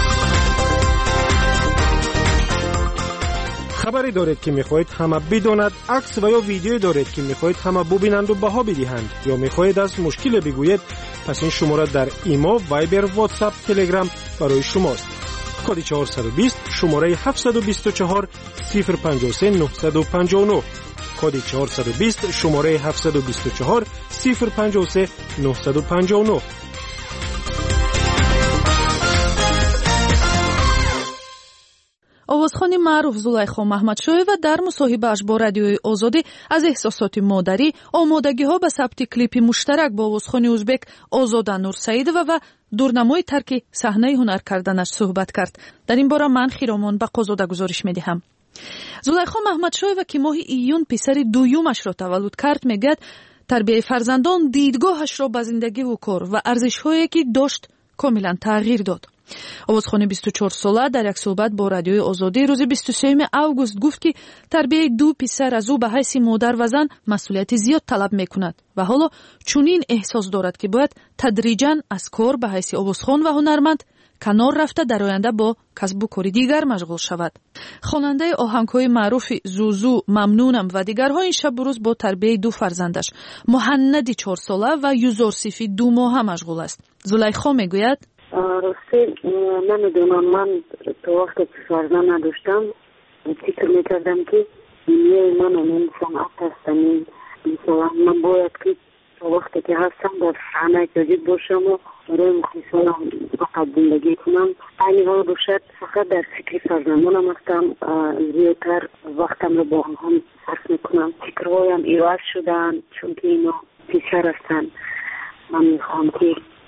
خبری دارید که میخواهید همه بداند، عکس و یا ویدیویی دارید که میخواهید همه ببینند و بها بدهند یا میخواهید از مشکل بگویید، پس این شماره در ایما، وایبر، واتساپ، تلگرام برای شماست. کد چهارصد و بیست شماره هفتصد و بیست و چهار صفر پنجاه و سه نهصد و پنجاه و نه. کد چهارصد و بیست شماره هفتصد و بیست و چهار صفر پنجاه و سه نهصد و پنجاه و نه. овозхони маъруф зулайхо маҳмадшоева дар мусоҳибааш бо радиои озодӣ аз эҳсосоти модарӣ, омодагиҳо ба сабти клипи муштарак бо овозхони узбек озода нурсаидова ва дурнамои тарки саҳнаи ҳунар карданаш суҳбат кард. дар ин бора ман хиромон ба қозода гузориш медиҳам. зулайхо маҳмадшоева ки моҳи июн писари дуюмашро таваллуд кард, мегӯяд тарбияи фарзандон дидгоҳашро ба зиндагиву кор ва арзишҳое ки дошт комилан тағйир дод. овозхони бисту чор сола дар як суҳбат бо радиои озодӣ рӯзи бисту сеюми август гуфт ки тарбияи ду писар аз ӯ ба ҳайси модар ва зан масъулияти зиёд талаб мекунад ва ҳоло чунин эҳсос дорад ки бояд тадриҷан аз кор ба ҳайси овозхон ва ҳунарманд канор рафта дар оянда бо касбу кори дигар машғул шавад. хонандаи оҳангҳои маъруфи зузу, мамнунам ва дигарҳо ин шабу рӯз бо тарбияи ду фарзандаш муҳаннади чорсола ва юзорсифи ду моҳа машғул аст. зулайхо мегӯяд: راستی نمیدونم، من تو وقت که فرزند نداشتم فکر میکردم که دنیای من این صنعت هستم. مثلا من باید که تو وقتی که هستم در صحنه جدید باشم و برای مخلصانم فقط زندگی کنم. این حال باشد فقط در فکر فرزندانم هستم، زیادتر وقتم رو با آنها صرف میکنم. فکرهایم ایواز شدن چون که اینا پیشتر هستن. من میخوام که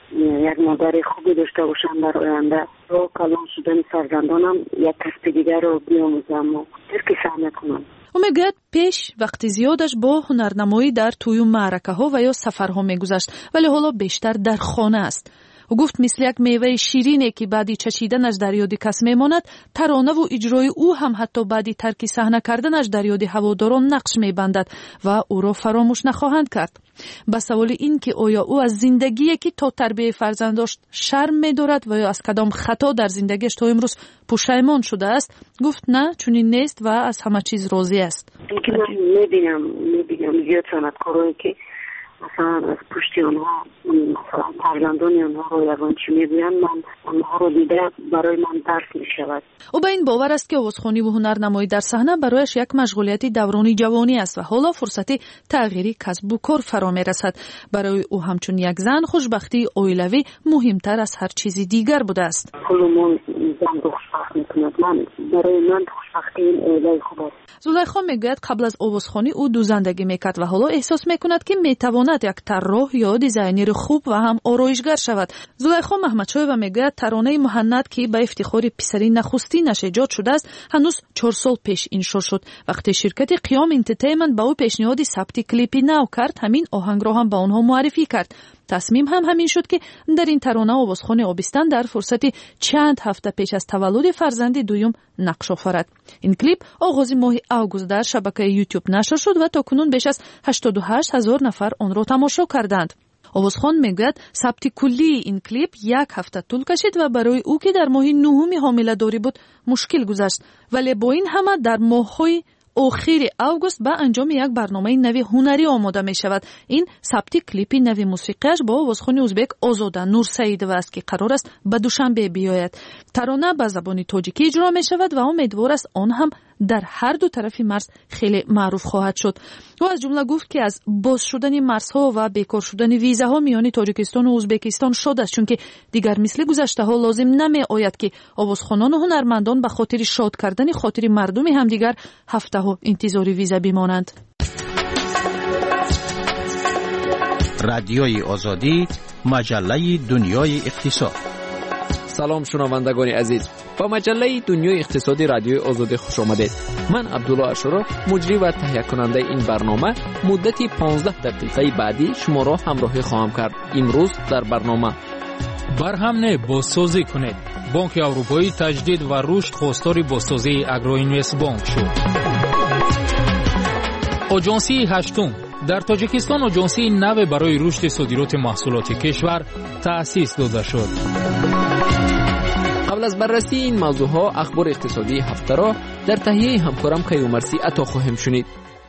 یک مادر خوبی داشته باشم در آینده. با کلان شدن فرزندانم یک کسب دیگر رو بیاموزم و ترک صحنه کنم. او میگوید پیش وقتی زیادش با هنرنمایی در توی معرکه ها و یا سفرها میگذشت، ولی حالا بیشتر در خانه است. او گفت مثل یک میوه شیرینه که بعدی چشیدنش در یاد کس میماند، ترانه و اجرای او هم حتی بعدی ترک صحنه کردنش در یاد هواداران نقش میبندد و او را فراموش نخواهند کرد. با سوال این که آیا او از زندگی که تا تربیت فرزند داشت شرم می‌دارد و یا از کدام خطا در زندگیش تا امروز پشیمان شده است، گفت نه، چنین نیست و از همه چیز راضی است. اینکه من می‌بینم می‌بینم زیاد صنعتکارایی که مثلا از پشت آنها مثلا فرزندان آنها رو یکان چی میگویند، من آنها رو دیده برای من درس می شود. او به این باور است که آوازخوانی و هنرنمایی در صحنه برایش یک مشغولیت دوران جوانی است و حالا فرصت تغییری کسب و کار فرا می رسد. برای او همچون یک زن خوشبختی عائلوی مهمتر از هر چیزی دیگر بوده است. خودمون زن خوشبخت میکند. من برای من خوشبختی این عائله خوب است. زلیخا میگوید قبل از آوازخوانی او دو زندگی میکرد و حالا احساس میکند که میتواند یک طراح یا دیزاینر خوب و هم آرایشگر شود. زلیخا محمدشایو میگوید ترانه مهند که به افتخار پسری نخستینش ایجاد شده است هنوز چهار سال پیش انشا شد. وقتی شرکت قیام انترتینمنت به او پیشنهاد ثبت کلیپی نو کرد، همین آهنگ را هم به آنها معرفی کرد. تصمیم هم همین شد که در این ترانه آوازخوان آبستن در فرصت چند هفته پیش از تولد فرزند دوم نقش آفرد. این کلیپ آغاز ماه آگوست در شبکه یوتیوب نشر شد و تاکنون بیش از هشتاد و هشت هزار نفر آن را تماشا کردند. آوازخوان میگوید ثبت کلی این کلیپ یک هفته طول کشید و برای او که در ماه نهم حامله داری بود مشکل گذشت، ولی با این همه در ماه‌های آخر آگوست با انجام یک برنامه نوی هنری آماده می شود. این ثبت کلیپ نوی موسیقیش با آوازخوان ازبک آزاده نورسیدوو است که قرار است به دوشنبه بیاید. ترانه به زبان تاجیکی اجرا می شود و امیدوار است آن هم در هر دو طرف مرز خیلی معروف خواهد شد. و از جمله گفت که از باز شدن مرزها و بیکار شدن ویزاها میان تاجیکستان و ازبکستان شد است، چون که دیگر مثل گذشته ها لازم نمی آید که آوازخوانان و هنرمندان به خاطر شاد کردن خاطر مردم همدیگر هفته ها انتظار ویزا بمانند. رادیوی آزادی، مجله دنیای اقتصاد. سلام شنوندگان عزیز، با مجله دنیای اقتصادی رادیوی آزادی خوش آمدید. من عبدالله اشرا، مجری و تهیه کننده این برنامه، مدتی پانزده دقیقه بعدی شما را همراهی خواهم کرد. امروز در برنامه برهم نه بازسازی کنید. بانک اروپایی تجدید و رشد خواستار بازسازی اگروینوست بانک شد. آژانسی هشتم در تاجیکستان آژانسی نو برای رشد صادرات محصولات کشور تأسیس داده شد. قبل از بررسی این موضوع ها اخبار اقتصادی هفته را در تهیه همکارم کیومرسی عطا خواهیم شنید.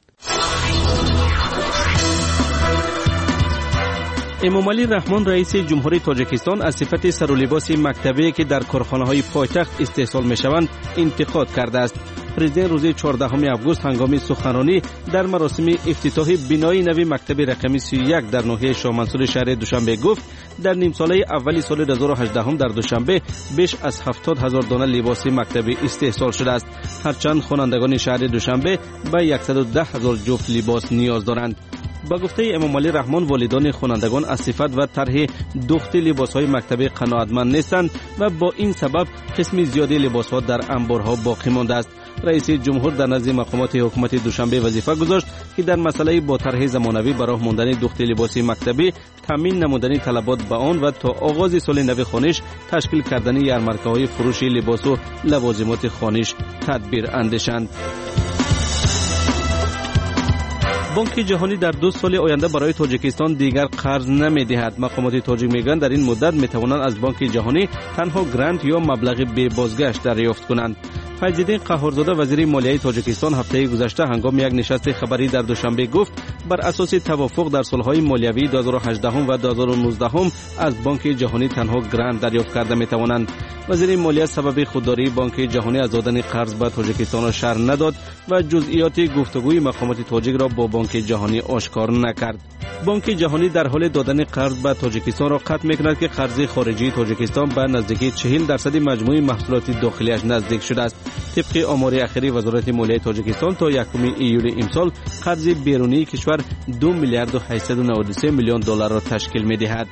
امامعلی رحمان رئیس جمهوری تاجیکستان از صفت سر و لباس مکتبی که در کارخانه‌های پایتخت استحصال می‌شوند انتقاد کرده است. پرزیدنت روز چهاردهم آگوست هنگام سخنرانی در مراسم افتتاح بنای نوی مکتب رقمی سی و یک در ناحیه شاه منصور شهر دوشنبه گفت در نیم ساله اولی سال دو هزار و هجده در دوشنبه بیش از هفتاد هزار دانه لباس مکتبی استحصال شده است، هرچند خوانندگان شهر دوشنبه به صد و ده هزار جفت لباس نیاز دارند. با گفته امامعلی رحمان والدان خوانندگان از صفت و طرح دوخت لباس‌های مکتبی قناعتمند نیستند و با این سبب قسم زیادی لباس‌ها در انبارها باقی مانده است. رئیس جمهور در نزد مقامات حکومت دوشنبه وظیفه گذاشت که در مسئله با طرح زمانوی برای ماندن دوخت لباس مکتبی تامین نمودن طلبات به آن و تا آغاز سال نو خوانش تشکیل کردن یارمارکه‌های فروش لباس و لوازمات خوانش تدبیر اندیشند. بانک جهانی در دو سال آینده برای تاجیکستان دیگر قرض نمی‌دهد. مقامات تاجیک میگویند در این مدت میتوانند از بانک جهانی تنها گرانت یا مبلغ بی بازگشت دریافت کنند. فیض‌الدین قهارزاده وزیر مالیه تاجیکستان هفته گذشته هنگام یک نشست خبری در دوشنبه گفت بر اساس توافق در سالهای مالیوی دو هزار و هجده و دو هزار و نوزده از بانک جهانی تنها گرانت دریافت کرده می توانند. وزیر مالیه سبب خودداری بانک جهانی از دادن قرض به تاجیکستان را شرح نداد و جزئیات گفتگوی مقامات تاجیک را با بانک جهانی آشکار نکرد. بانک جهانی در حال دادن قرض به تاجیکستان را قطع می‌کند که قرض خارجی تاجیکستان به نزدیکی چهل درصد مجموع محصولات داخلیش نزدیک شده است. طبق آمار اخیری وزارت مالیه تاجیکستان تا یکم ایول امسال قرض بیرونی کشور دو میلیارد و هشتصد و نود و سه میلیون دلار را تشکیل می‌دهد.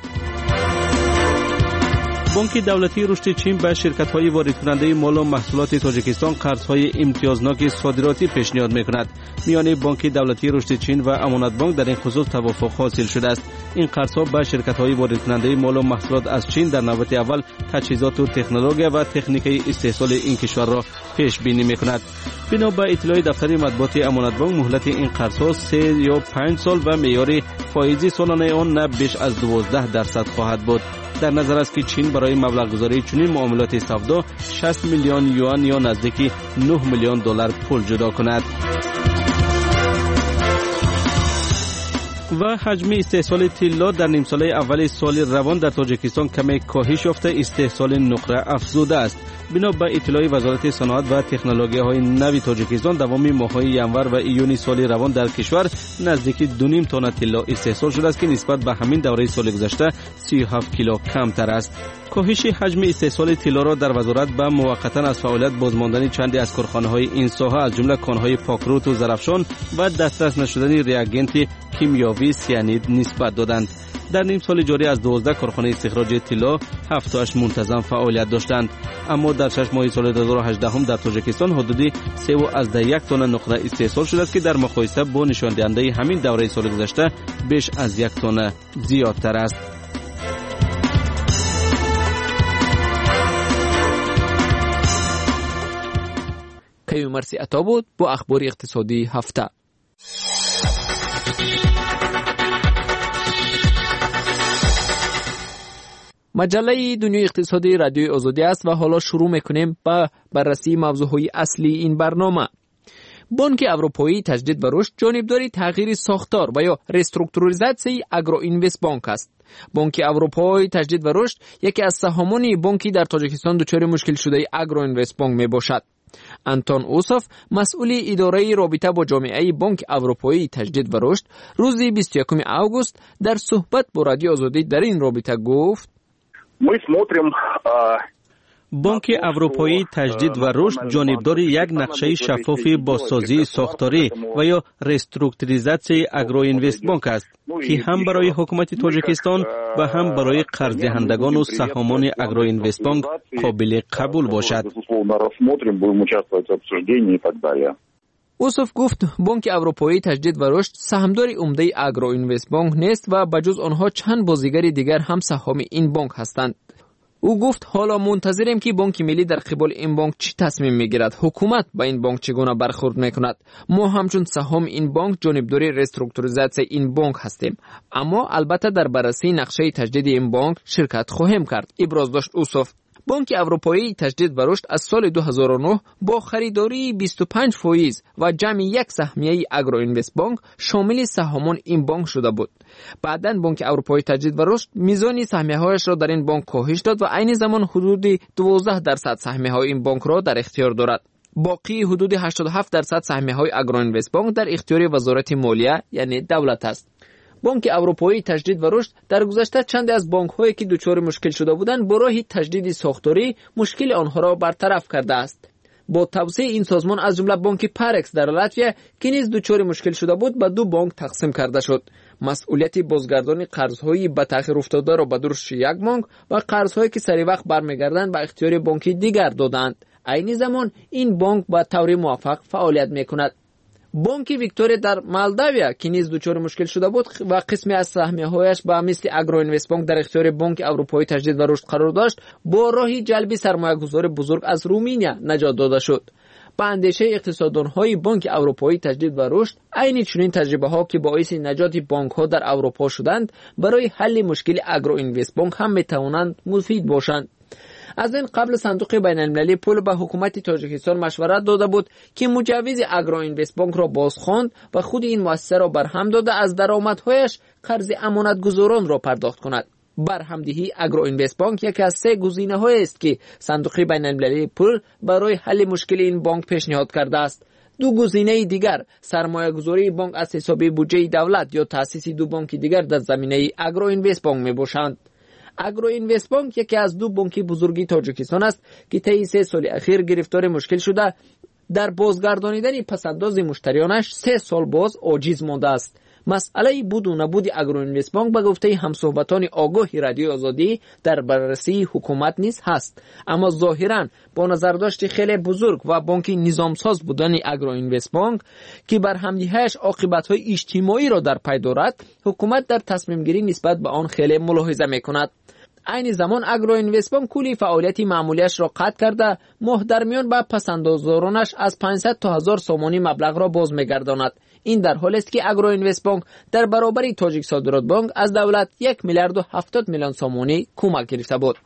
بانک دولتی رشد چین به شرکت‌های وارد کننده مال و محصولات تاجیکستان قرض‌های امتیازناک صادراتی پیشنهاد می‌کند. میان بانک دولتی رشد چین و امانت بانک در این خصوص توافق حاصل شده است. این قرض‌ها به شرکت‌های وارد کننده مال و محصولات از چین در نوبت اول تجهیزات و تکنولوژی و تکنیک استحصال این کشور را پیش بینی می‌کند. بنا به اطلاع دفتر مطبوعات امانت بانک مهلت این قرض‌ها سه یا پنج سال و معیار فایزی سالانه آن نه بیش از دوازده درصد خواهد بود. در نظر است که چین برای مبلغ گذاری چنین معاملات سودا شصت میلیون یوان یا نزدیک نه میلیون دلار پول جدا کند. و حجم استحصال طلا در نیم ساله اول سال روان در تاجیکستان کمی کاهش یافته استحصال نقره افزوده است. بنا به اطلاع وزارت صنعت و تکنولوژی‌های نوی تاجیکستان دوام ماه‌های ینور و ایون سال روان در کشور نزدیک دو نیم تن طلا استحصال شده است که نسبت به همین دوره سال گذشته سی و هفت کیلو کمتر است. کاهش حجم استحصال طلا را در وزارت به موقتا از فعالیت بازماندن چندی از کارخانه‌های این ساحه از جمله کان‌های پاکروت و زرافشان و دسترس نشدن ریاگنت کیمیاوی سیانید نسبت دادند. در نیم سال جاری از دوازده کارخانه استخراج طلا هفت تاش منتظم فعالیت داشتند، اما در شش ماه سال دو هزار و هجده هم در تاجیکستان حدودی سه و از یک تن نقره استحصال شده است که در مقایسه با نشان دهنده همین دوره سال گذشته بیش از یک تن زیادتر است. کیومرث مرسی عطا بود با اخبار اقتصادی هفته. مجله دنیای اقتصادی رادیوی آزادی است و حالا شروع میکنیم با بررسی موضوعهای اصلی این برنامه. بانک اروپایی تجدید و رشد جانبداری تغییر ساختار و یا ریسترکتوریزاسیون اگرو اینوست بانک است. بانک اروپایی تجدید و رشد یکی از سهامان بانکی در تاجیکستان دچار مشکل شده اگرو اینوست بانک می باشد. انتون اوسوف مسئول اداره رابطه با جامعه بانک اروپایی تجدید و رشد روز بیست و یکم آگوست در صحبت با رادیو آزادی در این رابطه گفت: بانک اروپایی تجدید و رشد جانبدار یک نقشه شفاف بازسازی ساختاری و یا ریسترکتوریزاسیون اگرو اینوست بانک است که هم برای حکومت تاجیکستان و هم برای قرض دهندگان و سهامان اگرو اینوست بانک قابل قبول باشد. اوسوف گفت بانک اروپایی تجدید و رشد سهامدار عمده اگرو اینوست بانک نیست و بجز آنها چند بازیگر دیگر هم سهام این بانک هستند. او گفت حالا منتظریم که بانک ملی در قبال این بانک چی تصمیم میگیرد، حکومت با این بانک چگونه برخورد میکند. ما همچون سهام این بانک جانبدار ریسترکتوریزاسیون این بانک هستیم، اما البته در بررسی نقشه تجدید این بانک شرکت خواهیم کرد، ابراز داشت اوسوف. بانک اروپایی تجدید و رشد از سال دو هزار و نه با خریداری بیست و پنج فایز و جمع یک سهمیه اگرو اینوست بانک شامل سهامان این بانک شده بود. بعداً بانک اروپایی تجدید و رشد میزان سهمیه‌هایش را در این بانک کاهش داد و عین زمان حدود دوازده درصد سهمیه‌های این بانک را در اختیار دارد. باقی حدود هشتاد و هفت درصد سهمیه‌های اگرو اینوست بانک در اختیار وزارت مالیه یعنی دولت است. بانک اروپایی تجدید و رشد در گذشته چند از بانک‌هایی که دچار مشکل شده بودند با راه تجدید ساختاری مشکل آنها را برطرف کرده است. با توسعه این سازمان از جمله بانک پارکس در لاتویا که نیز دچار مشکل شده بود به دو بانک تقسیم کرده شد. مسئولیت بازگردانی قرض‌های به تأخیر افتاده را به دوش یک بانک و قرض‌هایی که سری وقت برمیگردند به اختیار بانک دیگر دادند. عین زمان این بانک به طور موفق فعالیت می‌کند. بانک ویکتوریا در مالداویا که نیز دچار مشکل شده بود و قسمی از سهمیه‌هایش به مثل اگرو اینوست بانک در اختیار بانک اروپایی تجدید و رشد قرار داشت، با راه جلب سرمایه‌گذار بزرگ از رومانیا نجات داده شد. به اندیشه اقتصاددان‌های بانک اروپایی تجدید و رشد، عین چنین تجربه‌ها که باعث نجات بانک‌ها در اروپا شدند، برای حل مشکل اگرو اینوست بانک هم می‌توانند مفید باشند. از این قبل صندوق بین المللی پول به حکومت تاجیکستان مشورت داده بود که مجوز اگرو اینوست بانک را بازخواند و خود این مؤسسه را برهم داده از درآمدهایش قرض امانتگزاران را پرداخت کند. برهمدهی اگرو اینوست بانک یکی از سه گزینه‌های است که صندوق بین المللی پول برای حل مشکل این بانک پیشنهاد کرده است. دو گزینه دیگر سرمایه‌گذاری بانک از حساب بودجه دولت یا تأسیس دو بانک دیگر در زمینه اگرو اینوست بانک میباشند. اگرو اینوست بانک یکی از دو بانک بزرگی تاجیکستان است که طی سه سال اخیر گرفتار مشکل شده در بازگردانیدن پسنداز مشتریانش سه سال باز عاجز مانده است. مسئله بود و نبود اگرو اینوست بانک به گفته همصحبتان آگاه رادیو آزادی در بررسی حکومت نیز هست، اما ظاهرا با نظرداشت خیلی بزرگ و بانک نظامساز بودن اگرو اینوست بانک که برهمدهیش عاقبت‌های اجتماعی را در پی دارد، حکومت در تصمیم گیری نسبت به آن خیلی ملاحظه می‌کند. این زمان اگرو اینوست بانک کلی فعالیت معمولیش را قطع کرده ماه در میان به پسندازدارانش از پانصد تا هزار سومانی مبلغ را باز می‌گرداند. این در حالی است که اگرو اینوست بانک در برابر تاجیک صادرات بانک از دولت یک میلیارد و هفتاد میلیون سومانی کمک گرفته بود.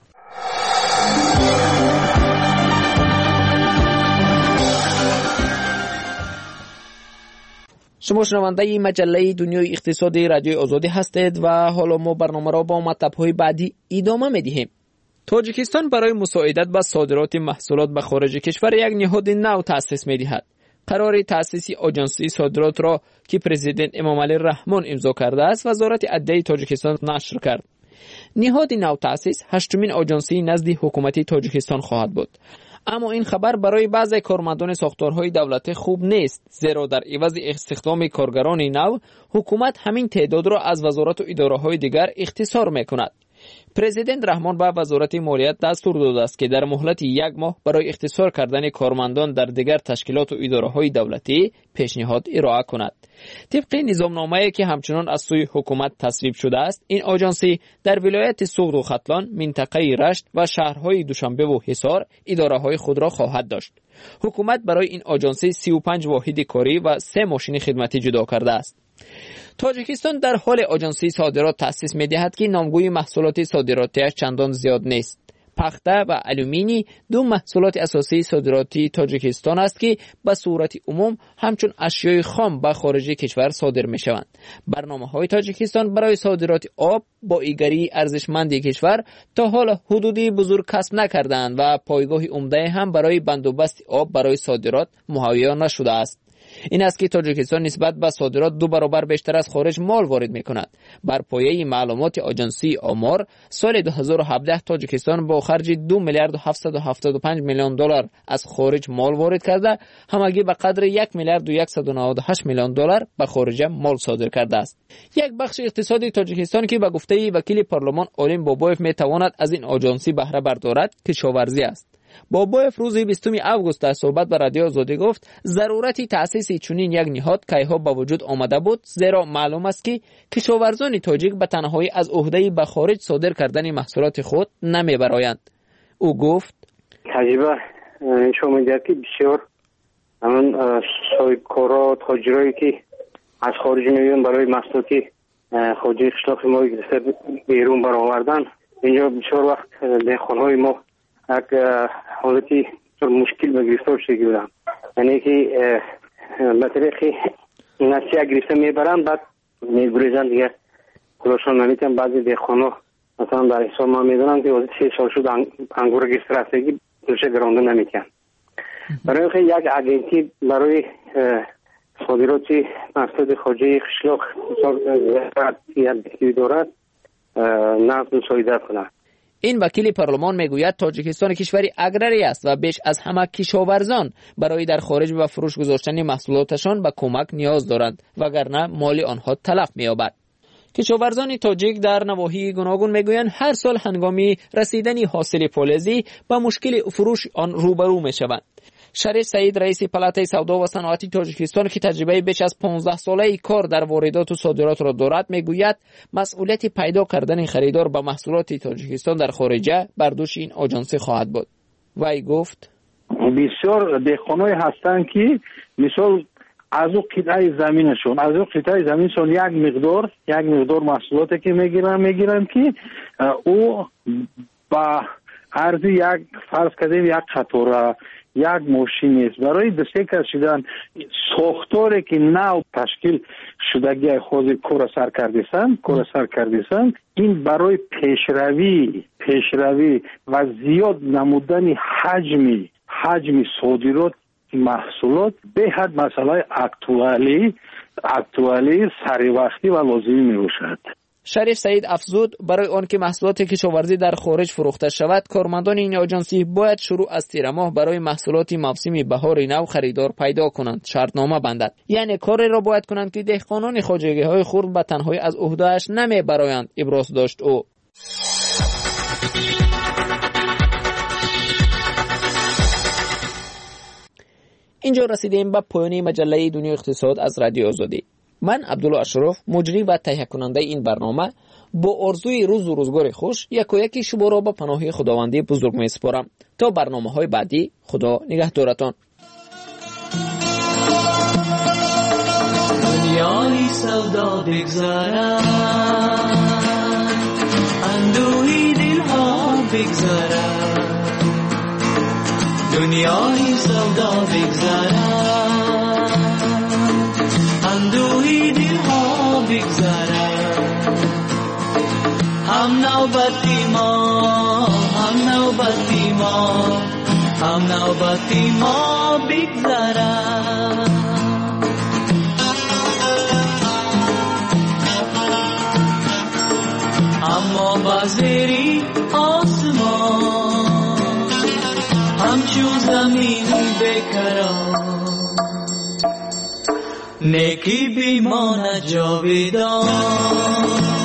شما شنونده مجله دنیای اقتصادی رادیو آزادی هستید و حالا ما برنامه را با مطلب‌های بعدی ادامه می‌دهیم. تاجیکستان برای مساعدت به صادرات محصولات به خارج کشور یک نهاد نو تأسیس می‌دهد. قرار تأسیس آژانسی صادرات را که پرزیدنت امامعلی رحمان امضا کرده است وزارت عدلیه تاجیکستان نشر کرد. نهاد نو تأسیس هشتمین آژانسی نزد حکومت تاجیکستان خواهد بود. اما این خبر برای بعضی کارمندان ساختارهای دولتی خوب نیست، زیرا در عوض استخدام کارگران نو حکومت همین تعداد را از وزارات و اداره‌های دیگر اختصار می‌کند. پرزیدنت رحمان به وزارت مالیات دستور داده است که در مهلت یک ماه برای اختصار کردن کارمندان در دیگر تشکیلات و اداره‌های دولتی پیشنهاد ارائه کند. طبق نظامنامه‌ای که همچنان از سوی حکومت تصویب شده است، این آژانسی در ولایت سوغد و ختلان، منطقه رشت و شهرهای دوشنبه و حصار اداره‌های خود را خواهد داشت. حکومت برای این آژانسی سی و پنج واحد کاری و سه ماشین خدمتی جدا کرده است. تاجیکستان در حال آژانسی صادرات تأسیس می‌دهد که نامگوی محصولات صادراتیش چندان زیاد نیست. پخته و آلومینی دو محصولات اساسی صادراتی تاجیکستان است که به صورت عموم همچون اشیای خام به خارج کشور صادر می‌شوند. برنامه‌های تاجیکستان برای صادرات آب با ایگری ارزشمند کشور تا حالا حدودی بزرگ کسب نکردند و پایگاه عمده هم برای بندوبست آب برای صادرات مهیا نشده است. این است که تاجیکستان نسبت به صادرات دو برابر بیشتر از خارج مال وارد می‌کند. بر پایه معلومات آژانسی آمار، سال دو هزار و هفده تاجیکستان با خرج دو میلیارد و هفتصد و هفتاد و پنج میلیون دلار از خارج مال وارد کرده، همگی به قدر یک میلیارد و صد و نود و هشت میلیون دلار به خارج مال صادر کرده است. یک بخش اقتصادی تاجیکستان که به گفته وکیل پارلمان آلیم بابایف می‌تواند از این آژانسی بهره بردارد، کشاورزی است. بابایف روز بیستم آگوست در صحبت با رادیو آزادی گفت ضرورت تأسیس چنین یک نهاد کایها با وجود آمده بود، زیرا معلوم است که کشاورزان تاجیک به تنهایی از عهده به خارج صادر کردن محصولات خود نمیبرایند. او گفت تجربه نشون می‌دهد که بسیار همون صاحبکارا تاجرایی که از خارج میان برای محصولات خارجی قشلاق ما بیرون برآوردن، اینجا بسیار وقت دهخانهای ما یک حالتی مشکل به گرفتار شده بودن، یعنی که به طریق نسیه گرفته میبرن بعد میگریزن دیگه خودشان نمیتونن. بعضی دهخانا مثلا در حساب ما میدونن که سه سال شد انگور گرفته رفتگی دوشه گرانده نمیتونن. برای اینکه یک اجنسی برای صادرات محصولات خارجی قشلاق زراعتی دارد نقد مساعدت کنند. این وکیل پارلمان میگوید تاجیکستان کشوری اگراری است و بیش از همه کشاورزان برای در خارج و فروش گذاشتن محصولاتشان به کمک نیاز دارند وگرنه مال آنها تلف می‌یابد. کشاورزان تاجیک در نواحی گوناگون میگویند هر سال هنگامی رسیدن حاصل فولادی با مشکل فروش آن روبرو میشوند. شریف سعید رئیس پلاتای سودا و صنعتی تاجیکستان که تجربه بیش از پانزده ساله کار در واردات و صادرات را دارد میگوید مسئولیت پیدا کردن خریدار به محصولات تاجیکستان در خارجه بر دوش این آژانسی خواهد بود. وی گفت بسیار دهخانای هستند که مثال از او قطعه زمینشون از او قطعه زمینشون یک مقدار یک مقدار محصولاتی که میگیرن میگیرن که او با ارزی یک فرض کردیم یک قطوره یک ماشین است برای دسته کشیدن ساختاری که نو تشکیل شدگی خود کور سر کردیسن کور سر کردیسن این برای پیشروی پیشروی و زیاد نمودن حجمی حجم صادرات محصولات به حد مسئله اکتوالی اکتوالی سری وقتی و لازمی می باشد. شریف سعید افزود برای آن که محصولات کشاورزی در خارج فروخته شود کارمندان این آژانسی باید شروع از تیر ماه برای محصولات موسمی بهار نو خریدار پیدا کنند شرطنامه بندد یعنی کاری را باید کنند که دهقانان خواجگی های خرد به تنهایی از عهده‌اش نمی برآیند ابراز داشت او. اینجا رسیدیم به پایان مجله دنیای اقتصاد از رادیو آزادی. من عبدالله اشرف مجری و تهیه کننده این برنامه با آرزوی روز و روزگار خوش یک و یکی شما را به پناه خداوندی بزرگ می سپارم تا برنامه های بعدی. خدا نگهدارتان. دنیای سودا بگذارد اندوهی دلها بگذارد دنیای سودا بگذارد اندوهی دلها بگذارد هم نوبتی ما هم نوبتی ما هم نوبتی ما بگذارد اما بازری آسمان همچون زمین بکران نیکی بیمانه جاویدان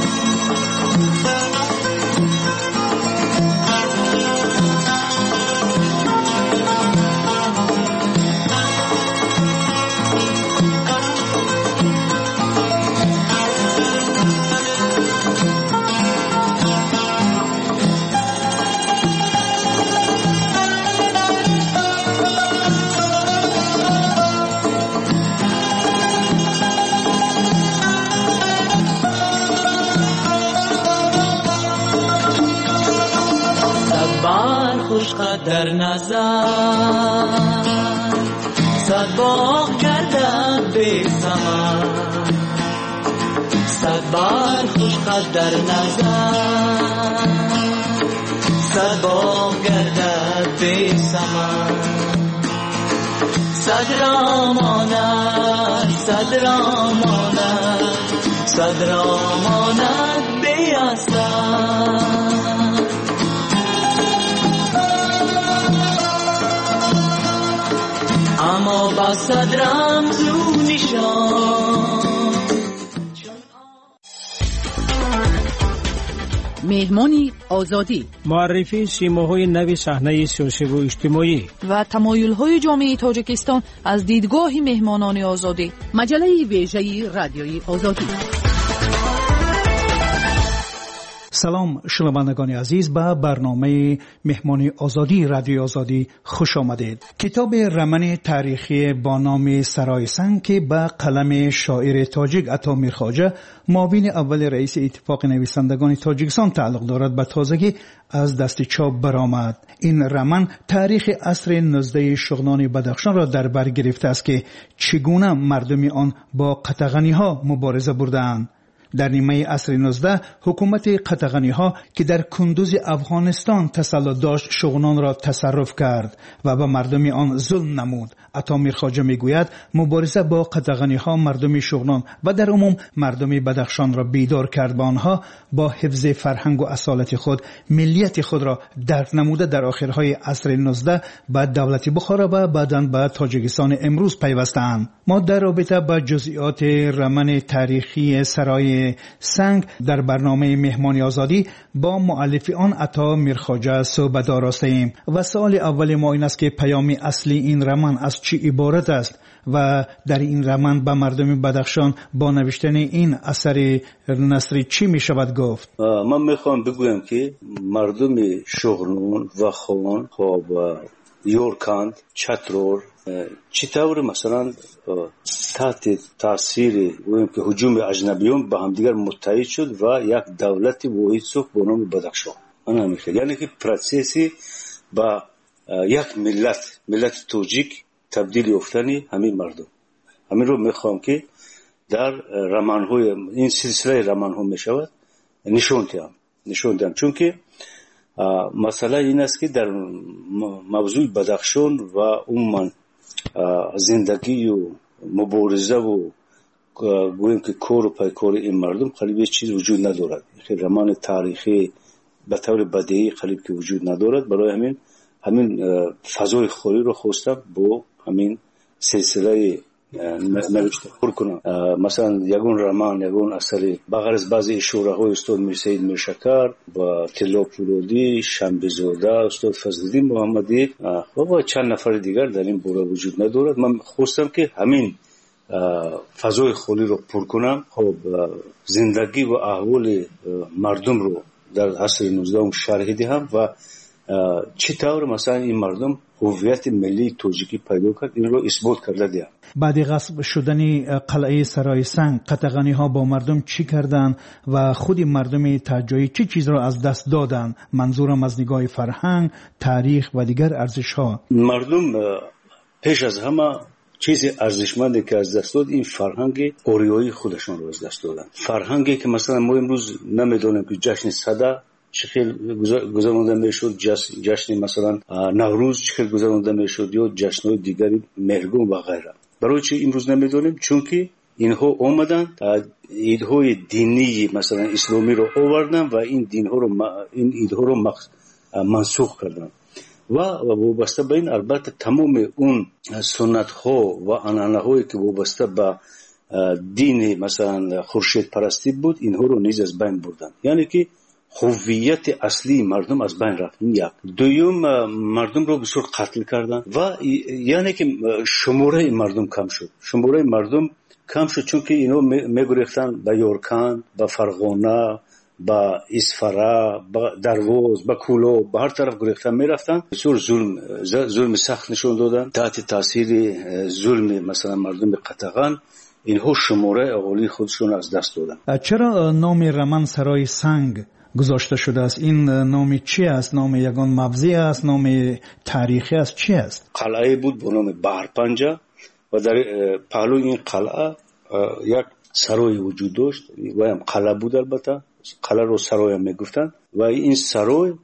در نظر صد باغ گردد به ثمر صد بار خوش قد در نظر صد باغ گردد به ثمر صد را ماند صد را ماند صد را ماند به اثر اما با صد رمز و نشان. مهمانی آزادی معرفی سیماهای نوی صحنه سیاسی و اجتماعی و تمایل‌های جامعه تاجیکستان از دیدگاه مهمانان آزادی. مجله ویژه رادیوی آزادی. سلام شنوندگان عزیز، به برنامه مهمانی آزادی رادیو آزادی خوش آمدید. کتاب رمن تاریخی با نام سرای سنگ که به قلم شاعر تاجیک عطا میرخواجه معاون اول رئیس اتفاق نویسندگان تاجیکستان تعلق دارد به تازگی از دست چاپ برآمد. این رمن تاریخ عصر نوزده شغنان بدخشان را در بر گرفته است که چگونه مردم آن با قطغنی ها مبارزه بردند. در نیمه عصر نوزده حکومت قطغنی ها که در کندوز افغانستان تسلط داشت شغنان را تصرف کرد و به مردم آن ظلم نمود. عطا میرخواجه میگوید مبارزه با قطغنی ها مردم شغنان و در عموم مردم بدخشان را بیدار کرد. با آنها با حفظ فرهنگ و اصالت خود ملیت خود را درک نموده در آخرهای عصر نوزده به دولت بخارا و بعداً به تاجیکستان امروز پیوستند. ما در رابطه با جزئیات رمن تاریخی سرای سنگ در برنامه مهمانی آزادی با مؤلف آن عطا میرخواجه صحبت آراستیم و سوال اول ما این است که پیام اصلی این رمن از چی عبارت است و در این رمن به مردم بدخشان با نوشتن این اثر نثری چی می شود گفت؟ من میخوام بگویم که مردم شغنون و خون و یورکاند چترور چطور مثلا تحت تاثیر و هجوم اجنبیون با هم دیگر متحد شد و یک دولت واحد ساخت به نام بدخشان. من همین یعنی که پروسسی با یک ملت ملت توجیک تبدیل یافتنی همین مردم همین رو میخوام که در رمان‌های این سلسله رمان‌ها میشود نشون دهم نشون دهم چون که مسئله این است که در موضوع بدخشان و عموما زندگی و مبارزه و گویم که کار و پیکار این مردم قریب هیچ چیز وجود ندارد. خیلی رمان تاریخی به طور بدیهی قریب که وجود ندارد. برای همین همین فضای خوری رو خواستم با همین سلسله نوشته پر کنم. مثلا یگون رمان یگون اثری بغیر از بعضی اشاره های استاد میرسید میرشکر با طلا پولادی شنبه زاده استاد فضلالدین محمدی و چند نفر دیگر در این باره وجود ندارد. من خواستم که همین فضای خوری رو پر کنم. خب زندگی و احوال مردم رو در عصر نوزدهم شرح دهم و چطور مثلا این مردم هویت ملی تاجیکی پیدا کرد این رو اثبات کرده دیم. بعد غصب شدن قلعه سرای سنگ قطغنی ها با مردم چی کردن و خود مردم تاجایی چه چیز را از دست دادن؟ منظورم از نگاه فرهنگ، تاریخ و دیگر ارزش ها. مردم پیش از همه چیز ارزشمندی که از دست داد این فرهنگ اوریایی خودشون رو از دست دادن. فرهنگی که مثلا ما امروز نمیدونیم که جشن صده چخیل گذرانده میشد، جشن مثلا نوروز چخیل گذرانده میشد یا جشن‌های دیگری مهرگان و غیره. برای چی امروز نمیدونیم؟ چون که اینها اومدن ایدهای دینی مثلا اسلامی رو آوردن و این دینها رو این ایدها رو منسوخ کردن و وابسته به این البته تمام اون سنت ها و عنعنه هایی که وابسته به دین مثلا خورشید پرستی بود اینها رو نیز از بین بردن. یعنی که هویت اصلی مردم از بین رفت. یک دوم مردم رو بسیار قتل کردن و یعنی که شماره مردم کم شد. شماره مردم کم شد چون که اینا میگریختن به یورکان، به فرغانه، با اسفره، با درواز، با کولو، به هر طرف گریختن میرفتن. بسیار ظلم ظلم سخت نشون دادن. تحت تاثیر ظلم مثلا مردم قطغن اینها شماره اقالی خودشون از دست دادن. چرا نام رمان سرای سنگ گذاشته شده است؟ این نام چی است؟ نام یگان مبزی است؟ نام تاریخی است؟ چی است؟ قلعه بود به نام بهرپنجه و در پهلوی این قلعه یک سرای وجود داشت و هم قلعه بود. البته قلعه رو سرای هم میگفتن و این سرای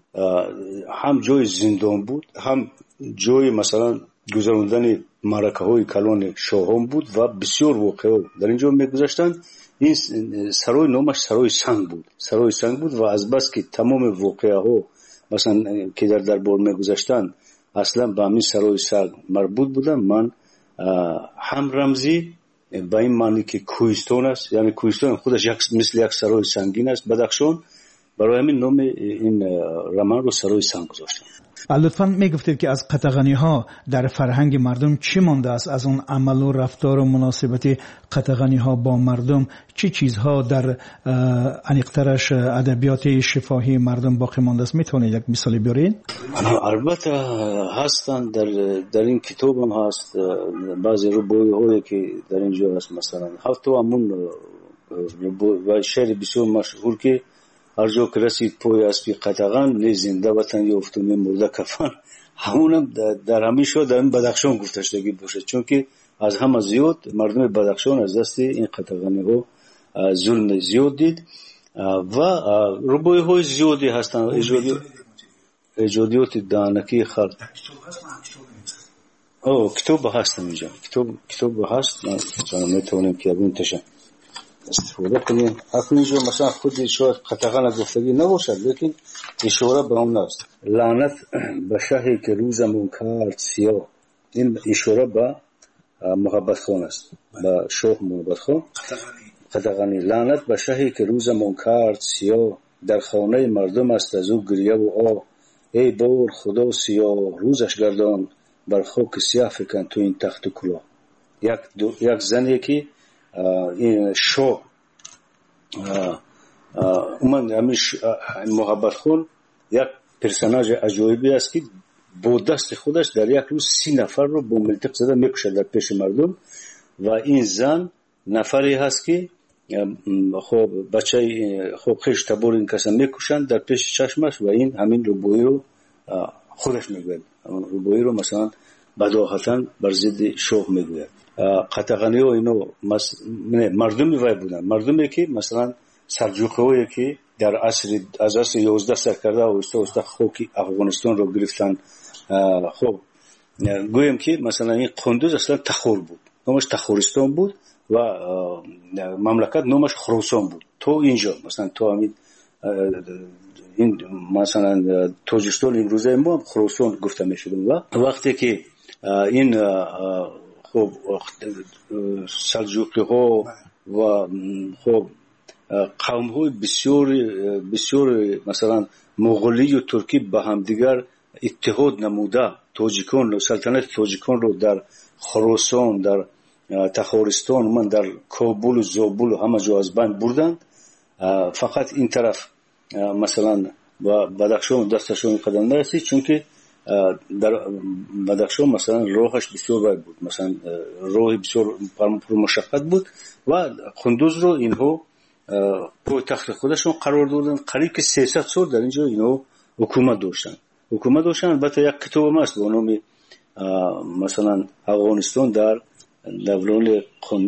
هم جای زندان بود هم جای مثلا گذراندن معرکه های کلان شاهان بود و بسیار واقعه در اینجا میگذاشتن. این سرای نامش سرای سنگ بود. سرای سنگ بود و از بس که تمام واقعه ها مثلا که در دربار میگذاشتن اصلا به همین سرای سنگ مربوط بودن. من هم رمزی به این معنی که کوهستان است، یعنی کوهستان خودش یک مثل یک سرای سنگین است بدخشان، برای همین نام این رمان رو سرای سنگ گذاشتم. لطفاً میگفتید که از قطغنی ها در فرهنگ مردم چی مانده است؟ از اون عمل و رفتار و مناسبت قطغنی ها با مردم چه چی چیزها در انیقترش ادبیات شفاهی مردم باقی مانده است؟ میتونید یک مثال بیارید؟ البته هستند در در این کتاب هم هست بعضی ربوی هایی که در اینجا هست. مثلا حتی همون و شعر بسیار مشهور که هر جا که رسید پای اسبی قطغن نه زنده وطن یافت و نه مرده کفن، همونم در همیشه در این بدخشان گفته شده باشه چون که از همه زیاد مردم بدخشان از دست این قطغنی ها ظلم زیاد دید و ربوی های زیادی هستند. ایجادیات دانکی خلق او کتاب هست اینجا، کتاب کتاب هست. من میتونم که اون تشن استفاده کنیم. اینجا مثلا خود شاید قطغن گفتگی نباشد لیکن اشاره به اون است. لعنت به شهی که روزمون کرد سیاه. این اشاره به محبت خان است، به شاه محبت خان قطغنی. لعنت به شهی که روزمون کرد سیاه، در خانه مردم است از او گریه و آه. ای بار خدا سیاه روزش گردان، بر خاک سیاه فکن تو این تخت و کلاه. یک یک زنی که این شاه اومد همیش محبت خون یک پرسناژ عجایبی است که با دست خودش در یک روز سی نفر رو با ملتق زده میکشه در پیش مردم و این زن نفری هست که خب بچه خب خیش تبور این کسا میکشند در پیش چشمش و این همین روبویی رو خودش میگوید. روبویی رو مثلا بداهتاً بر ضد شاه میگوید. قطغانی ها اینو مردمی وای بودن، مردمی که مثلا سلجوقی هایی که در عصر از عصر یازده سرکرده و استا استا خوکی افغانستان رو گرفتن. خب گویم که مثلا این قندوز اصلا تخور بود، نامش تخورستان بود و مملکت نامش خراسان بود. تو اینجا مثلا تو همین این مثلا تاجیکستان امروزه ما خراسان گفته میشد و وقتی که این خب سلجوقی ها و خب قوم های بسیار بسیار مثلا مغولی و ترکی با هم دیگر اتحاد نموده تاجیکان رو سلطنت تاجیکان رو در خراسان در تخارستان من در کابل و زابل و همه جا از بین بردن. فقط این طرف مثلا با بدخشان دستشون قدم نرسید چون که در بدخشان مثلا راهش بسیار بد بود، مثلا راه بسیار پر مشقت بود و قندوز رو اینها پایتخت خودشون قرار دادن. قریب که سیصد سال در اینجا اینها حکومت داشتن حکومت داشتن البته یک کتاب هم هست با نام مثلا افغانستان در دوران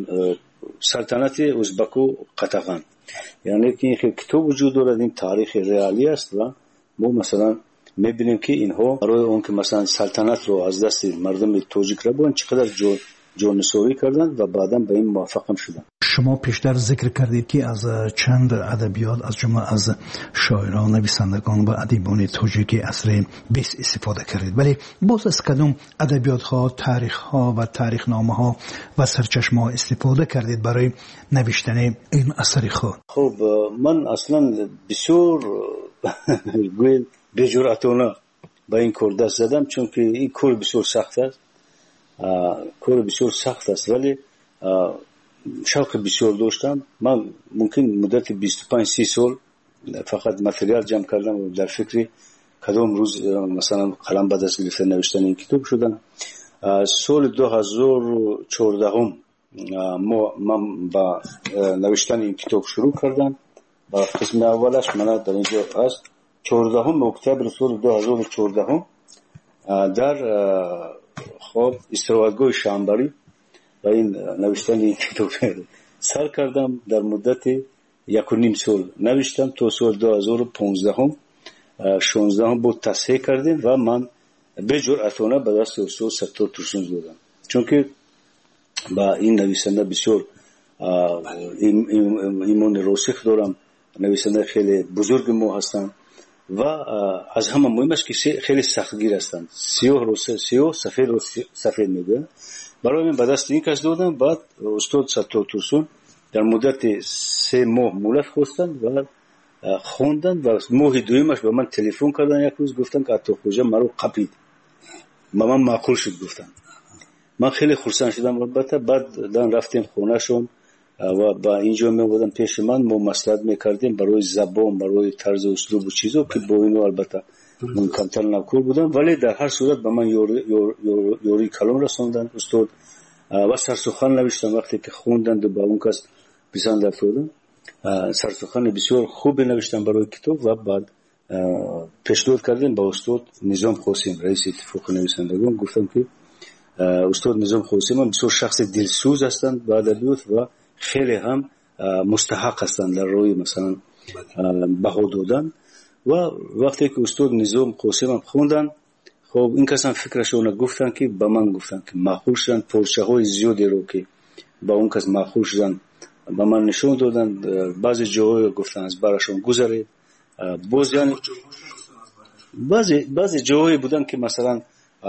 سلطنت ازبک و قطغن، یعنی که این کتاب وجود دارد. این تاریخ ریالی است و ما مثلا میبینیم که اینها برای اون که مثلا سلطنت رو از دست مردم تاجیک را بودن چقدر جو جانسوری کردن و بعدا به این موفق هم شدن. شما پیشتر ذکر کردید که از چند ادبیات از جمله از شاعران، نویسندگان و ادیبان تاجیک عصر بیست استفاده کردید، ولی باز از کدام ادبیات ها، تاریخ ها و تاریخ نامه ها و سرچشمه ها استفاده کردید برای نوشتن این اثر خود؟ خب من اصلا بسیار گویل بجرأتانه با این کار دست زدم چون که این کار بسیار سخت است، کار بسیار سخت است ولی شوق بسیار داشتم. من ممکن مدت بیست و پنج سی سال فقط متریال جمع کردم و در فکری کدام روز مثلا قلم به دست گرفتن نوشتن این کتاب شدن. سال دو هزار و چهارده من با نوشتن این کتاب شروع کردم. با قسم اولش من در اینجا هست چهاردهم اکتبر سال دو هزار و چهارده در خب استراحتگاه شامبری و این نوشتن این کتاب سر کردم. در مدت یک و نیم سال نوشتم تا سال دو هزار و پانزده شانزده بود تصحیح کردیم و من به جرأتانه به دست استاد ستار ترسون دادم چون که با این نویسنده بسیار ایمان راسخ دارم. نویسنده خیلی بزرگ ما هستند و از همه مهمش که خیلی سختگیر هستند. سیاه رو سیاه، سفید رو سفید میگه. برای من به دست این کس دادم. بعد استاد ستار ترسون در مدت سه ماه مولت خواستند و خوندن و ماه دویمش به من تلفن کردن. یک روز گفتن که عطا خوجا مرا قپید، با من معقول شد گفتن. من خیلی خرسند شدم. البته بعد دن رفتیم خونه شون و با اینجا می بودن پیش من ما مصلحت میکردیم برای زبان، برای طرز اسلوب و چیزا که با اینو البته من کمتر نکور بودم ولی در هر صورت به من یوری, یوری, یوری, یوری کلام رسوندن استاد و سرسخن نوشتم. وقتی که خوندند و با اون کس پسند افتادم سرسخن بسیار خوب نوشتم برای کتاب و بعد پیشنهاد کردیم با استاد نظام قاسم رئیس اتفاق نویسندگان. گفتم که استاد نظام قاسم بسیار شخص دلسوز هستند با ادبیات و خیلی هم مستحق هستند در روی مثلا بها دادن. و وقتی که استاد نظام قاسم خوندن خب این کسان فکرشون گفتن که با من گفتن که معقول شدن. پرسه های زیادی رو که با اون کس معقول شدن با من نشون دادن. بعضی جاهای گفتن از براشون گذره. باز یعنی بعضی بعضی جاهای بودن که مثلا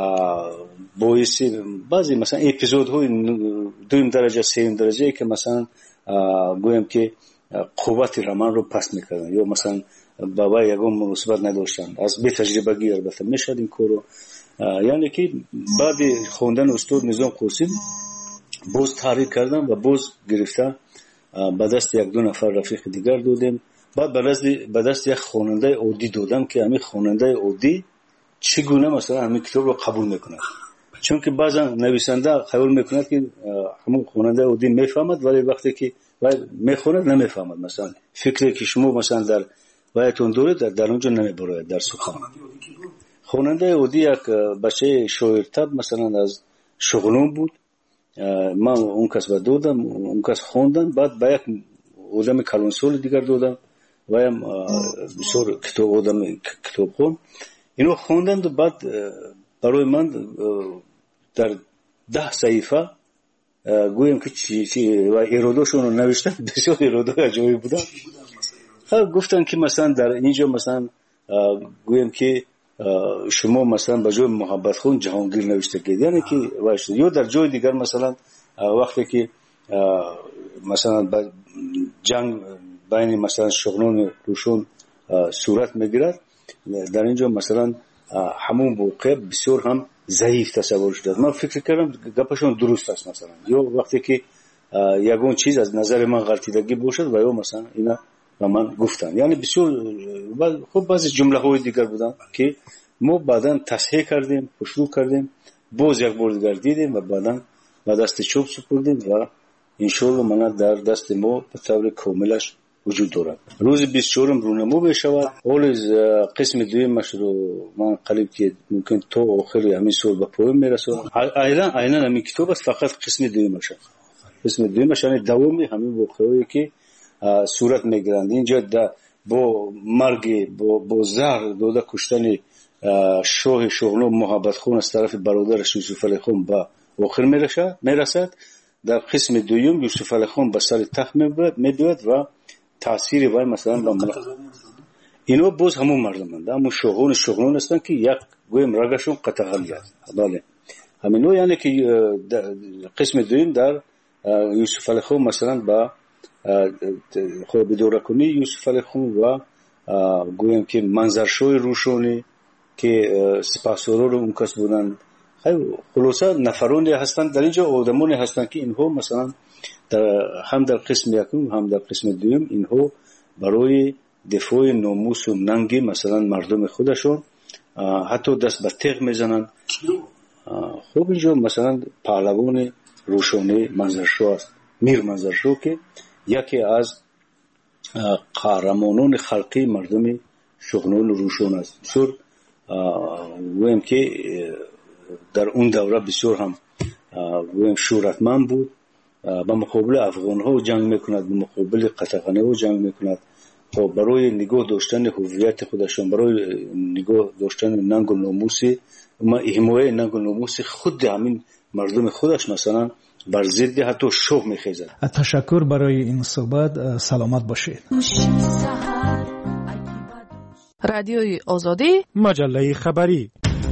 باعثی بعضی مثلا اپیزودهای دویم درجه سوم درجه که مثلا گویم که قوت رمان رو پس میکردن یا مثلا بابا یگم مناسبت نداشتن. از بی تجربگی البته میشد این کارو. یعنی که بعد خوندن استاد نظام قاسم باز تحریک کردم و باز گرفتم به دست یک دو نفر رفیق دیگر دادیم. بعد به دست یک خواننده عادی دادم که همین خواننده عادی چگونه مثلا همین کتاب رو قبول میکنه. چون که بعضا نویسنده قبول میکنه که همون خواننده عادی میفهمد ولی وقتی که و میخونه نمیفهمد. مثلا فکری که شما مثلا در وایتون داره در, در اونجا نمیبره در سخن. خواننده عادی یک بچه شاعرتب مثلا از شغلون بود. من اون کس با دادم، اون کس خوندم، بعد با یک آدم کلانسول دیگر دادم و هم بسیار کتاب آدم کتاب خون اینو خوندند و بعد برای من در ده صحیفه گویم که چی چی و ایراداشون رو نوشتم. بسیار ایرادای عجیبی بودن. گفتن که مثلا در اینجا مثلا گویم که شما مثلا به جای محبت خون جهانگیر نوشته که یعنی که یا در جای دیگر مثلا وقتی که مثلا جنگ بین مثلا شغلون روشون صورت میگیرد در اینجا مثلا همون موقع بسیار هم ضعیف تصور شده. من فکر کردم گپشون درست است. مثلا یا وقتی که یگون چیز از نظر من غلطیدگی باشد و یا مثلا اینا و من گفتن یعنی بسیار خب بعضی جمله های دیگر بودن که ما بعداً تصحیح کردیم، پشتو کردیم، باز یک بار دیگر دیدیم و بعداً به دست چوب سپردیم و انشالله من در دست ما به طور کاملش وجود دارد. روز بیست و چهارم رونما میشود. حال قسم دویمش رو من قریب که ممکن تا آخر همین سال به پایان میرسونم. عینا عینا همین کتاب است، فقط قسم دویمش. قسم دویمش یعنی دومی همین واقعه‌ای که صورت میگیرند. اینجا با مرگ با با زهر داده کشتن شاه شغل و محبت خون از طرف برادرش یوسف علی خان به آخر میرسد میرسد در قسم دوم یوسف علی خان به سر تخت میدوید و تاثیر وای مثلا به ملک اینو باز همون مردمند همون شغلون شغلون هستن که یک گویم رگشون قطعا است. بله همینو یعنی که قسم دوم در یوسف علی خان مثلا با خود بدوره کنی یوسف علی خان و گویم که منظرشوی روشونی که سپاسداران اون کس بودن. خلاصه نفرانی هستند در اینجا، آدمانی هستند که اینها مثلا در هم در قسم یکم هم در قسم دوم اینها برای دفاع ناموس و ننگ مثلا مردم خودشون حتی دست به تیغ میزنن. خب اینجا مثلا پهلوان روشونی منظرشو است، میر منظرشو که یکی از قهرمانان خلقی مردم شغنان روشون است. بسیار گویم که در اون دوره بسیار هم گویم شهرتمند بود. با مقابل افغان ها جنگ میکند، با مقابل قطغنه ها جنگ میکند. خب برای نگاه داشتن هویت خودشون، برای نگاه داشتن ننگ و ناموس ما حمایت ننگ و ناموس خود همین مردم خودش مثلا بر ضد حتی شوق میخیزد. تشکر برای این صحبت. سلامت باشید. رادیوی آزادی، مجله خبری.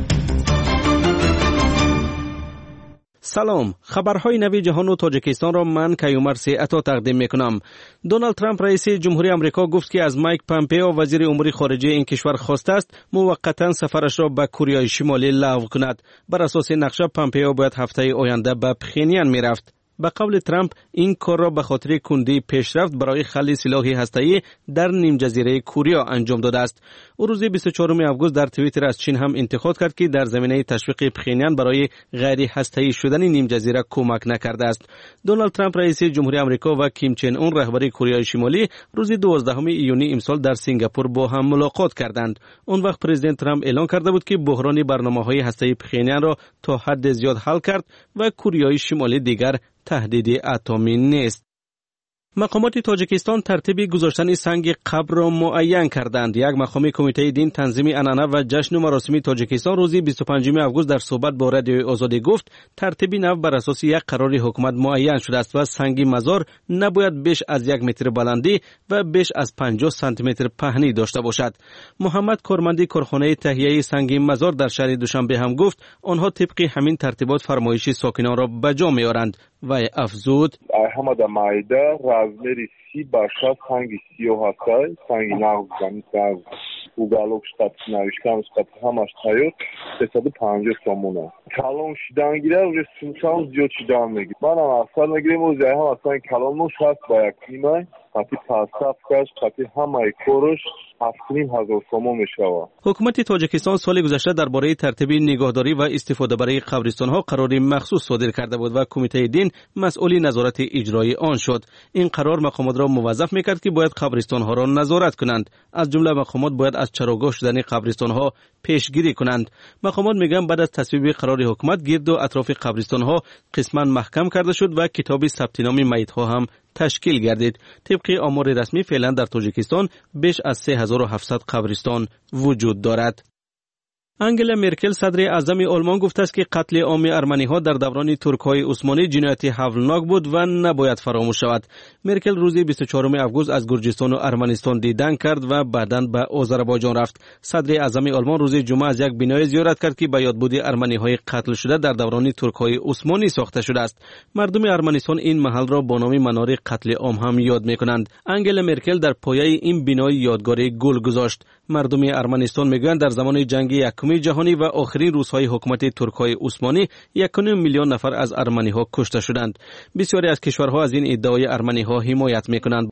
سلام، خبرهای نوی جهان و تاجیکستان را من کیومر سیعتا تقدیم میکنم. دونالد ترامپ رئیس جمهوری آمریکا گفت که از مایک پامپئو وزیر امور خارجه این کشور خواسته است موقتا سفرش را به کره شمالی لغو کند. بر اساس نقشه پامپئو باید هفته آینده به پخینیان میرفت. به قول ترامپ این کار را به خاطر کندی پیشرفت برای خلع سلاح هسته‌ای در نیم جزیره کره انجام داده است. او روز بیست و چهارم آگوست در توییتر از چین هم انتقاد کرد که در زمینه تشویق پخینیان برای غیر هسته‌ای شدن نیم جزیره کمک نکرده است. دونالد ترامپ رئیس جمهوری آمریکا و کیم چن اون رهبر کره شمالی روز دوازدهم ایونی امسال در سنگاپور با هم ملاقات کردند. اون وقت پرزیدنت ترامپ اعلان کرده بود که بحران برنامه‌های هسته‌ای پخینیان را تا حد زیاد حل کرد و کره شمالی دیگر تهدید اتمی نیست. مقامات تاجیکستان ترتیب گذاشتن سنگ قبر را معین کردند. یک مقام کمیته دین تنظیم عنعنه و جشن و مراسم تاجیکستان روز بیست و پنجم آگوست در صحبت با رادیوی آزادی گفت ترتیب نو بر اساس یک قرار حکومت معین شده است و سنگ مزار نباید بیش از یک متر بلندی و بیش از پنجاه سانتی متر پهنی داشته باشد. محمد کارمندی کارخانه تهیه سنگ مزار در شهر دوشنبه هم گفت آنها طبق همین ترتیبات فرمایش ساکنان را به جا می‌آورند و افزود همه مایده размери سی баша санги сиёҳ ҳастай санги нағз замисар уголок штати навиштан штати ҳамаш тайёр сесад و پنجاه сомон аст. калон шидан гирад уже сумсам зиёд шидан мегирад. манам аксар мегирем ӯ ҷайҳам аслан калонмуш ҳаст ба як тимай қати пасафкаш қати ҳамаи корш ҳафт ним ҳазор сомон мешавад. ҳукумати тоҷикистон соли гузашта дар бораи тартиби нигоҳдорӣ ва истифода барои қабристонҳо қарори махсус содир карда буд ва кумитаи дин масъули назорати иҷрои он шуд. ин қарор мақомотро муваззаф мекард ки бояд қабристонҳоро назорат кунанд. аз ҷумла мақомот бояд аз чарогоҳ шудани қабристонҳо пешгирӣ кунанд. мақомот мегӯянд баъд аз тасвиби қарори ҳукумат гирду атрофи қабристонҳо қисман маҳкам карда шуд ва китоби сабтиноми майитҳо ҳам ташкил гардид. тибқи омори расмӣ феълан дар тоҷикистон беш аз се ҳазору ҳафтсад қабристон вуҷуд дорад. ангела меркел садри аъзами олмон гуфтааст ки қатли оми арманиҳо дар даврони туркҳои усмонӣ ҷинояти ҳавлнок буд ва набояд фаромӯш шавад. меркел рӯзи бисту чорум август аз гурҷистону арманистон дидан кард ва баъдан ба озарбойҷон рафт. садри аъзами олмон рӯзи ҷумъа аз як биное зиёрат кард ки ба ёдбуди арманиҳои қатлшуда дар даврони туркҳои усмонӣ сохта шудааст. мардуми арманистон ин маҳалро бо номи манори қатли ом ҳам ёд мекунанд. ангела меркел дар пояи ин бинои ёдгорӣ гул гузошт. мардуми арманистон мегӯянд дар замони ҷанги якуми ҷаҳонӣ ва охирин рӯзҳои ҳукумати туркҳои усмонӣ якуним миллион нафар аз арманиҳо кушта шуданд. бисёре аз кишварҳо аз ин иддаои арманиҳо ҳимоят мекунанд.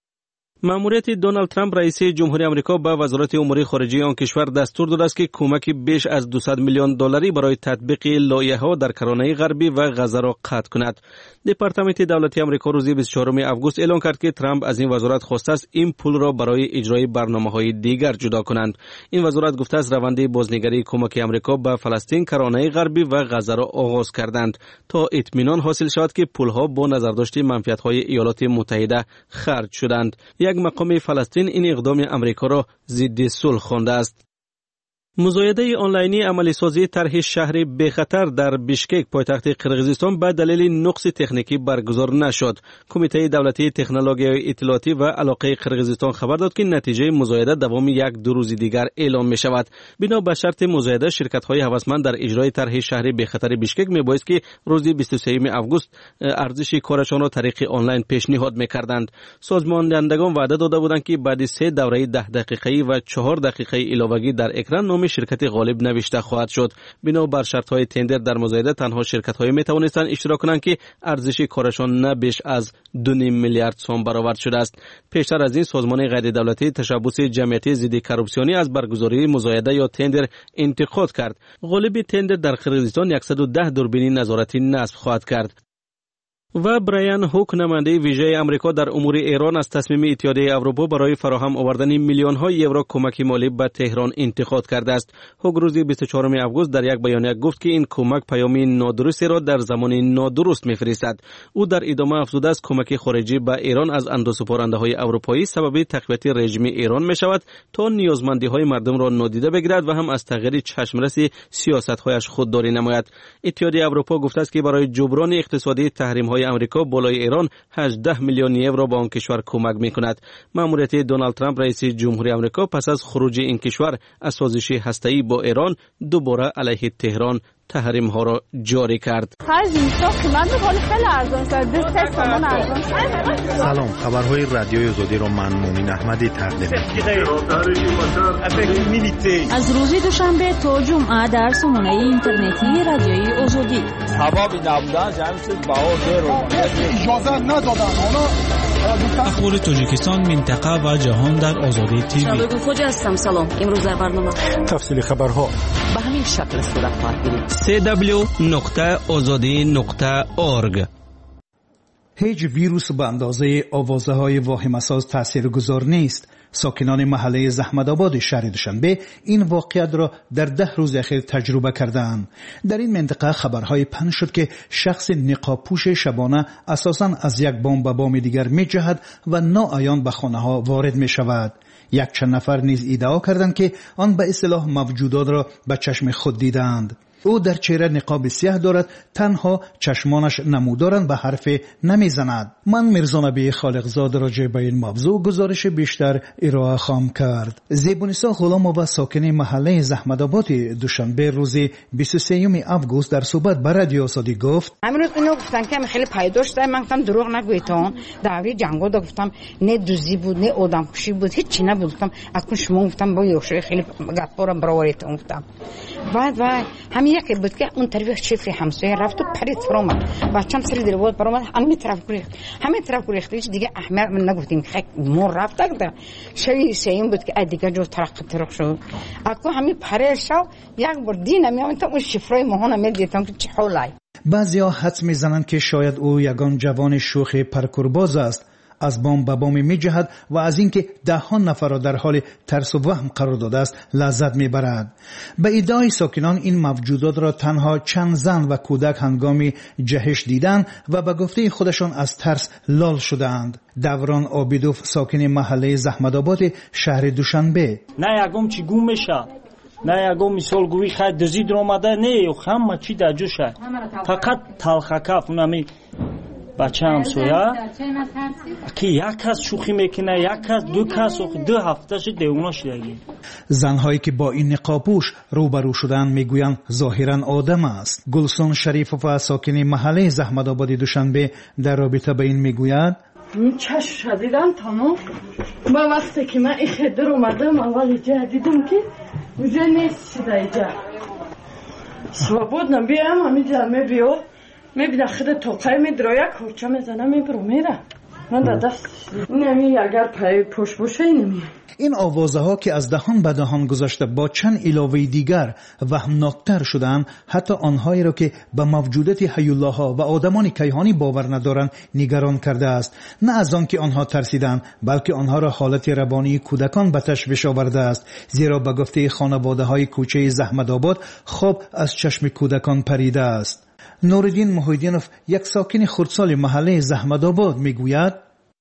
маъмурияти Доналд Трамп раиси ҷумҳурии Амрико ба вазорати умури хориҷии он кишвар дастур додааст ки кӯмаки беш аз дуйсад миллион долларӣ барои татбиқи лоиҳаҳо дар Каронаи ғарбӣ ва Ғазаро қатъ кунад. департаменти давлатии Амрико рӯзи бисту чорум август эълон кард ки Трамп аз ин вазорат хостааст ин пулро барои иҷрои барномаҳои дигар ҷудо кунанд. ин вазорат гуфтааст раванди бознигарии кӯмаки Амрико ба Фаластин, Каронаи ғарбӣ ва Ғазаро оғоз карданд то итминон ҳосил шавад ки пулҳо бо назардошти манфиатҳои Иёлоти Муттаҳида харҷ шуданд. як мақоми Фаластин ин иқдоми Амрикоро зидди сулҳ хондааст. музоядаи онлайнии амалисозии тарҳи шаҳри бехатар дар Бишкек пойтахти Қирғизистон ба далели нуқси техникӣ баргузор нашуд. кумитаи давлатии технологияи иттилоотӣ ва алоқаи Қирғизистон хабар дод ки натиҷаи музояда давоми як ду рӯзи дигар эълон мешавад. бино ба шарти музояда ширкатҳои ҳавасманд дар иҷрои тарҳи шаҳри бехатари Бишкек мебоист ки рӯзи бисту сеюм август арзиши корашонро тариқи онлайн пешниҳод мекарданд. созмондиҳандагон ваъда дода буданд ки баъди се давраи даҳ дақиқаӣ ва чаҳор дақиқаи иловагӣ дар экран номи ширкати ғолиб навишта хоҳад шуд. бино бар шартҳои тендер дар музояда танҳо ширкатҳое метавонистанд иштирок кунанд ки арзиши корашон на беш аз ду ним миллиард сом баровард шудааст. пештар аз ин созмони ғайридавлатӣ Tashabbusi ҷамъияти зидди коррупсионӣ аз баргузории музояда ё тендер интиқод кард. ғолиби тендер дар Қирғизистон яксаду даҳ дурбини назоратӣ насб хоҳад кард. ва Брайан Ҳук, намояндаи вижаи Амрико дар умури Эрон, аз тасмими Иттиҳодияи Аврупо барои фароҳам овардани миллионҳо евро кӯмаки молӣ ба Теҳрон интиқод кардааст. Ҳук рӯзи бисту чорум август дар як баёния гуфт ки ин кӯмак паёми нодурустеро дар замони нодуруст мефиристад. ӯ дар идома афзудааст кӯмаки хориҷӣ ба Эрон аз андозсупорандаҳои аврупоӣ сабаби тақвияти режими Эрон мешавад то ниёзмандиҳои мардумро нодида бигирад ва ҳам аз тағйири чашмраси сиёсатҳояш худдорӣ намояд. Иттиҳодияи Аврупо гуфтааст ки барои ҷуброни иқтисодии таҳримҳои Амрико болои Эрон ҳаждаҳ миллион евро ба он кишвар кӯмак мекунад. маъмурияти Доналд Трамп раиси ҷумҳурии Амрико пас аз хуруҷи ин кишвар аз созиши ҳастаӣ бо Эрон дубора алайҳи Теҳрон تحریم‌ها را جاری کرد. سلام، خبرهای رادیوی آزادی را من مومن احمدی تقدیم می‌کنم. از روز دوشنبه تا جمعه در سامانه اینترنتی رادیوی آزادی. سبب نبودن جمعیت بهادر رو اجازه ندادن. اخبار تاجیکستان، منطقه و جهان در آزادی تیوی. شبکه فوج هستم. سلام. امروز در برنامه تفصیل خبرها به همین شکل صورت خواهد گرفت. سی دبلیو نقطه آزادی نقطه اورگ. هیچ ویروس به اندازه آوازه های واهمه‌ساز تاثیرگذار نیست. ساکنان محله زحمت‌آباد شهر دوشنبه این واقعیت را در ده روز اخیر تجربه کردند. در این منطقه خبرهای پخش شد که شخص نقاب‌پوش شبانه اساساً از یک بام به بام دیگر می‌جهد و ناعیان به خانه‌ها وارد می‌شود. یک چند نفر نیز ادعا کردند که آن به اصطلاح موجودات را به چشم خود دیدند. او در چهره نقاب سیاه دارد، تنها چشمانش نمودارند و حرف نمیزند. من میرزا نبی خالقزاد راجع به این موضوع گزارش بیشتر ارائه خواهم کرد. زیبونیسا غلامова ساکن محله زحمت‌آباد دوشنبه روز بیست و سوم آگوست در صحبت با رادیو آزادی گفت: امروز اینو گفتن که خیلی پیداش دارم، من گفتم دروغ نگویتون. دعوی جنگو دا گفتم نه دوزی بود نه آدمکشی بود، هیچ چی نبود. گفتم اصلا شما گفتم با یوشی خیلی گپارم براوریتون گفتم. بعد وای همین یکی بود که اون طرف شفری همسایه رفت و پرید فرامد بچه‌م سری دل بود فرامد همین طرف گریخت همین طرف گریخت دیگه احمق من نگفتیم خک مور رفت داد شوی سیم بود که دیگه جو ترق ترق شد اكو همین پرید شو یک بار دینم میام تا اون شفرای ماهان میدیدم که چه حالای بعضیا حدس میزنند که شاید او یگان جوان شوخ پرکورباز است از بام به بام میجهد و از اینکه ده ها نفر را در حال ترس و وهم قرار داده است لذت میبرد. به ادعای ساکنان این موجودات را تنها چند زن و کودک هنگام جهش دیدند و به گفته خودشان از ترس لال شدند. دوران آبیدوف ساکن محله زحمت‌آباد شهر دوشنبه نه یگم چی گم میشه نه یگم مثال گویی خیلی دزید آمده نه همه چی در جوشه فقط تلخکف اونمی بچه همسایه که یک کس شوخی میکنه یک کس دو کس دو هفته شد دیونا شدگی. زنهایی که با این نقابپوش روبرو شدن میگویند ظاهرا آدم است. گلسون شریفوفا ساکن محله زحمت‌آباد دوشنبه در رابطه به این میگوید این چش شدیدم تمام با وقتی که من این خدر اومدم اول اینجا دیدم که اونجا نیست شده اینجا سوابود نبیم همینجا میبیو میبینه خیلی توقعی میدرایه کورچه میزنه میبرو میره من در دست نمی اگر پای پشت باشه نمی. این آوازه ها که از دهان به دهان گذاشته با چند علاوه دیگر وهمناکتر شدند حتی آنهایی را که به موجودات حیوله ها و آدمان کیهانی باور ندارند نگران کرده است. نه از آن که آنها ترسیدند بلکه آنها را حالت روانی کودکان به تشویش آورده است زیرا به گفته خانواده های کوچه زحمت‌آباد خواب از چشم کودکان پریده است. نوردین محیدینوف یک ساکن خردسال محله زحمت‌آباد میگوید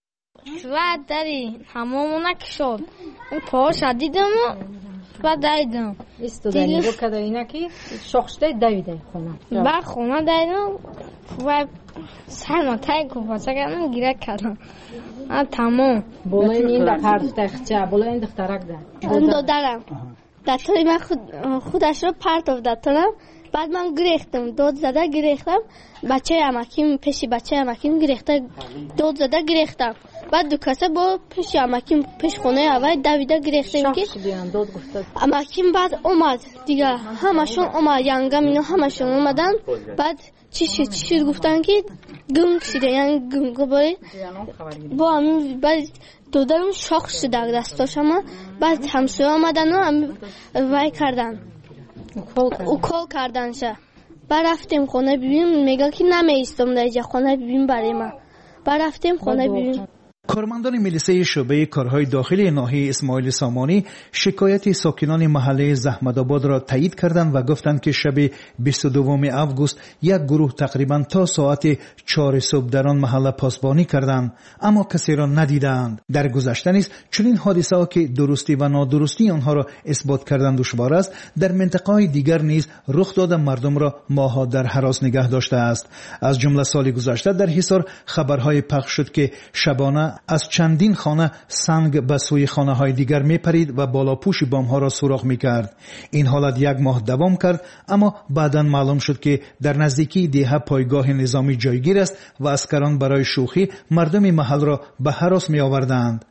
و داری همومونه که شد این پاش دیدم و دایدم استودانی رو کده اینا که شخصده دویده خونه و خونه دایدم و سرما تای کفاچه کردم گیره کردم تمام بولای این در پرد تخچه بولای این دخترک ده اون دادرم دستای من خود خودش رو پرت دادم بعد من گریختم داد زده گریختم بچه امکیم پیش بچه امکیم گریخته داد زده گریختم بعد دو کسه با پیش امکیم پیش خونه اول دویده گریختیم که امکیم بعد اومد دیگه همشون اومد ینگم اینو همشون اومدن بعد چی شد چی شد گفتن که گم شده یعنی گم گباری با همین بعد دادرم شاخ شده دستاش اما بعد همسایه آمدن و هم وای کردن او کل کردن شه برفتیم خونه ببینیم میگه که نمیستم در اینجا خونه ببینیم برای من برفتیم خونه ببینیم. کارمندان ملیسه شعبه کارهای داخلی ناحیه اسماعیل سامانی شکایت ساکنان محله زحمت‌آباد را تایید کردند و گفتند که شب بیست و دوم اوگوست یک گروه تقریبا تا ساعت چهار صبح در آن محله پاسبانی کردند اما کسی را ندیدند. در گذشته نیز چنین حادثه ها که درستی و نادرستی آنها را اثبات کردن دشوار است در منطقه‌های دیگر نیز رخ داده مردم را ماه‌ها در هراس نگه داشته است. از جمله سال گذشته در حصار خبرهای پخش شد که شبانه از چندین خانه سنگ به سوی خانه های دیگر می پرید و بالا پوش بام ها را سوراخ می کرد. این حالت یک ماه دوام کرد اما بعداً معلوم شد که در نزدیکی دیه پایگاه نظامی جایگیر است و عسکران برای شوخی مردم محل را به هراس می آوردند.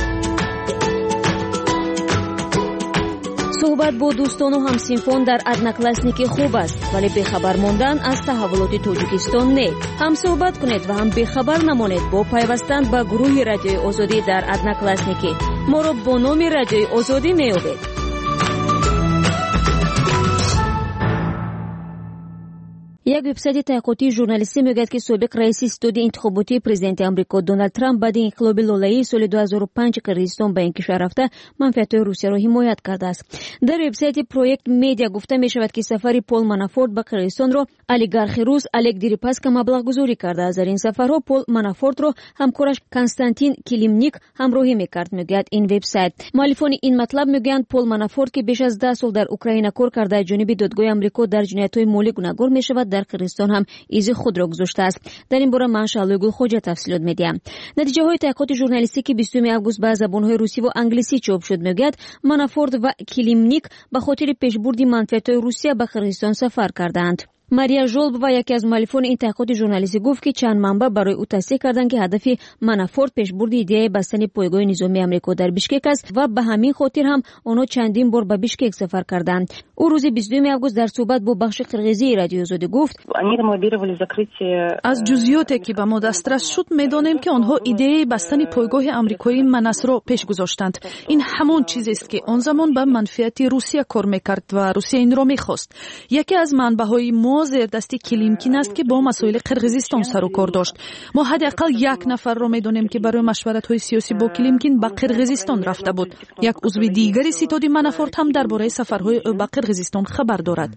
صحبت با دوستان و همسینفون در ادناکلاسنیکی خوب است ولی بخبر ماندن از تحولات تاجیکستان نه. هم صحبت کنید و هم بخبر نمانید با پیوستن به گروه رادیوی آزادی در ادناکلاسنیکی. ما را با نام رادیوی آزادی میابید. یک وبسایت تحقیقاتی ژورنالیستی میگوید که سابق رئیس استودی انتخاباتی پرزیدنت آمریکا دونالد ترامپ بعد انقلاب لالایی سال دو هزار و پنج که کردستان به این کشور رفته منفعت‌های روسیه را حمایت کرده است. در وبسایت پروژکت مدیا گفته می شود که سفر پول منافورت به کردستان را اولیگارخ روس الک دیریپاسکا مبلغ گذاری کرده است. در این سفرها پول منافورت را همکارش کنستانتین کلیمنیک همراهی میکرد میگوید این وبسایت. مؤلفان این مطلب میگویند پول منافورت که بیش از ده سال در اوکراین کار کرده جانب دادگاه آمریکا در جنایت‌های مالی گناهکار میشود در کردستان هم ایز خود را گذاشته است. در این باره من شعله گل خوجا تفصیلات میدیم. نتیجه های تحقیقات ژورنالیستی که بیستم اوگوست به زبان‌های روسی و انگلیسی چاپ شد میگوید منافورت و کلیمنیک به خاطر پیشبرد منفعت‌های روسیه به کردستان سفر کردند. мария жолбова яке аз муаллифони ин таҳқиқоти журналистӣ гуфт ки чанд манбаъ барои ӯ тавсеҳ карданд ки ҳадафи Манафорт пешбурди идеяи бастани пойгоҳи низомии амрико дар бишкек аст ва ба ҳамин хотир ҳам онҳо чандин бор ба бишкек сафар карданд. ӯ рӯзи бисту дуюми август дар суҳбат бо бахши қирғизии радиои озодӣ гуфт: аз ҷузъиёте ки ба мо дастрас шуд медонем ки онҳо идеяи бастани пойгоҳи амрикои Манасро пеш гузоштанд. ин ҳамон чизест ки он замон ба манфиати Русия кор мекард ва Русия инро мехост. яке аз манбаъҳои мо зердасти Килимкин аст ки бо масоили Қирғизистон сару кор дошт. мо ҳадақал як нафарро медонем ки барои машваратҳои сиёсӣ бо Килимкин ба Қирғизистон рафта буд. як узви дигари ситоди Манафорт ҳам дар бораи сафарҳои ӯ ба Қирғизистон хабар дорад.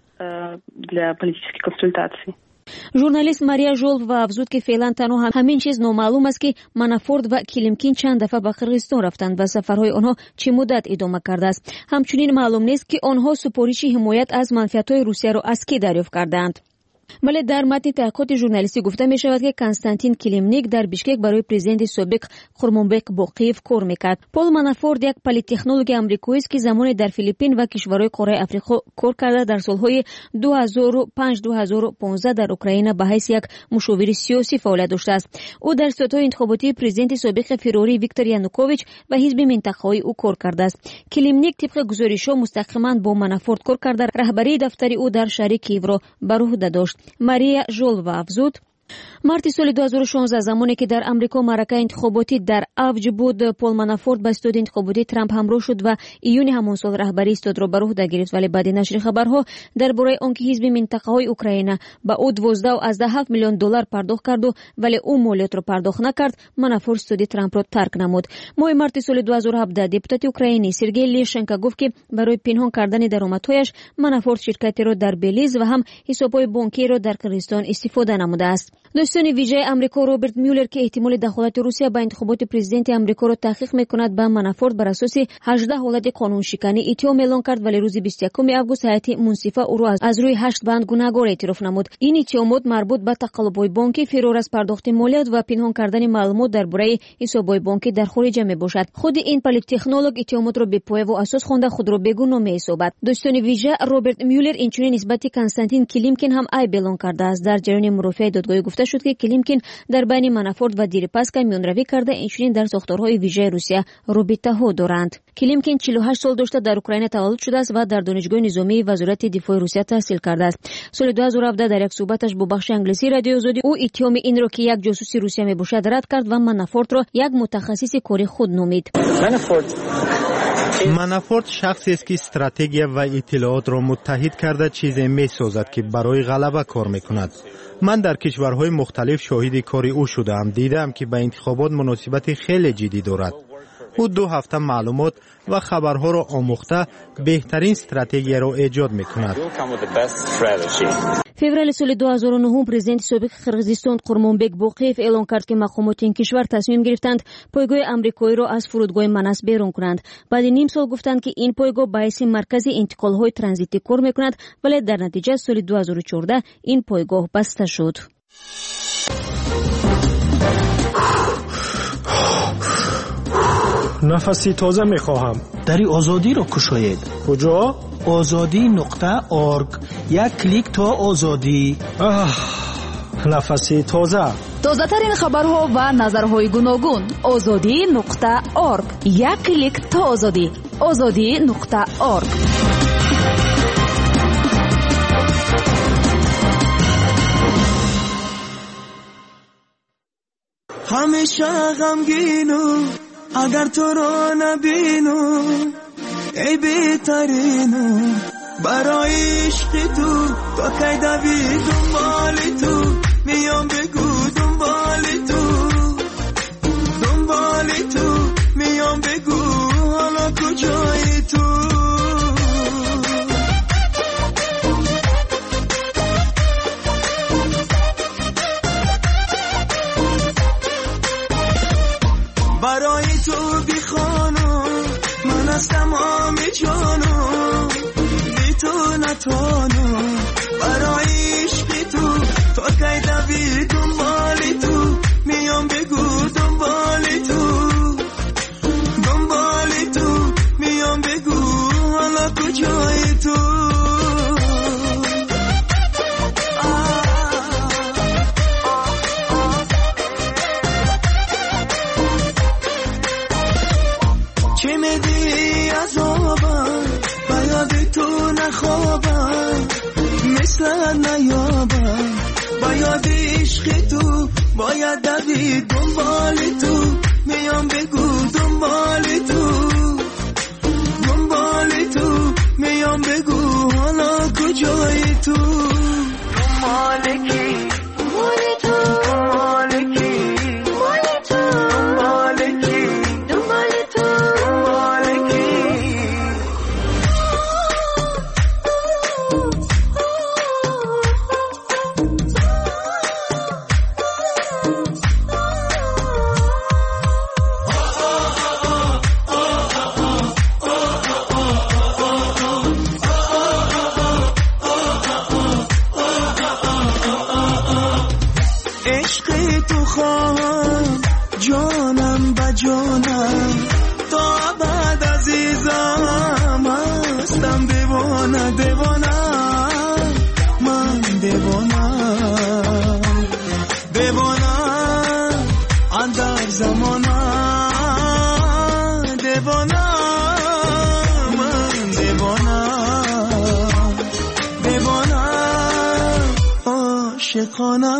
журналист мария жолбова афзуд ки феълан танҳо ҳамин чиз номаълум аст ки Манафорт ва Килимкин чанд дафъа ба Қирғизистон рафтанд ва сафарҳои онҳо чӣ муддат идома кардааст. ҳамчунин маълум нест ки онҳо супориши ҳимоят аз манфиатҳои Русияро аз кӣ дарёфт кардаанд. вале дар матни таҳқиқоти журналистӣ гуфта мешавад ки Константин Килимник дар Бишкек барои президенти собиқ Хурмонбек Боқиев кор мекард. Пол Манафорт як политтехнологи амрикоист ки замоне дар Филиппин ва кишварҳои қораи Африқо кор карда дар солҳои ду ҳазору панҷ ду ҳазору понздаҳ дар Украина ба ҳайси як мушовири сиёсӣ фаъолият доштааст. ӯ дар сиёсатҳои интихоботии президенти собиқи фирорӣ Виктор Янукович ва ҳизби минтақаҳои ӯ кор кардааст. Килимник тибқи гузоришҳо мустақиман бо Манафорт кор карда раҳбарии дафтари ӯ дар шаҳри Киевро бар ӯҳда дошт. мария жолбова афзуд: марти соли ду ҳазору шонздаҳ замоне ки дар амрико маъракаи интихоботӣ дар авҷ буд, Пол Манафорт ба истоди интихоботии Трамп ҳамроҳ шуд ва июни ҳамон сол раҳбарии истодро бар ӯҳда гирифт. вале баъди нашри хабарҳо дар бораи он ки ҳизби минтақаҳои Украина ба ӯ двоздаҳу аздаҳ ҳафт миллион доллар пардохт карду вале ӯ молиётро пардохт накард, Манафорт истоди Трампро тарк намуд. моҳи марти соли ду ҳазору ҳабдаҳ депутати украинӣ Сергей Лешенко гуфт ки барои пинҳон кардани даромадҳояш Манафорт ширкатеро дар Белиз ва ҳам ҳисобҳои бонкиеро дар Қирғизистон истифода намудааст. достони виҷаи амрико Роберт Мюллер ки эҳтимоли дахолати Русия ба интихоботи президенти амрикоро таҳқиқ мекунад, ба Манафорт бар асоси ҳаждаҳ ҳолати қонуншиканӣ иттиҳом эълон кард, вале рӯзи бисту якуми август ҳайати мунсифа ӯро аз рӯи ҳашт банд гунаҳгор эътироф намуд. ин иттиҳомот марбут ба тақаллубҳои бонкӣ, фирор аз пардохти молият ва пинҳон кардани маълумот дар бораи ҳисобҳои бонкӣ дар хориҷа мебошад. худи ин политтехнолог иттиҳомотро бепояву асос хонда худро бегуноҳ меҳисобад. достони виҷа Роберт Мюллер инчунин нисбати Константин Килимкин ҳам айб эълон кардааст. дар ҷараёни мурофиаи додгоҳӣ гуфта шуд ки Килимкин дар байни Манафорт ва Дерипаска миёнаравӣ карда, инчунин дар сохторҳои виҷаи Русия робитаҳо доранд. Килимкин чилу ҳашт сол дошта дар Украина таваллуд шудааст ва дар донишгоҳи низомии вазорати дифои Русия таҳсил кардааст. соли ду ҳазору ҳабдаҳ дар як суҳбаташ бо бахши англисии радиои озодӣ ӯ иттиҳоми инро ки як ҷосуси Русия мебошад рад кард ва Манафортро як мутахассиси кори худ номид. Манафорт шахсест ки стратегия ва иттилоотро муттаҳид карда чизе месозад ки барои ғалаба кор мекунад. ман дар кишварҳои мухталиф шоҳиди кори ӯ шудаам. дидаам ки ба интихобот муносибати хеле ҷиддӣ дорад. ӯ ду ҳафта маълумот ва хабарҳоро омӯхта беҳтарин стратегияро эҷод мекунад. феврали соли ду ҳазору нӯҳум президенти собиқи Қирғизистон Хурмонбек Боқиев эълон кард ки мақомоти ин кишвар тасмим гирифтанд пойгоҳи амрикоиро аз фурудгоҳи Манас берун кунанд. баъди ним сол гуфтанд ки ин пойгоҳ ба ҳайси маркази интиқолҳои транзитӣ кор мекунад, вале дар натиҷа соли ду ҳазору чордаҳ ин пойгоҳ баста шуд. нафаси тоза мехоҳам. дари озодиро кушоед. куҷо? озодӣ нуқта орг. як клик то озодӣ. нафаси тоза. тозатарин хабарҳо ва назарҳои гуногун. озодӣ нуқта орг. як клик то озодӣ. озодӣ нуқта орг. ҳамеша ғамгину агар туро набину ای بهترینو برای عشق تو تا کی دوی دنبال تو میام بگو دنبال تو دنبال تو میام بگو حالا کجای تو برای تو بی خانم من از تمام جانم بی تو نتوانم برای عشق تو تا کی دوی دنبال تو میام بگو دنبال تو دنبال تو میام بگو حالا کجای تو نخوابم مثل نیابم باید عشق تو باید دوید دنبال تو میام بگو دنبال تو دنبال تو میام بگو حالا کجای تو دنبال کی دنبال تو دنبال کی دنبال تو دنبال کی دنبال تو دنبال کی جانم با جانم تا بعد عزیزم هستم دیوانه دیوانه من دیوانه دیوانه اندر زمانه دیوانه من دیوانه دیوانه عاشقانه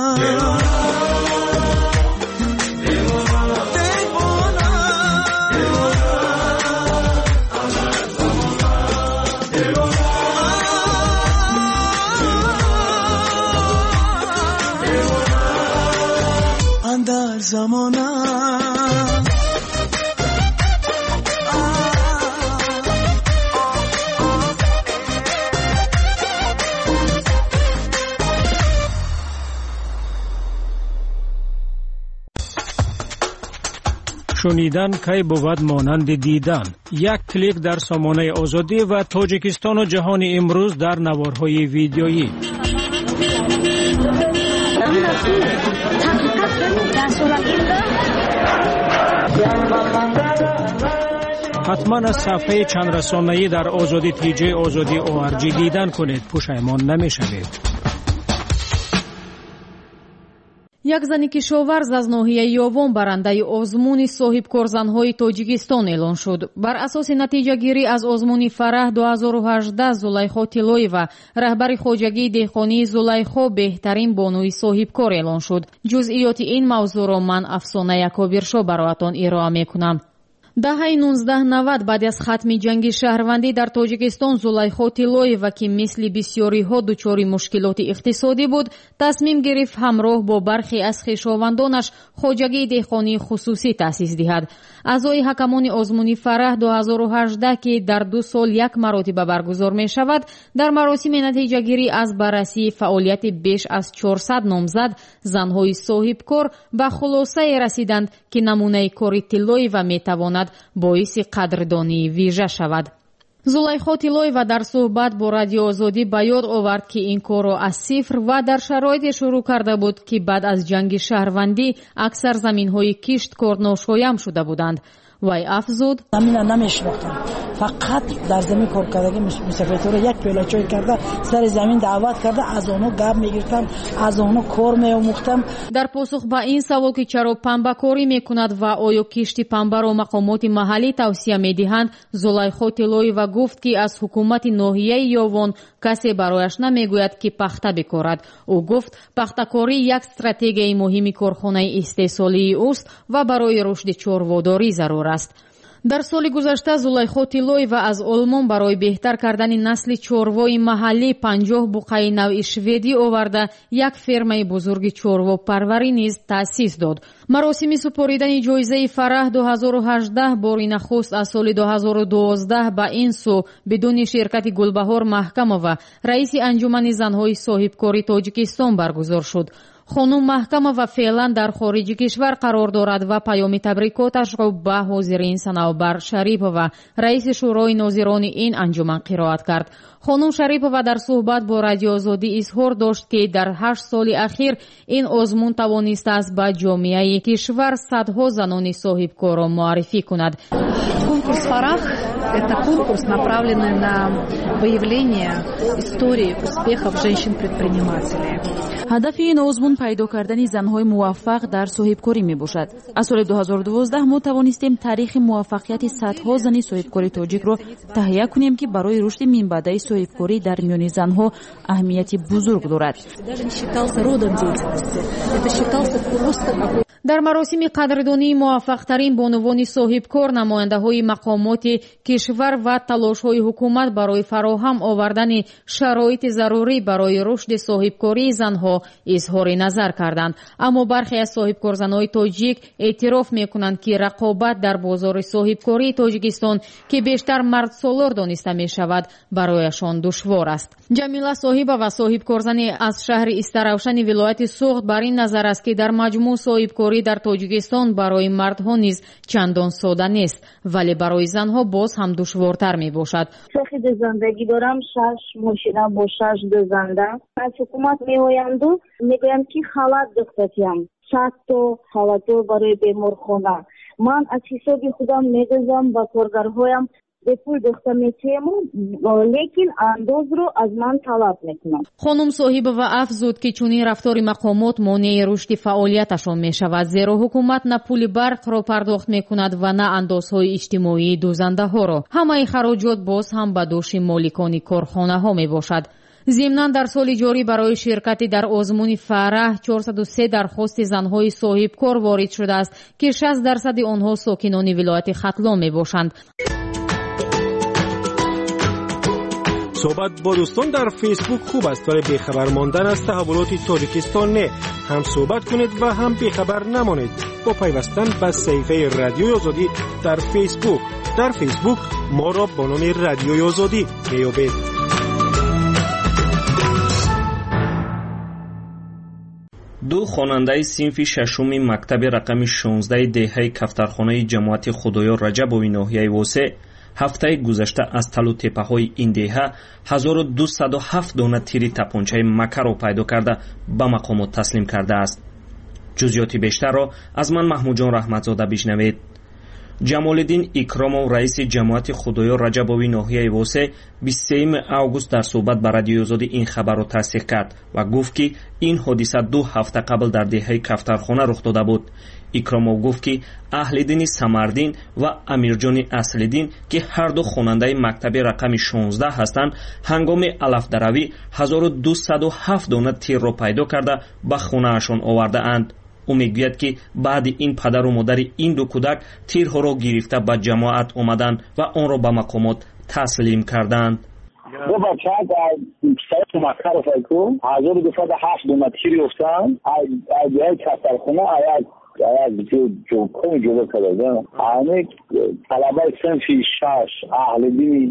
زمانه شنیدن کی بود مانند دیدن. یک کلیک در سامانه آزادی و تاجیکستان و جهان امروز در نوارهای ویدیویی. حتما از صفحه چند رسانه‌ای در آزادی تی جی آزادی او آر جی دیدن کنید، پشیمان نمی‌شوید. як зани кишоварз аз ноҳияи Ёвон барандаи озмуни соҳибкорзанҳои Тоҷикистон эълон шуд. Бар асоси натиҷагирӣ аз озмуни Фараҳ ду ҳазору ҳаждаҳ Зулайхо Тилоева, раҳбари хоҷагии деҳқонии Зулайхо, беҳтарин бонуи соҳибкор эълон шуд. ҷузъиёти ин мавзӯъро ман Афсона Якобиршо бароятон ироа мекунам. даҳаи нуздаҳ навад баъди аз хатми ҷанги шаҳрвандӣ дар Тоҷикистон Зулайхо Тилоева, ки мисли бисёриҳо дучори мушкилоти иқтисодӣ буд, тасмим гирифт ҳамроҳ бо бархе аз хешовандонаш хоҷагии деҳқонии хусусӣ таъсис диҳад. аъзои ҳакамони озмуни Фараҳ ду ҳазору ҳаждаҳ, ки дар ду сол як маротиба баргузор мешавад, дар маросими натиҷагирӣ аз баррасии фаъолияти беш аз чорсад номзад занҳои соҳибкор ба хулосае расиданд, ки намунаи кори Тилоева метавонад боиси қадрдонии вижа шавад. Зулайхо Тилоева дар суҳбат бо Радио Озодӣ ба ёд овард, ки ин корро аз сифр ва дар шароите шурӯъ карда буд, ки баъд аз ҷанги шаҳрвандӣ аксар заминҳои кишт корношоям шуда буданд. вай афзуд: замина намешинохтам, фақат дар замин кор кардаги мусафирторо як пиёла чой карда сари замин даъват карда аз онҳо гап мегирифтам, аз онҳо кор меомӯхтам. дар посух ба ин савол, ки чаро панбакорӣ мекунад ва оё кишти панбаро мақомоти маҳаллӣ тавсия медиҳанд, Зулайхо Тилоева гуфт, ки аз ҳукумати ноҳияи Ёвон касе барояш намегӯяд, ки пахта бикорад. ӯ гуфт, пахтакорӣ як стратегияи муҳими корхонаи истеҳсолии уст ва барои рушди чорводорӣ зарур аст. дар соли гузашта Зулайхо Тилоева аз олмон барои беҳтар кардани насли чорвои маҳаллӣ панҷоҳ буқаи навъи шведӣ оварда як фермаи бузурги чорвопарварӣ низ таъсис дод. маросими супоридани ҷоизаи Фараҳ ду ҳазору ҳаждаҳ бори нахуст аз соли ду ҳазору дувоздаҳ ба ин су бидуни ширкати Гулбаҳор Маҳкамова, раиси анҷумани занҳои соҳибкори Тоҷикистон баргузор шуд. خانم محکمова فعلا در خارج کشور قرار دارد و پیام تبریکاتش را به حاضرین صنوبر شریپова رئیس شورای ناظران این انجمن قرائت کرد. خانم شریپова در صحبت با رادیو آزادی اظهار داشت که در هشت سال اخیر این آزمون توانسته است به جامعه کشور صدها زنان صاحبکار را معرفی کند. کنکورس فرح Это конкурс, направленный на выявление истории успехов женщин-предпринимателей. ҳадафи ин озмун пайдо кардани занҳои муваффақ дар соҳибкорӣ мебошад. аз соли ду ҳазору дувоздаҳ мо тавонистем таърихи муваффақияти садҳо зани соҳибкори тоҷикро таҳия кунем ки барои рушди минбаъдаи соҳибкорӣ дар миёни занҳо аҳамияти бузург дорад. дар маросими қадрдонии муваффақтарин бонувони соҳибкор намояндаҳои мақомоти кишвар ва талошҳои ҳукумат барои фароҳам овардани шароити зарурӣ барои рушди соҳибкории занҳо изҳори назар карданд. аммо бархе аз соҳибкорзанои тоҷик эътироф мекунанд ки рақобат дар бозори соҳибкории тоҷикистон ки бештар мардсолор дониста мешавад барояшон душвор аст. ҷамила соҳибова соҳибкорзане аз шаҳри истаравшани вилояти суғд бар ин назар аст ки дар маҷмӯъ соҳибкорӣ дар тоҷикистон барои мардҳо низ чандон сода нест, вале барои занҳо боз ҳам душвортар мебошад. цехи зандагӣ дорам, шаш мошина бо шаш дӯзанда. аз ҳукумат меоянду мегӯянд ки халат духтатиям, сад то халато барои беморхона. ман аз ҳисоби худам медӯзам ба коргарҳоям бепул духта метиему, лекин андозро аз ман талаб мекунам. хонум соҳибова афзуд ки чунин рафтори мақомот монеи рушди фаъолияташон мешавад, зеро ҳукумат на пули барқро пардохт мекунад ва на андозҳои иҷтимоии дӯзандаҳоро. ҳамаи хароҷот боз ҳам ба доши моликони корхонаҳо мебошад. зимнан дар соли ҷорӣ барои ширкати дар озмуни фараҳ чорсаду се дархости занҳои соҳибкор ворид шудааст ки шаст дарсади онҳо сокинони вилояти хатлон мебошанд. صحبت با دوستان در فیسبوک خوب است ولی بیخبر ماندن از تحولات تاجیکستان نه. هم صحبت کنید و هم بیخبر نمانید با پیوستن به صفحه رادیوی آزادی در فیسبوک. در فیسبوک ما را با نام رادیوی آزادی میابید. دو خواننده صنف ششم مکتب رقم شانزده دهه کفترخانه جماعت خدایار رجبوی ناحیه واسه ҳафтаи гузашта аз талу теппаҳои ин деҳа ҳазору дусаду ҳафт дона тири тапончаи макаро пайдо карда ба мақомот таслим кардааст. ҷузъиёти бештарро аз ман маҳмуҷон раҳматзода бишнавед. ҷамолиддин икромов раиси ҷамоати худоёр раҷабови ноҳияи восе бисту сеюми август дар суҳбат ба радиои озодӣ ин хабарро тасдиқ кард ва гуфт ки ин ҳодиса ду ҳафта қабл дар деҳаи кафтархона рух дода буд. икромов гуфт ки аҳлиддини самардин ва амирҷони аслиддин ки ҳарду хонандаи мактаби рақами шонздаҳ ҳастанд, ҳангоми алафдаравӣ ҳазору дусаду ҳафт дона тирро пайдо карда ба хонаашон овардаанд. ӯ мегӯяд ки баъди ин падару модари ин ду кӯдак тирҳоро гирифта ба ҷамоат омаданд ва онро ба мақомот таслим карданд. دو بچه در سایت مکتب فکر هزار و دویست و هشت دونتیری افتن از جای کفترخونه از از جو کمی جدا کرده. همه طلبه صنف شش اهل‌دین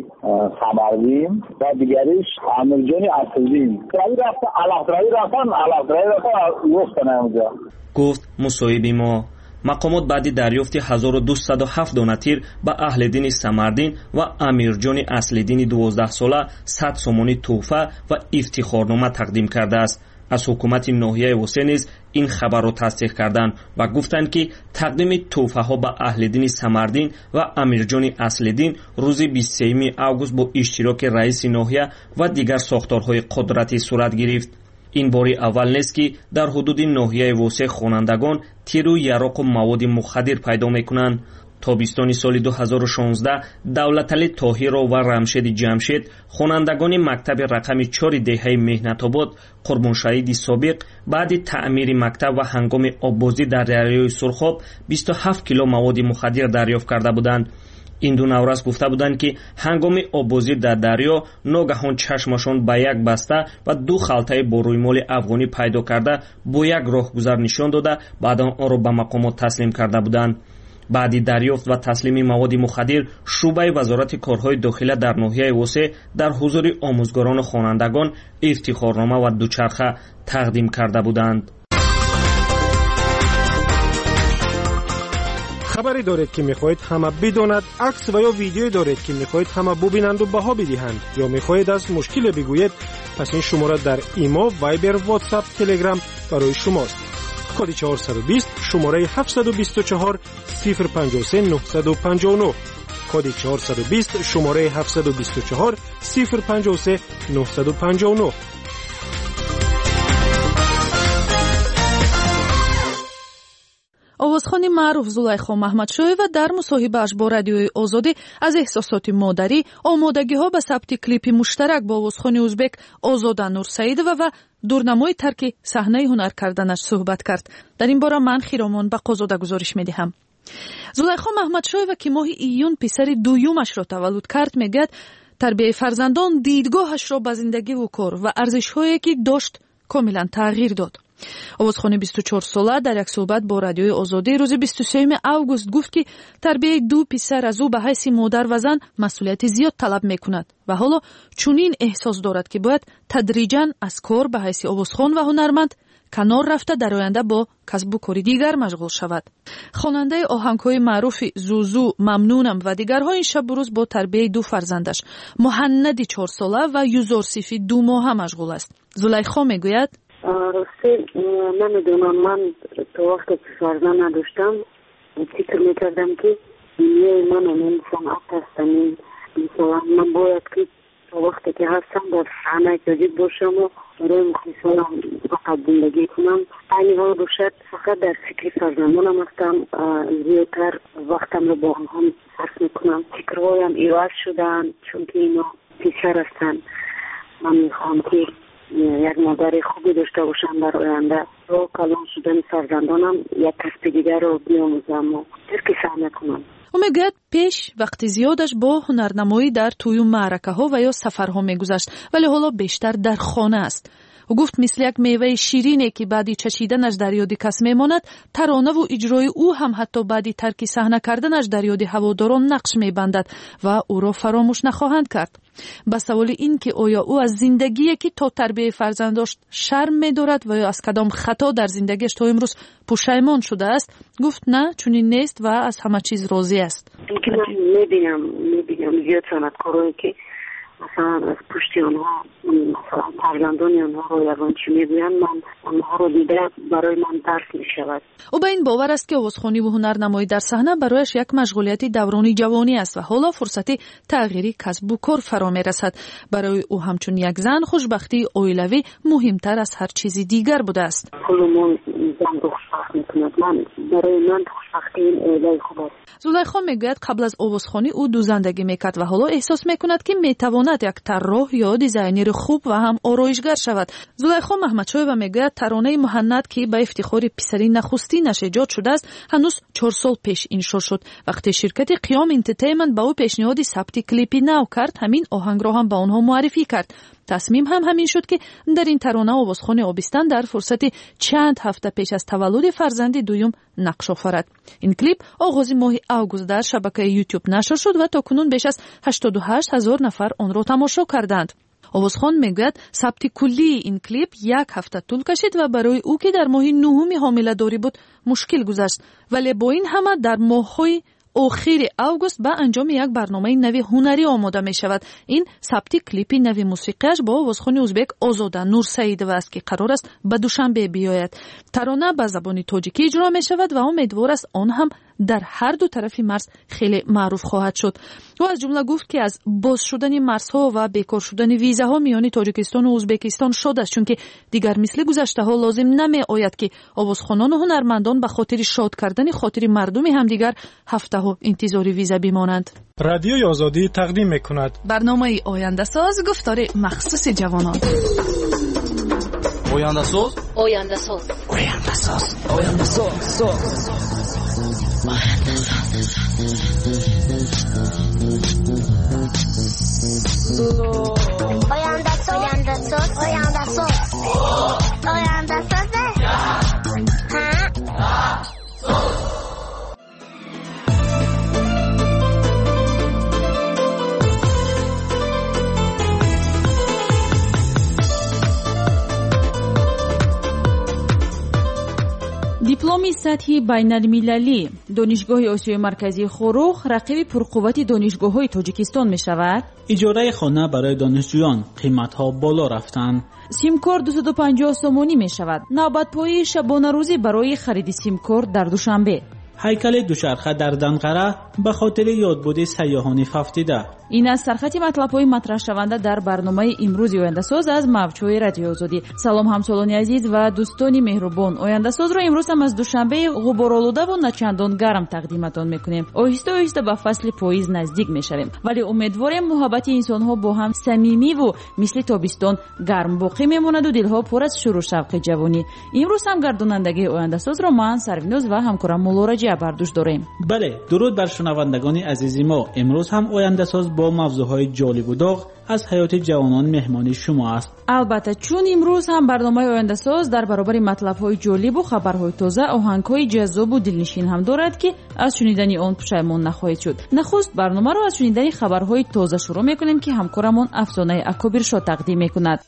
سمردین و دیگریش امیرجانی اصلدین. رای رفت الافدرایی رفتن الافدرایی رفتن گفتن اونجا. گفت مصاحبی ما مقامات بعدی دریافت هزار و دویست و هفت دانه تیر به اهل‌دین سمردین و امیرجان اصلدین دوازده ساله صد سومانی تحفه و افتخارنامه تقدیم کرده است. از حکومت ناحیه واسه نیز این خبر را تصدیق کردند و گفتند که تقدیم تحفه ها به اهل‌دین سمردین و امیرجان اصلدین روز بیست و سوم آگوست با اشتراک رئیس ناحیه و دیگر ساختارهای قدرتی صورت گرفت. این باری اول نیست که در حدود ناحیه واسه خوانندگان تیر و یراق و مواد مخدر پیدا میکنند. تابستان سال دو هزار و شانزده دولتعلی طاهر و رمشید جمشید خوانندگان مکتب رقم چهار دهه مهنت‌آباد قربان شهید سابق بعد تعمیر مکتب و هنگام آببازی در دریای سرخاب بیست و هفت کیلو مواد مخدر دریافت کرده بودند. این دو نورس گفته بودند که هنگام آببازی در دریا ناگهان چشمشان به یک بسته و دو خلطه با رویمال افغانی پیدا کرده با یک راهگذر نشان داده بعد آن را به مقامات تسلیم کرده بودند. بعد دریافت و تسلیم مواد مخدر شعبه وزارت کارهای داخلی در ناحیه واسه در حضور آموزگاران خوانندگان افتخارنامه و دوچرخه تقدیم کرده بودند. خبری دارید که میخواهید همه بداند، عکس و یا ویدیویی دارید که میخواهید همه ببینند و بها بدهند یا میخواهید از مشکل بگویید، پس این شماره در ایما، وایبر، واتساپ، تلگرام برای شماست. کد چهارصد و بیست شماره هفتصد و بیست و چهار صفر پنجاه و سه نهصد و پنجاه و نه کد چهارصد و بیست شماره هفتصد و بیست و چهار صفر پنجاه و سه نهصد و پنجاه و نه. овозхони маъруф зулайхо маҳмадшоева дар мусоҳибааш бо радиои озодӣ аз эҳсосоти модарӣ, омодагиҳо ба сабти клипи муштарак бо овозхони узбек Озода Нурсаидова ва дурнамои тарки саҳнаи ҳунар карданаш суҳбат кард. дар ин бора ман Хиромон ба Қозода гузориш медиҳам. зулайхо маҳмадшоева ки моҳи июн писари дуюмашро таваллуд кард, мегӯяд тарбияи фарзандон дидгоҳашро ба зиндагиву кор ва арзишҳое ки дошт комилан тағйир дод. овозхони бисту чорсола дар як суҳбат бо радиои Озодӣ рӯзи бисту сеюми август гуфт ки тарбияи ду писар аз ӯ ба ҳайси модар ва зан масъулияти зиёд талаб мекунад ва ҳоло чунин эҳсос дорад ки бояд тадриҷан аз кор ба ҳайси овозхон ва ҳунарманд канор рафта дар оянда бо касбу кори дигар машғул шавад. хонандаи оҳангҳои маъруфи Зузу, Мамнунам ва дигарҳо ин шабу рӯз бо тарбияи ду фарзандаш Муҳаннади чорсола ва Юзорсифи ду моҳа машғул аст. зулайхо мегӯяд: росте намедонам, ман то вақте ки фарзанд надоштам фикр мекардам ки дунёи ман ин санъат аст. мисалан ман бояд ки то вақте ки ҳастам дар саҳнаи ҷодид бошаму барои мухлисонам фақат зиндагӣ кунам. айни ҳол бошад фақат дар фикри фарзандонам ҳастам, зиёдтар вақтамро бо онҳо сарф мекунам. фикрҳоям иваз шудаанд, чунки ино писар ҳастанд. ман мехоҳам ки як модари хубе дошта бошам дар оянда. ро калон шудани фарзандонам як касби дигарро биомӯзам ва тарки саҳна кунам. ӯ мегӯяд пеш вақти зиёдаш бо ҳунарнамоӣ дар тӯю маъракаҳо ва ё сафарҳо мегузашт, вале ҳоло бештар дар хона аст. ӯ гуфт мисли як меваи ширине ки баъди чашиданаш дар ёди кас мемонад, таронаву иҷрои ӯ ҳам ҳатто баъди тарки саҳна карданаш дар ёди ҳаводорон нақш мебандад ва ӯро фаромӯш нахоҳанд кард. ба саволи ин ки оё ӯ аз зиндагие ки то тарбияи фарзанд дошт шарм медорад ва ё аз кадом хато дар зиндагиаш то имрӯз пушаймон шудааст, гуфт на, чунин нест ва аз ҳама чиз розӣ аст. мебинам мебинам зиёд санъаткорое ки масалан аз пушти онҳо масалан фарзандони онҳоро ягон чӣ мегӯянд, ман онҳоро дида барои ман дарс мешавад. ӯ ба ин бовар аст ки овозхониву ҳунарнамоӣ дар саҳна барояш як машғулияти даврони ҷавонӣ аст ва ҳоло фурсати тағйири касбу кор фаро мерасад. барои ӯ ҳамчун як зан хушбахтии оилавӣ муҳимтар аз ҳар чизи дигар будааст. зулайхо мегӯяд қабл аз овозхонӣ ӯ дузандагӣ мекард ва ҳоло эҳсос мекунад ки метавонад як тарроҳ ё дизайнери хуб ва ҳам ороишгар шавад. зулайхо маҳмадшоева мегӯяд таронаи Муҳаннад ки ба ифтихори писари нахустинаш эҷод шудааст, ҳанӯз чор сол пеш иншо шуд. вақте ширкати Қиём Entertainment ба ӯ пешниҳоди сабти клипи нав кард, ҳамин оҳангро ҳам ба онҳо муаррифӣ кард. тасмим ҳам ҳамин шуд ки дар ин тарона овозхони Обистан дар фурсати чанд ҳафта пеш аз таваллуди фарзанди дуюм нақш офарад. ин клип оғози моҳи август дар шабакаи YouTube нашр шуд ва то кунун беш аз ҳаштоду ҳашт ҳазор нафар онро тамошо карданд. овозхон мегӯяд сабти куллии ин клип як ҳафта тӯл кашид ва барои ӯ ки дар моҳи нуҳуми ҳомиладорӣ буд мушкил гузашт, вале бо ин ҳама дар моҳҳои охири август ба анҷоми як барномаи нави ҳунарӣ омода мешавад. ин сабти клипи нави мусиқиаш бо овозхони узбек Озода Нурсаидова аст ки қарор аст ба Душанбе биёяд. тарона ба забони тоҷикӣ иҷро мешавад ва умедвор аст он ҳам дар ҳар ду тарафи марз хеле маъруф хоҳад шуд. ӯ аз ҷумла гуфт ки аз боз шудани марзҳо ва бекор шудани визаҳо миёни Тоҷикистону Узбекистон шод аст, чунки дигар мисли гузаштаҳо лозим намеояд ки овозхонону ҳунармандон ба хотири шод кардани хотири мардуми ҳамдигар ҳафтаҳо интизори виза бимонанд. радиои Озодӣ тақдим мекунад барномаи Ояндасоз, гуфтори махсуси ҷавонон. Ояндасоз Ояндасоз Ояндасоз Ояндасоз дипломи сатҳи байналмилалӣ донишгоҳи Осиёи Марказии Хорух рақиби пурқуввати донишгоҳҳои Тоҷикистон мешавад. иҷораи хона барои донишҷӯён қиматҳо боло рафтанд. симкор дусаду панҷоҳ сомонӣ мешавад. навбатпои шабонарӯзӣ барои хариди симкор дар Душанбе. ҳайкали душарха дар данқара ба хотири ёдбуди сайёҳони фафтида. ин аз сархати матлабҳои матрашаванда дар барномаи имрӯзи ояндасоз аз мавҷҳои радиои озодӣ. салом ҳамсолони азиз ва дӯстони меҳрубон. ояндасозро имрӯз ҳам аз душанбеи ғуборолудаву начандон гарм тақдиматон мекунем. оҳиста оҳиста ба фасли поиз наздик мешавем, вале умедворем муҳаббати инсонҳо бо ҳам самимиву мисли тобистон гарм боқӣ мемонаду дилҳо пур аз шӯру шавқи ҷавонӣ. имрӯз ҳам гардонандагии ояндасозро ман Сарвиноз ва ҳамкорам Муллораҷия бар дӯш дорем. бале, дуруд бар шунавандагони азизи мо. имрӯз ҳам ояндасоз бо мавзӯъҳои ҷолибу доғ аз ҳаёти ҷавонон меҳмони шумо аст. албатта, чун имрӯз ҳам барномаи ояндасоз дар баробари матлабҳои ҷолибу хабарҳои тоза оҳангҳои ҷаззобу дилнишин ҳам дорад, ки аз шунидани он пушаймон нахоҳед шуд. нахуст барномаро аз шунидани хабарҳои тоза шурӯъ мекунем, ки ҳамкорамон Афсонаи Акобиршо тақдим мекунад.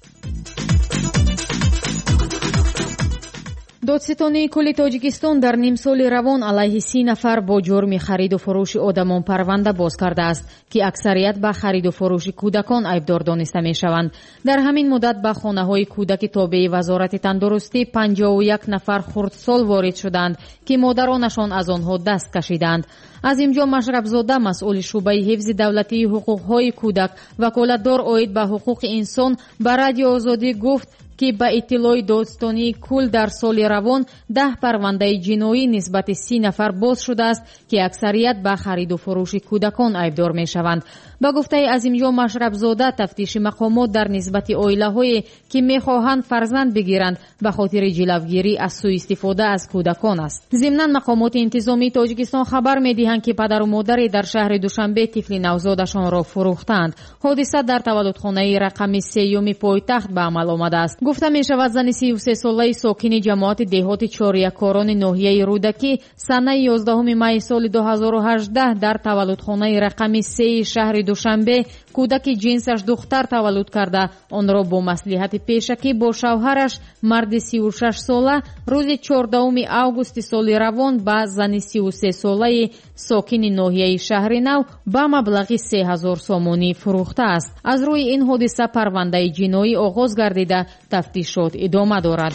додситони кулли Тоҷикистон дар нимсоли равон алайҳи си нафар бо ҷурми хариду фурӯши одамон парванда боз кардааст, ки аксарият ба хариду фурӯши кӯдакон айбдор дониста мешаванд. дар ҳамин муддат ба хонаҳои кӯдаки тобеи вазорати тандурустӣ панҷоҳу як нафар хурдсол ворид шуданд, ки модаронашон аз онҳо даст кашиданд. азимҷо Машрабзода, масъули шуъбаи ҳифзи давлатии ҳуқуқҳои кӯдак, ваколатдор оид ба ҳуқуқи инсон, ба Радиои Озодӣ гуфт, ки ба иттилои додстонии кул дар соли равон даҳ парвандаи ҷиноӣ нисбати си нафар боз шудааст, ки аксарият ба хариду фурӯши кӯдакон айбдор мешаванд. ба гуфтаи Азимҷо Машрабзода, тафтиши мақомот дар нисбати оилаҳое, ки мехоҳанд фарзанд бигиранд, ба хотири ҷилавгирӣ аз сӯистифода аз кӯдакон аст. зимнан мақомоти интизомии Тоҷикистон хабар медиҳанд, ки падару модаре дар шаҳри Душанбе тифли навзодашонро фурӯхтанд. ҳодиса дар таваллудхонаи рақами сеюми пойтахт ба амал омадааст. гуфта мешавад, зани си و سه солаи сокини ҷамоати деҳоти чорякорони ноҳияи Рӯдакӣ санаи ёздаҳуми майи соли ду ҳазору ҳаждаҳ дар таваллудхонаи рақами сеи шаҳри Душанбе кӯдаки ҷинсаш духтар таваллуд карда, онро бо маслиҳати пешакӣ бо шавҳараш марди си و шаш сола рӯзи чордаҳуми августи соли равон ба зани си و سه солаи сокини ноҳияи шаҳри Нав ба маблағи се ҳазор сомонӣ фурӯхтааст. аз рӯи ин ҳодиса парвандаи ҷиноӣ оғоз гардида тафтишот идома дорад.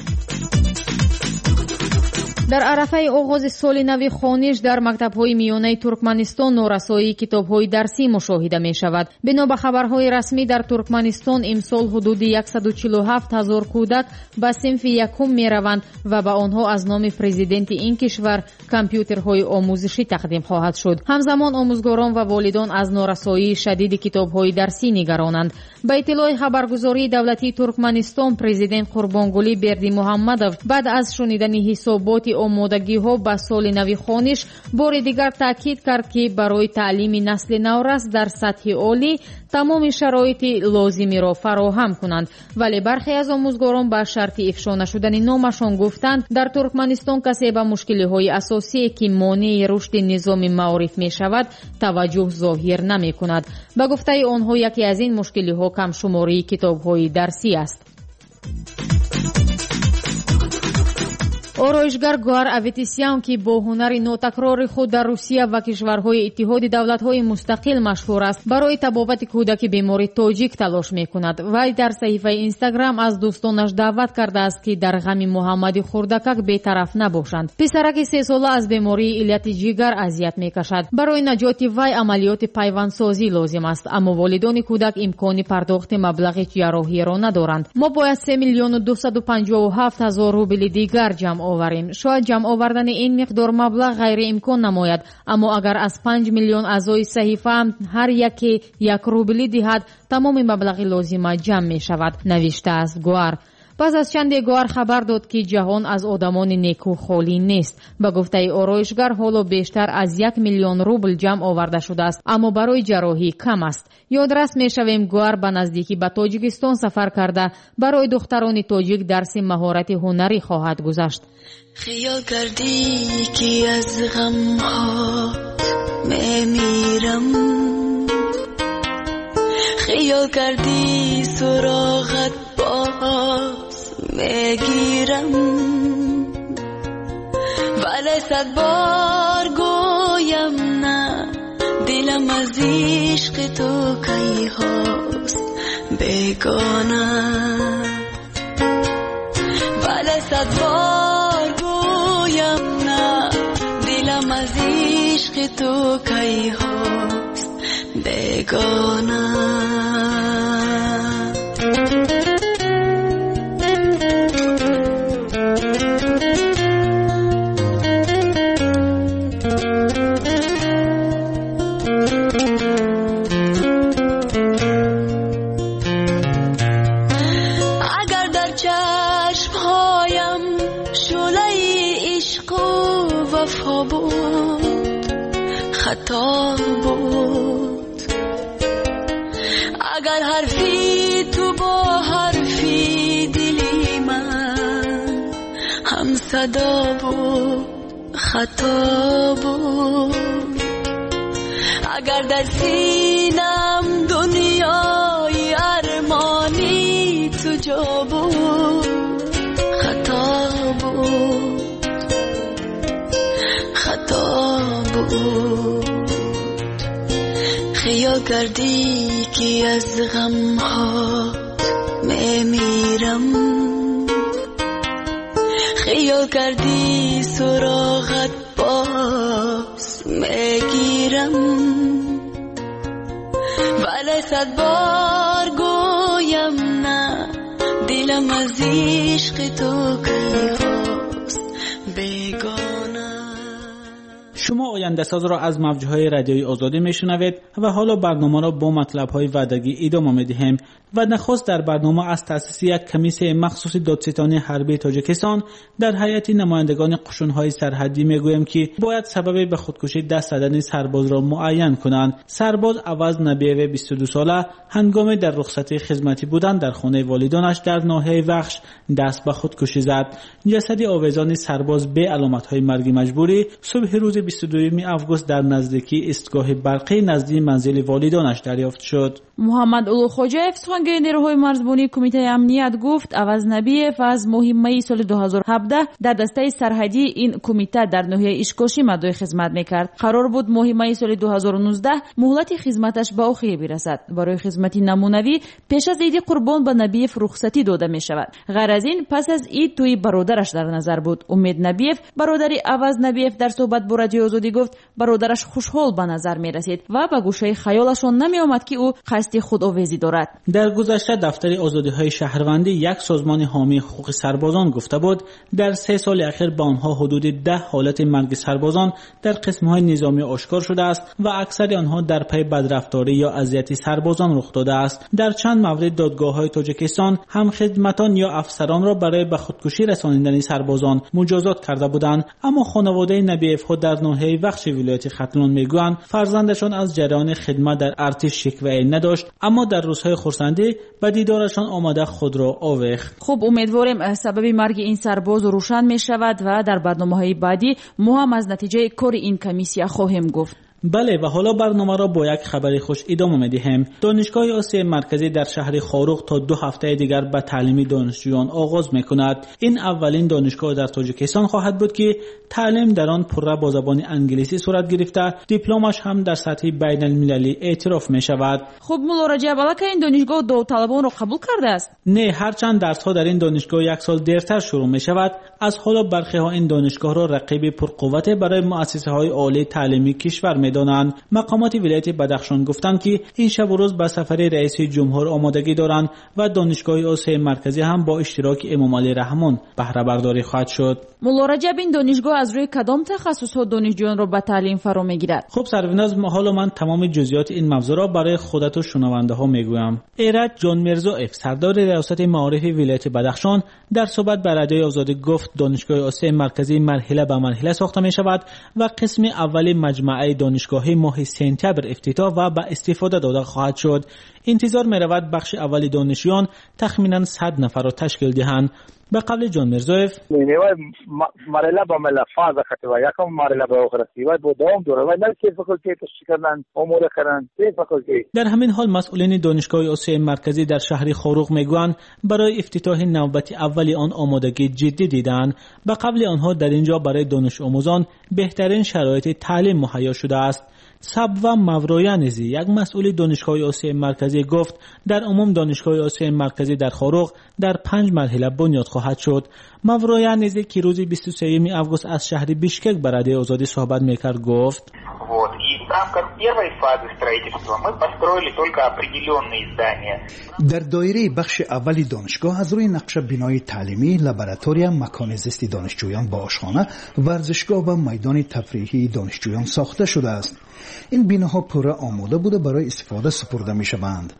дар арафаи оғози соли нави хониш дар мактабҳои миёнаи Туркманистон норасоии китобҳои дарсӣ мушоҳида мешавад. бино ба хабарҳои расмӣ, дар Туркманистон имсол ҳудуди яксаду чилу ҳафт ҳазор кӯдак ба синфи якум мераванд ва ба онҳо аз номи президенти ин кишвар компютерҳои омӯзишӣ тақдим хоҳад шуд. ҳамзамон омӯзгорон ва волидон аз норасоии шадиди китобҳои дарсӣ нигаронанд. ба иттилои хабаргузории давлатии Туркманистон, президент Қурбонгулӣ Бердимуҳаммадов баъд аз шунидани ҳисоботи омодагиҳо ба соли нави хониш бори дигар таъкид кард, ки барои таълими насли наврас дар сатҳи олӣ тамоми шароити лозимиро фароҳам кунанд. вале бархе аз омӯзгорон ба шарти ифшо нашудани номашон гуфтанд, дар Туркманистон касе ба мушкилиҳои асосие, ки монеи рушди низоми маориф мешавад, таваҷҷӯҳ зоҳир намекунад. ба гуфтаи онҳо, яке аз ин мушкилиҳо камшумории китобҳои дарсӣ аст. ороишгар Гуар Аветисян, ки бо ҳунари нотакрори худ дар Русия ва кишварҳои иттиҳоди давлатҳои мустақил машҳур аст, барои табобати кӯдаки бемори тоҷик талош мекунад. вай дар саҳифаи Инстаграм аз дӯстонаш даъват кардааст, ки дар ғами Муҳаммади хурдакак бетараф набошанд. писараки се сола аз бемории иллати ҷигар азият мекашад. барои наҷоти вай амалиёти пайвандсозӣ лозим аст, аммо волидони кӯдак имкони пардохти маблағи ҷарроҳиеро надоранд. мо бояд се миллиону дусаду панҷоҳу ҳафт ҳазор рубли дигар ҷамъ оварем. шояд ҷамъ овардани ин миқдор маблағ ғайриимкон намояд, аммо агар аз панҷ миллион аъзои саҳифаам ҳар яке як рубли диҳад, тамоми маблағи лозима ҷамъ мешавад, навиштааст Гуар. пас аз чанде Гуар хабар дод, ки ҷаҳон аз одамони некӯ холӣ нест. ба гуфтаи ороишгар, ҳоло бештар аз як миллион рубл ҷамъ оварда шудааст, аммо барои ҷарроҳӣ кам аст. ёдрас мешавем, Гуар ба наздикӣ ба Тоҷикистон сафар карда барои духтарони тоҷик дарси маҳорати ҳунарӣ хоҳад гузашт. خیال کردی که از غم‌هات میمیرم، خیال کردی سراغت باز میگیرم، ولی صد بار گویم نه، دلم از عشق تو کی هاست بیگانه، ولی صد بار گویم نه، دلم عشق تو کی هست بیگانه خطا بود اگر حرفی تو با حرفی دلی من هم صدا بود خطا بود اگر در سینم دنیای ارمانی تو جا بود خطا بود خطا بود خیال کردی که از غم ها میمیرم خیال کردی سراغت باز میگیرم ولی صد بار گویم نه دلم از عشق تو کی هست بیگانه. شما آینده ساز را از موجهای رادیوی آزادی میشنوید و حالا برنامه را با مطلب‌های وعدگی ادامه می‌دهیم و نخست در برنامه از تأسیس یک کمیسیون مخصوص دادستانی حربی تاجیکستان در هیئت نمایندگان قشون‌های سرحدی میگوییم که باید سبب به خودکشی دست دادن سرباز را معین کنند. سرباز عوض نبیه بیست و دو ساله هنگام در رخصتی خدمتی بودن در خانه والدانش در ناحیه وخش دست به خودکشی زد. جسد آویزان سرباز به علامت‌های مرگ مجبوری صبح روز بیست و دوم آگوست در نزدیکی ایستگاه برقی نزدیک منزل والدانش دریافت شد. محمد اولوخوجاев سخنگوی نیروهای مرزبانی کمیته امنیت گفت عوض نبیев از ماه می سال دو هزار و هفده در دسته سرحدی این کمیته در ناحیه ایشکاشی مدعی خدمت میکرد. قرار بود ماه می سال دو هزار و نوزده مهلت خدمتش به آخر برسد. برای خدمت نمونوی پیش از عید قربان به نبیев رخصتی داده می شود. غیر از این پس از عید توی برادرش در نظر بود. امید نبیев برادری عوض نبیев در صحبت با رادیو آزادی گفت برادرش خوشحال به نظر می رسید و به گوشه خیالشون نمی آمد که او قصد خودآویزی دارد. در گذشته دفتر آزادی‌های شهروندی یک سازمان حامی حقوق سربازان گفته بود در سه سال اخیر به آنها حدود ده حالت مرگ سربازان در قسم‌های نظامی آشکار شده است و اکثر آنها در پی بدرفتاری یا اذیت سربازان رخ داده است. در چند مورد دادگاه‌های تاجیکستان هم خدمتان یا افسران را برای به خودکشی رسانیدن سربازان مجازات کرده بودند، اما خانواده نبیев ها در ناحیه وخش ولایت ختلون میگویند فرزندشان از جریان خدمت در ارتش شکوه نداشت، اما در روزهای خرسندی به دیدارشان آمده خود را آویخت. خوب امیدواریم سبب مرگ این سرباز روشن می شود و در برنامه‌های بعدی ما هم از نتیجه کار این کمیسیون خواهیم گفت. بله و حالا برنامه را با یک خبر خوش ادامه می‌دهیم. دانشگاه آسیای مرکزی در شهر خاروق تا دو هفته دیگر به تعلیم دانشجویان آغاز می‌کند. این اولین دانشگاه در تاجیکستان خواهد بود که تعلیم در آن پره با زبان انگلیسی صورت گرفته، دیپلمش هم در سطح بین المللی اعتراف می‌شود. خب مولا رجب که این دانشگاه داوطلبان را قبول کرده است؟ نه، هرچند درس‌ها در این دانشگاه یک سال دیرتر شروع می‌شود، از حالا برخی‌ها این دانشگاه را رقیب پرقوت برای مؤسسه‌های عالی تعلیمی کشور می‌دانند. مقامات ولایت بدخشان گفتند که این شب و روز به سفر رئیس جمهور آمادگی دارند و دانشگاه آسیای مرکزی هم با اشتراک امام علی رحمان بهره برداری خواهد شد. مولا رجب این دانشگاه از روی کدام تخصص‌ها دانشجویان را به تعلیم فرا می‌گیرد؟ خب سروناز، حالا من تمام جزئیات این موضوع را برای خودت و شنونده‌ها میگویم. ایرج جان میرزایف سردار ریاست معارف ولایت بدخشان در صحبت با رادیوی آزادی گفت دانشگاه آسیای مرکزی مرحله به مرحله ساخته می‌شود و قسم اول مجموعه دانشگاهی ماه سپتامبر افتتاح و به استفاده داده خواهد شد. انتظار می‌رود بخش اولی دانشجویان تخمیناً صد نفر را تشکیل دهند. به قول جان میرزایف مرحله با مرحله فاز خطوه یکم مرحله به آخر رسید با دوم دوره و نه که فاکولته تشکیلن امور کردن سه فاکولته. در همین حال مسئولین دانشگاه آسیای مرکزی در شهر خاروق میگویند برای افتتاح نوبت اولی آن آمادگی جدی دیدند. به قبل آنها در اینجا برای دانش آموزان بهترین شرایط تعلیم مهیا شده است. سبوا ماورویانزی یک مسئول دانشگاه آسیای مرکزی گفت در عموم دانشگاه آسیای مرکزی در خاروغ در پنج مرحله بنیاد خواهد شد. ماورویانزی که روز بیست و سوم آگوست از شهر بیشکک به رادیو آزادی صحبت میکرد گفت Вот. И в рамках первой фазы строительства мы построили только определенные здания. در دایره بخش اولی دانشگاه از روی نقشه بینای تعلیمی، لابراتوریوم، مکان زیست دانشجویان با آشخانه، ورزشگاه و میدان تفریحی دانشجویان ساخته شده است. این بیناها پوره آماده بوده برای استفاده سپرده می شوند.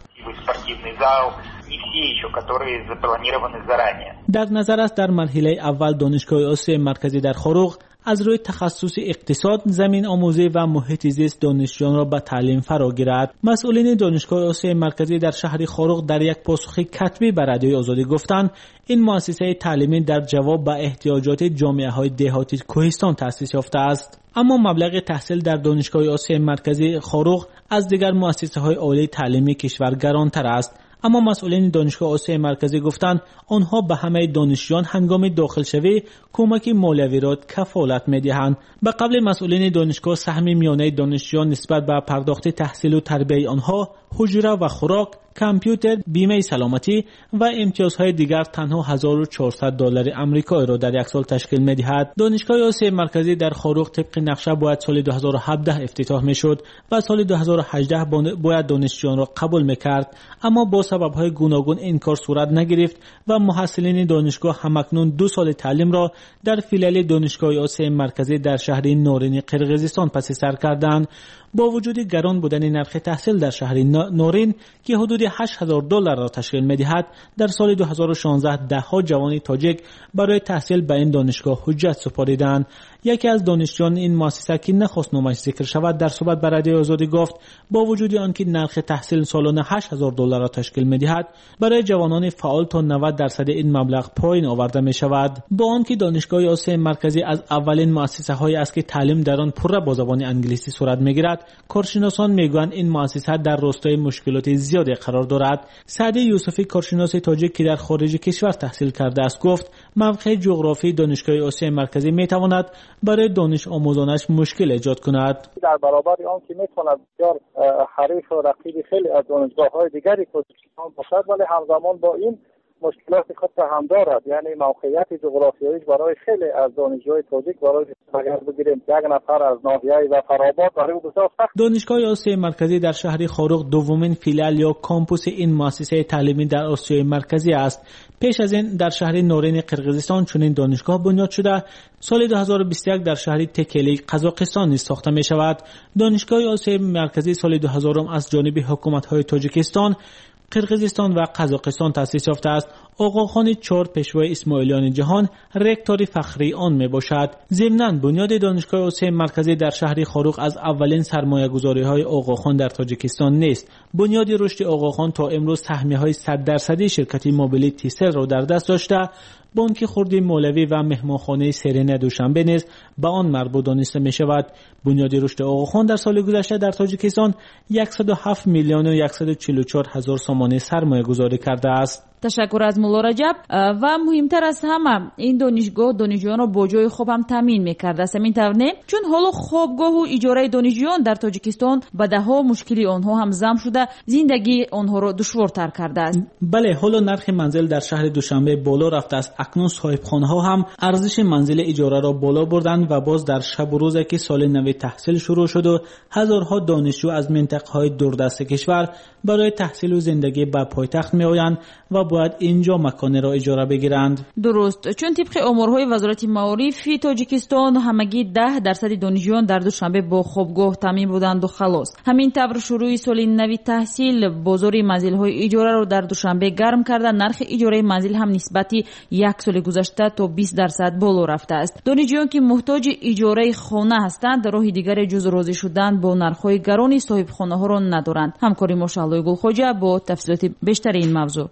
در نظر است در مرحله اول دانشگاه آسیای مرکزی در خاروغ از روی تخصص اقتصاد، زمین آموزی و محیط زیست دانشجویان را به تعلیم فرا گیرد. مسئولین دانشگاه آسیای مرکزی در شهر خاروغ در یک پاسخ کتبی به رادیوی آزادی گفتند این مؤسسه تعلیمی در جواب به احتیاجات جامعه های دهاتی کوهستان تأسیس یافته است. اما مبلغ تحصیل در دانشگاه آسیای مرکزی خاروغ از دیگر مؤسسه های عالی تعلیمی کشور گرانتر است. اما مسئولین دانشگاه آسیای مرکزی گفتند آنها به همه دانشجویان هنگام داخل شوی کمک مالیوی را کفالت می‌دهند. به قبل مسئولین دانشگاه سهم میانه دانشجویان نسبت به پرداخت تحصیل و تربیت آنها، حجره و خوراک، کامپیوتر، بیمه سلامتی و امتیازهای دیگر تنها هزار و چهارصد دلار آمریکایی را در یک سال تشکیل می‌دهد. دانشگاه آسیای مرکزی در خاروغ طبق نقشه باید سال دو هزار و هفده افتتاح می‌شد و سال دو هزار و هجده باید دانشجویان را قبول می‌کرد، اما با سبب‌های گوناگون این کار صورت نگرفت و محصلین دانشگاه همکنون دو سال تعلیم را در فیلال دانشگاه آسیای مرکزی در شهر نورین قرقیزستان پس سر کردند. با وجود گران بودن نرخ تحصیل در شهر نورین که حدود هشت هزار دلار را تشکیل می‌دهد، در سال دو هزار و شانزده ده ها جوان تاجیک برای تحصیل به این دانشگاه حجت سپاریدند. یکی از دانشجویان این مؤسسه که نخواست نامش ذکر شود در صحبت به رادیو آزادی گفت با وجود آنکه نرخ تحصیل سالانه هشت هزار دلار را تشکیل می‌دهد، برای جوانان فعال تا نود درصد این مبلغ پایین آورده می‌شود. با آنکه دانشگاه آسیای مرکزی از اولین مؤسسه‌هایی است که تعلیم در آن پوره با زبان انگلیسی صورت می‌گیرد، کارشناسان میگویند این مؤسسه در راستای مشکلات زیادی قرار دارد. سعدی یوسفی کارشناس تاجیک که در خارج کشور تحصیل کرده است گفت موقع جغرافی دانشگاه آسیای مرکزی میتواند برای دانش آموزانش مشکل ایجاد کند. در برابر آن که میتواند بسیار حریف و رقیب خیلی از دانشگاه‌های دیگری کوهستان باشد، ولی همزمان با این مشکلات خود هم دارد. یعنی موقعیت جغرافیاییش برای خیلی از دانشجوی تاجیک برای اگر بگیریم یک نفر از ناحیه و فراباد برای بسیار سخت. دانشگاه آسیای مرکزی در شهر خاروغ دومین فیلال یا کامپوس این مؤسسه تعلیمی در آسیای مرکزی است. پیش از این در شهر نورین قرقیزستان چنین دانشگاه بنیاد شده. سال دو هزار و بیست و یک در شهر تکلی قزاقستان نیز ساخته می شود. دانشگاه آسیای مرکزی سال دو هزار از جانب حکومت‌های تاجیکستان، قرقیزستان و قزاقستان تأسیس یافته است. آقاخان چهار پیشوای اسماعیلیان جهان رکتور فخری آن می باشد. ضمناً بنیاد دانشگاه آسیای مرکزی در شهر خاروغ از اولین سرمایه‌گذاری‌های آقاخان در تاجیکستان نیست. بنیاد رشد آقاخان تا امروز سهمیه‌های صد درصدی شرکت موبیلیتی سل را در دست داشته. بانک خردی مولوی و مهمانخانه سرین دوشنبه نیز به آن مربوط دانسته می شود. بنیاد رشد آقاخان در سال گذشته در تاجیکستان صد و هفت میلیون و صد و چهل و چهار هزار سامانه سرمایه گذاری کرده است. تشکر از مولا رجب. و مهمتر از همه این دانشگاه دانشجویان را با جای خوب هم تامین می‌کرده است. همین طور نه، چون حالا خوابگاه و اجاره دانشجویان در تاجیکستان به ده‌ها مشکلی آنها هم زم شده، زندگی آنها را دشوارتر کرده است. بله، حالا نرخ منزل در شهر دوشنبه بالا رفته است. اکنون صاحبخانه‌ها هم ارزش منزل اجاره را بالا بردند و باز در شب و روزی که سال نو تحصیل شروع شد و هزارها دانشجو از منطقه‌های دوردست کشور برای تحصیل و زندگی به پایتخت می‌آیند و باید اینجا مکان را اجاره بگیرند. درست، چون طبق امورهای وزارت معارف تاجیکستان همگی ده درصد دانشجویان در دوشنبه با خوابگاه تامین بودند و خلاص. همین طور شروع سال نو تحصیل بازار منزل‌های اجاره را در دوشنبه گرم کرده. نرخ اجاره منزل هم نسبتی یک سال گذشته تا بیست درصد بالا رفته است. دانشجویان که محتاج اجاره خانه هستند راه دیگر جز راضی شدن با نرخ‌های گران صاحب خانه‌ها را ندارند. همکاری ما شعله گلخوجه با تفصیلات بیشتر این موضوع. نجیب الله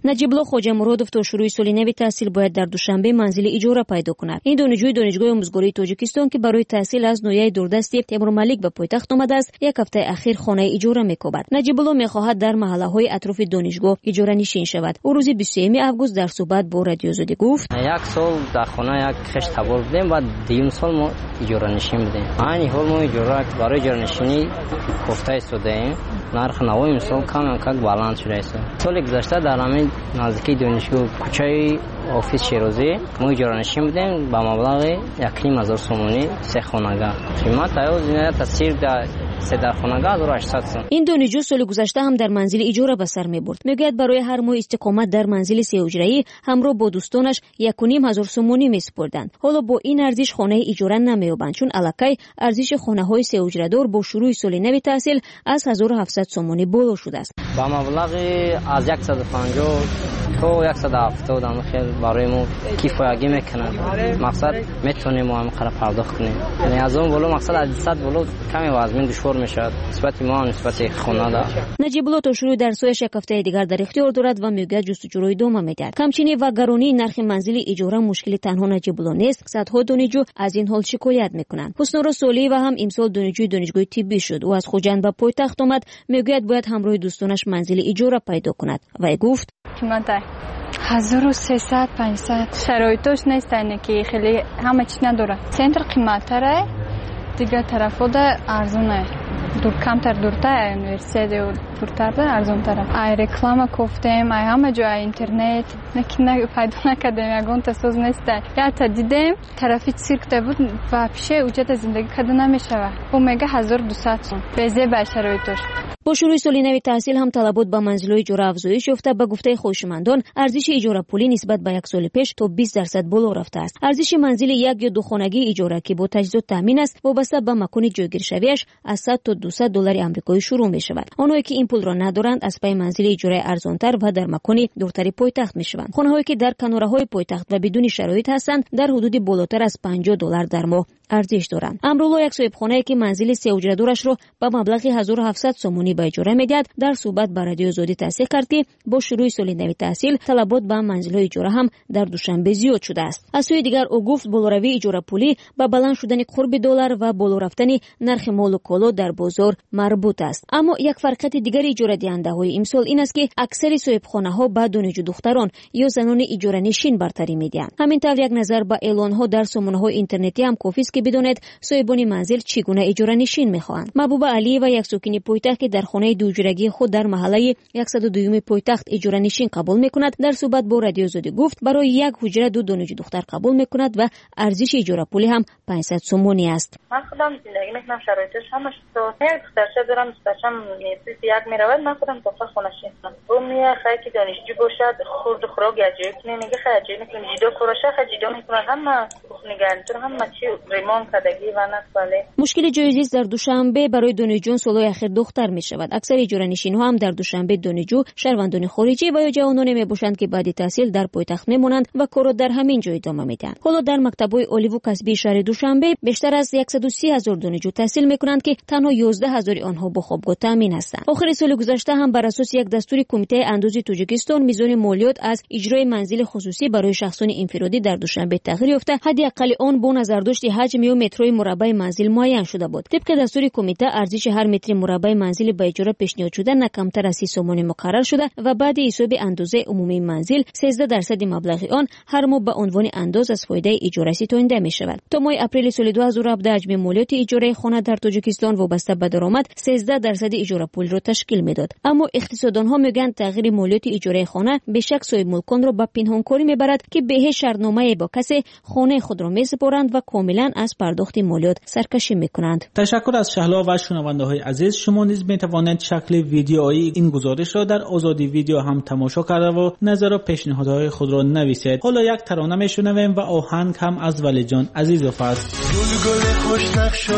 خوجه مرادوف تا شروع سال نو تحصیل باید در دوشنبه منزل اجاره پیدا کند. این دانشجوی دانشگاه آموزگاری تاجیکستان که برای تحصیل از نویای دوردستی تیمورملیک به پایتخت آمده است، یک هفته اخیر خانه اجاره میکوبد. نجیب الله میخواهد در محله‌های اطراف دانشگاه اجاره نشین شود. او روز بیست و سوم آگوست در صحبت با رادیو آزادی گفت: یک سال در خانه یک خشت تبار بودیم و دیوم سال ما اجاره نشین بودیم. این حال ما اجاره برای اجاره نشینی گفته ایستادیم. نرخ نوای امسال کم کم بالانس شده است. سال گذشته در همین نزدیکی دانشگاه کوچه آفیس شیرازی ما اجاره نشین بودیم با مبلغ یک و نیم هزار سومانی سه خانگاه. قیمت ایاز تصویر در سه در خانگاه هزار و هشتصد سوم. این دانشجو سال گذشته هم در منزل اجاره به سر میبرد. میگوید برای هر ماه استقامت در منزل سه حجره‌ای همراه با دوستانش یک و نیم هزار سومانی میسپردند. حالا با این ارزش خانه اجاره نمییابند، چون الکی ارزش خانه‌های سه حجره‌دار با شروع سال نو تحصیل از هزار و هفتصد سومانی بالا شده است. با مبلغ از صد و پنجاه تا صد و هفتاد هم خیلی برای ما کفایتی میکنه. مقصد میتونیم ما هم قرار پرداخت کنیم. یعنی از اون بالا مقصد از صد بالا کمی وزن دشوار میشد. نسبت ما نسبت خانه دا. نجیب الله تا شروع درسش یک هفته دیگر در اختیار دارد و میگه جستجوی ادامه میدهد. کمچینی و گرانی نرخ منزل اجاره مشکل تنها نجیب الله نیست. صدها دانشجو از این حال شکایت میکنند. حسنورا سولی و هم امسال دانشجوی دانشگاه طبی شد و از خوجند به پایتخت آمد. میگوید باید همراه دوستانش منزل اجاره پیدا کند و گفت: قیمت هزار و سیصد پانصد شرایطش نیست که خیلی همه چی نداره. سنتر قیمت‌تره، دیگه طرفو ارزونه. دور کمتر دورتر یونیورسیته و دورتر ده ارزون تره. ای رکلام کوفتیم، ای همه جای اینترنت نکنه پیدا نکردیم. یکون تسوز نیسته. یا تا دیدیم طرفی سیرک بود و پیشه اوجت زندگی کده نمیشه. او میگه هزار و دویست سون. بزه به شرایطش. با شروع سال نو تحصیل هم طلبات به منزل‌های اجاره افزایش یافته. به گفته خویشمندان ارزش اجاره پولی نسبت به یک سال پیش تا بیست درصد بالا رفته است. ارزش منزل یک یا دو خانگی اجاره که با تجهیزات تامین است وابسته به مکان جایگیرشویش از صد تا دویست دلار آمریکایی شروع می شود. آنهایی که این پول را ندارند از پای منزل اجاره ارزانتر و در مکان دورتر پایتخت می شوند. خانه‌هایی که در کناره‌های پایتخت و بدون شرایط هستند در حدود بالاتر از پنجاه دلار در ماه ارزش دارند. امروز یک صاحب خانه‌ای که منزل سه حجره دارش را با مبلغ هزار و هفتصد سومانی به اجاره میدهد در صحبت با رادیو آزادی تصدیق کرد که با شروع سال نو تحصیل طلبات به منزل‌های اجاره هم در دوشنبه زیاد شده است. از سوی دیگر او گفت بالاروی اجاره پولی با بلند شدن قرب دلار و بالا رفتن نرخ مال و کالا در بازار مربوط است. اما یک فرقیت دیگر اجاره دهنده‌های امسال این است که اکثر صاحب خانه‌ها با دانشجو دختران یا زنان اجاره نشین برتری میدهند. همینطور یک نظر به اعلان‌ها در سامانه‌های اینترنتی هم کافی است که بدانید صاحبان منزل چگونه اجاره نشین می‌خواهند. محبوبه علی و یک ساکن پایتخت که در خانه دوجرگی خود در محله صد و دو پایتخت اجاره نشین قبول می‌کند در صحبت با رادیو آزادی گفت برای یک حجره دو دانشجو دختر قبول می‌کند و ارزش اجاره پولی هم پانصد سومانی است. من خودم زندگی می‌کنم شرایطش همش تو یک دخترچه دارم دخترچم نیستی یک میرود من خودم دختر خونه شینم اون میه خیلی که دانشجو باشد خورد خوراک گجایی کنه میگه خیلی میکنه جدا کراشه خیلی جدا میکنه هم نگران تو هم چی ریمان کدگی و نسباله. مشکل جایزیست در دوشنبه برای دانشجویان سالهای اخیر دختر میشود. اکثر اجاره نشین‌ها هم در دوشنبه دانشجو شهروندان خارجی و یا جوانانی میباشند که بعد تحصیل در پایتخت میمونند و کار در همین جای ادامه میدن. حالا در مکتب‌های عالی و کسبی شهر دوشنبه بیشتر از صد و سی هزار دانشجو تحصیل میکنند که تنها یازده هزار آنها با خوابگاه تامین هستند. آخر سال گذشته هم بر اساس یک دستور کمیته اندازه تاجیکستان میزان مالیات از اجرای منزل خصوصی برای شخصان انفرادی در دوشنبه تغییر یافته. حداقل آن با نظرداشت حجم و مترهای مربع منزل معین شده بود. طبق دستور کمیته ارزش هر متر مربع منزل به اجاره پیشنهاد شده نه کمتر از سی سومانی مقرر شده و بعد حساب اندازه عمومی منزل سیزده درصد مبلغ آن هر ماه به عنوان انداز از فایده اجاره ستانده می شود. تا ماه اپریل سال دو هزار و هفده حجم مالیات اجاره خانه در تاجیکستان وابسته به درآمد سیزده درصد اجاره پول را تشکیل میداد. اما اقتصاددانها میگن تغییر مالیات اجاره خانه به شک صاحب ملکان را به پنهانکاری میبرد که به شرطنامه با کسی خانه خود را میسپارند و کاملا از پرداخت مالیات سرکشی میکنند. تشکر از شهلا و شنونده های عزیز. شما نیز می توانید شکل ویدیویی این گزارش را در آزادی ویدیو هم تماشا کرده و نظر و پیشنهادهای خود را نویسید. حالا یک ترانه میشنویم و آهنگ هم از ولی جان عزیزوف است. گل گل خوش نقش و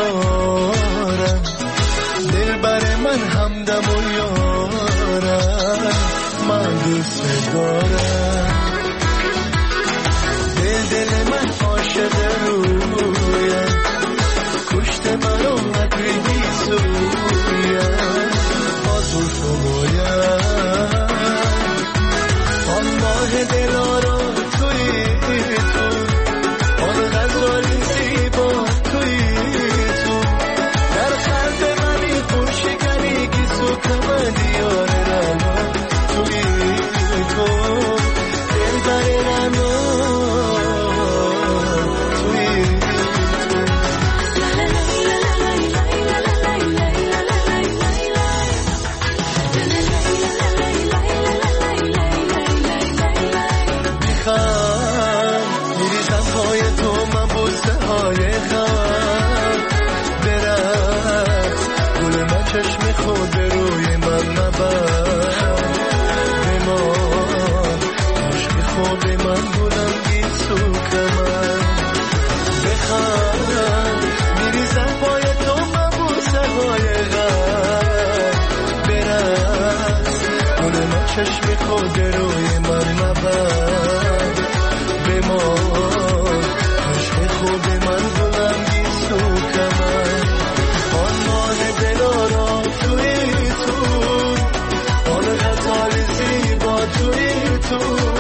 نگارم دل بر من همدم و یارم من دوست دارم دل دل من عاشق رویم کشت من و مدردی سویم آزول فمویم آن دلارا توی تو آن غزال زیبا توی تو در قلب منی خوشگلی گیسو کمن یار رنا توی تو دلبر رنا چشم خود روی من نبر بمان عشق خود من بلند گیسو کمن بخند میریزم پای تو من بوسه های غم برست گل من چشم خود روی من نبر بمان عشق خود من بلند گیسو کمن آن ماه دلارا توی تو آن غزال زیبا توی تو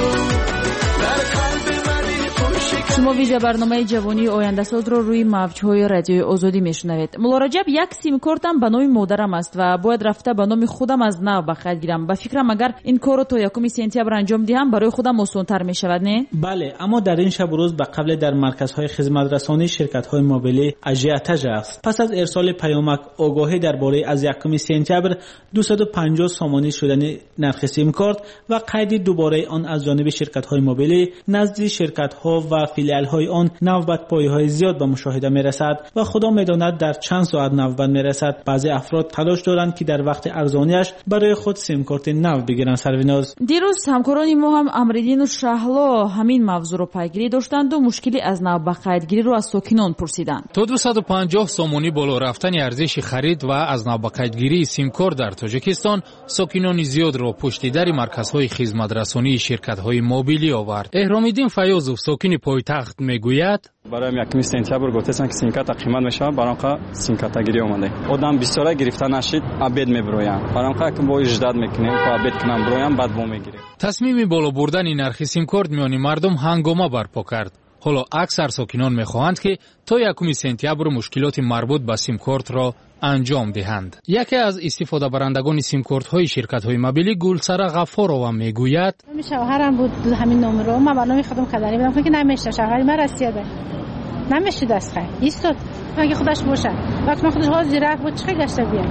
در قلب منی خوشی. شما ویژه برنامه جوانی آینده ساز رو روی موج‌های رادیوی آزادی میشنوید. مولا رجب یک سیم کارتم به نام مادرم است و باید رفته به نام خودم از نو به خرید گیرم. به فکرم اگر این کارو تا یکم سپتامبر انجام دهم برای خودم آسان‌تر میشود نه؟ بله، اما در این شب و روز به قبل در مرکزهای خدمت رسانی شرکت‌های موبیلی اژیوتاژ است. پس از ارسال پیامک آگاهی درباره از یکم سپتامبر دویست و پنجاه سامانی شدن نرخ سیم کارت و قید دوباره آن از جانب شرکت‌های موبیلی نزد شرکت‌ها و فیلیال‌های آن نوبت‌پایی‌های زیاد به مشاهده می‌رسد و خدا می‌داند در چند ساعت نوبت می‌رسد. بعضی افراد تلاش دارند که در وقت ارزانیش برای خود سیم کارت نو بگیرند. سرویناز دیروز همکاران ما هم امردین و شهلا همین موضوع رو پیگیری داشتند و مشکلی از نو به قیدگیری رو از ساکنان پرسیدند. تا دویست و پنجاه سامانی بالا رفتن ارزش خرید و از نو به قیدگیری سیم کارت در تاجیکستان ساکنان زیاد را پشت در مرکزهای خدمت رسانی شرکت‌های موبیلی آورد. احرام‌الدین فیاضов ساکن پایتخت میگوید برای یکم سپتامبر گفتن که سیم کارت قیمت میشه، برای آنها سیم کارت گیری اومده. آدم بسیار گرفته نشید، ابد میبرویم. برای آنها که با اجداد میکنیم، با ابد کنم برویم بعد بو میگیریم. تصمیم بالا بردن نرخ سیم کارت میانی مردم هنگامه برپا کرد. حالا اکثر ساکنان میخواهند که تا یکم سپتامبر مشکلات مربوط به سیم کارت را انجام دهند. یکی از استفاده برندگان سیم کارت های شرکت های موبیلی گلسره غفارова میگوید شوهرم بود همین نمره رو من برنامه خودم خداری بدم که نمیشه شوهر من رسیده نمیشه دست خیر ایستاد اگه خودش باشه وقتی من خودش حاضر رفت بود چه گشته بیاد.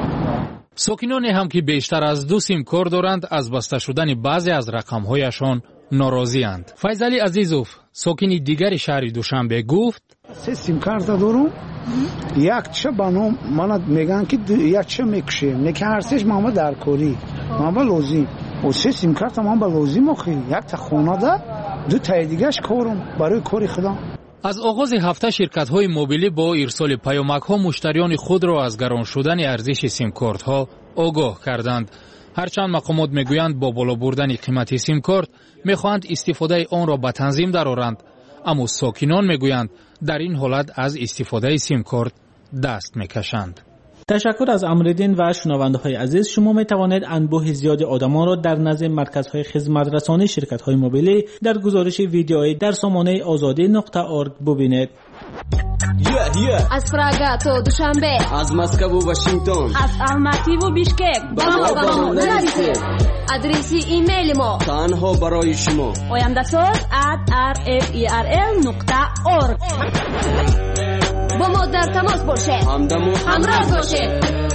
ساکنانی هم که بیشتر از دو سیم کارت دارند از بسته شدن بعضی از رقم‌هایشان ناراضی اند. فیضلی عزیزوف ساکن دیگر شهر دوشنبه گفت سه سیم کارت دارم یک چه بانم من میگن که یک چه میکشه نکه هر سهش ما در کوری ما لازم و سه سیم کارت ما با لازم اخی یک تا خونه ده دو تا دیگهش کارم برای کاری خدا. از آغاز هفته شرکت‌های موبیلی با ارسال پیامک‌ها مشتریان خود را از گران شدن ارزش سیم کارت‌ها آگاه کردند. هرچند مقامات میگویند با بالا بردن قیمت سیم کارت میخواهند استفاده آن را به تنظیم درآورند، اما ساکنان میگویند در این حالت از استفاده سیم کارت دست میکشند. تشکر از امردین و شنونده های عزیز. شما می توانید انبوه زیاد آدمان را در نزد مرکزهای خدمت رسانی شرکت های موبیلی در گزارش ویدیویی در سامانه آزادی نقطه ارگ ببینید. Yeah, yeah. از پراگا تا دوشنبه، از مسکو و واشنگتن، از الماتی و بیشکک، با ما با ما نرسید. ادرسی ایمیل ما تنها برای شما oyandasaz at r f e r l نقطه org. با ما در تماس باشید، همراه باشید.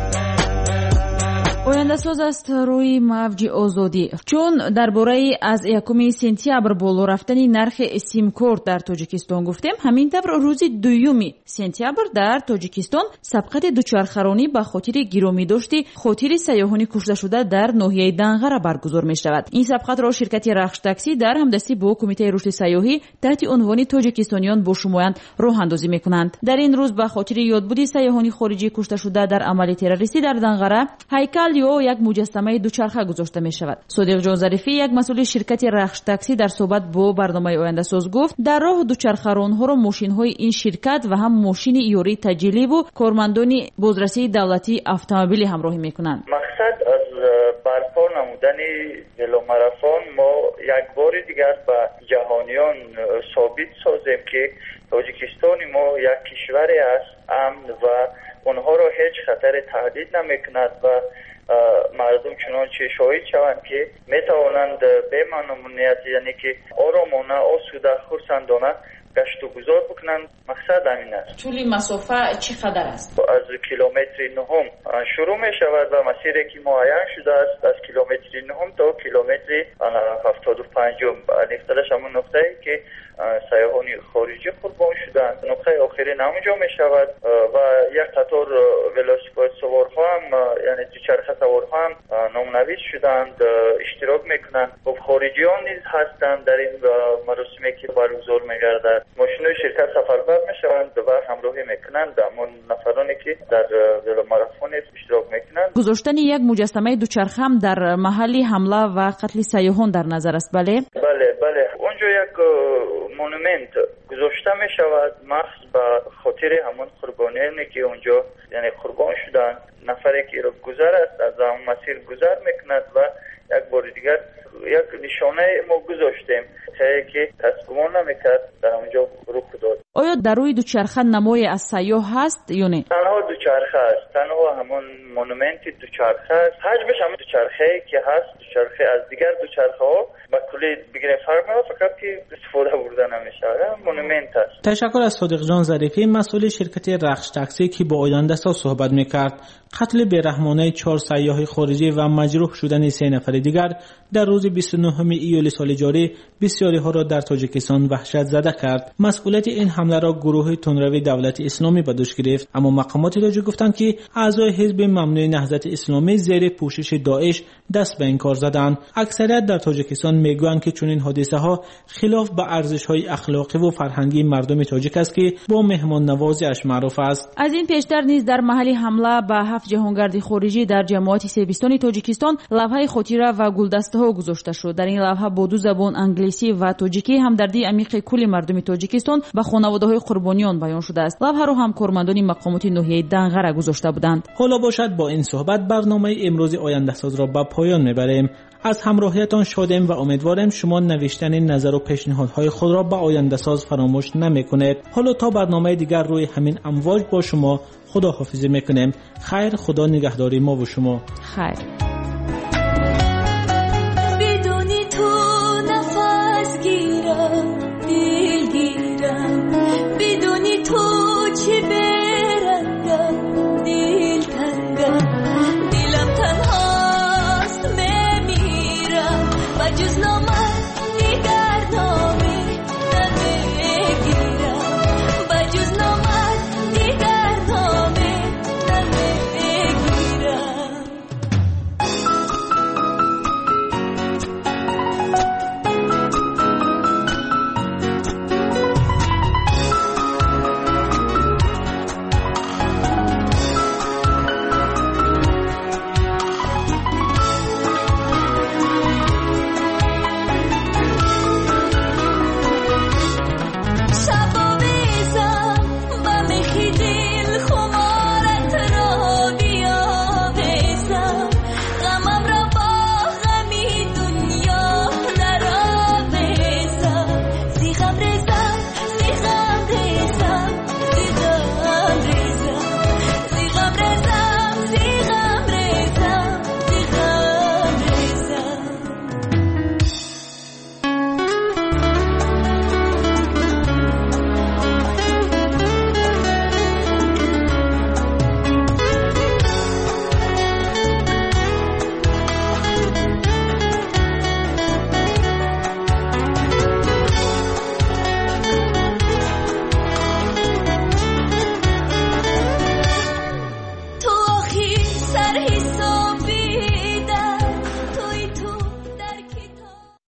آینده ساز است روی موج آزادی. چون درباره از یکم سپتامبر بالا رفتن نرخ سیم کارت در تاجیکستان گفتیم، همین طور روز دوم سپتامبر در تاجیکستان سبقت دوچرخرانی به خاطر گرامی داشتی خاطر سیاحان کشته شده در ناحیه دنغره برگزار می شود. این سبقت را شرکت رخش تاکسی در همدستی با کمیته رشد سیاحی تحت عنوان تاجیکستانیان با شمایند راه اندازی می کنند. در این روز به خاطر یادبود سیاحان خارجی کشته شده در عمل تروریستی در دنغره هیکل یا یک مجسمه دوچرخه گذاشته می شود. صادق جان ظریفی یک مسئول شرکت رخش تاکسی در صحبت با برنامه آینده ساز گفت در راه دوچرخه‌ران‌ها را ماشین‌های این شرکت و هم ماشین یوری تجلی و کارمندان بازرسی دولتی اتومبیلی همراهی می‌کنند. مقصد از برپا نمودن ولوماراتون ما یک بار دیگر به جهانیان ثابت سازیم که تاجیکستان ما یک کشوری است امن و اونها را هیچ خطر تهدید نمیکند و مردم چنانچه شاهد شوند که میتوانند به ممنوعیت یعنی که آرامانه آسوده خرسندانه گشت و گذار بکنند. مقصد همین است. طول مسافه چقدر است؟ از کیلومتر نهم شروع می شود و مسیری که معین شده است از کیلومتر نهم تا کیلومتر هفتاد و پنج. نقطه‌اش همون نقطه‌ای که سیاحان خارجی قربان شدند. نقطه آخری همونجا می شود و یک قطار ولاسیپد سوارها هم یعنی دوچرخه سوارها هم نامنویس شدند اشتراک میکنند. خب خارجیان نیز هستند در این مراسمی که برگزار میگردد. ماشین‌های شرکت سفربر میشوند و همراهی میکنند همون نفرانی که در ماراتون اشتراک میکنند. گذاشتن یک مجسمه دوچرخه هم در محل حمله و قتل سیاحان در نظر است. بله بله بله اونجا یک مونومنت گذاشته می شود مخصوص به خاطر همون قربانیانی که اونجا یعنی قربان شدند. نفری که را گذر است از همون مسیر گذر میکند و یک بار دیگر یک نشانه ما گذاشتیم که تصگمان نمیکرد در اونجا رخ داد. آیا در روی دوچرخه نمای از سیاه هست یا نه؟ تنها دوچرخه است. تنها همون مونومنت دوچرخه است. حجمش همون دوچرخه که هست. دوچرخه از دیگر دوچرخه ها با کلی بگیریم فرق میاد فقط که استفاده برده نمیشه. مونومنت است. تشکر از صادق جان ظریفی مسئول شرکت رخش تاکسی که با آینده سا صحبت میکرد. قتل بی‌رحمانه چهار سیاح خارجی و مجروح شدن سه نفر دیگر در روز بیست و نهم ایول سال جاری بسیاری ها را در تاجیکستان وحشت زده کرد. مسئولیت این حمله را گروه تندروی دولت اسلامی به دوش گرفت، اما مقامات تاجیک گفتند که اعضای حزب ممنوع نهضت اسلامی زیر پوشش داعش دست به این کار زدند. اکثریت در تاجیکستان میگویند که چنین حادثه ها خلاف به ارزش های اخلاقی و فرهنگی مردم تاجیک است که با مهمان نوازی اش معروف است. از این پیشتر نیز در محل حمله به هفت جهانگرد خارجی در جماعت سیبستان تاجیکستان لوحه خاطره و گلدسته ها گذاشته شد. در این لوحه با دو زبان انگلیسی و تاجیکی همدردی عمیق کل مردم تاجیکستان و خانواده‌های قربانیان بیان شده است. لوحه را هم کارمندان مقامات ناحیه دنغره گذاشته بودند. حالا باشد با این صحبت برنامه امروز آینده ساز را به پایان میبریم. از همراهیتان شادیم و امیدواریم شما نوشتن نظر و پیشنهادهای خود را به آینده ساز فراموش نمیکنید. حالا تا برنامه دیگر روی همین امواج با شما خداحافظی میکنیم. خیر، خدا نگهداری ما و شما. خیر. بدونی تو نفس گیرم دل گیرم، بدونی تو چی برنگم دل تنگم، دلم تنهاست میمیرم و جز نامت دیگر نام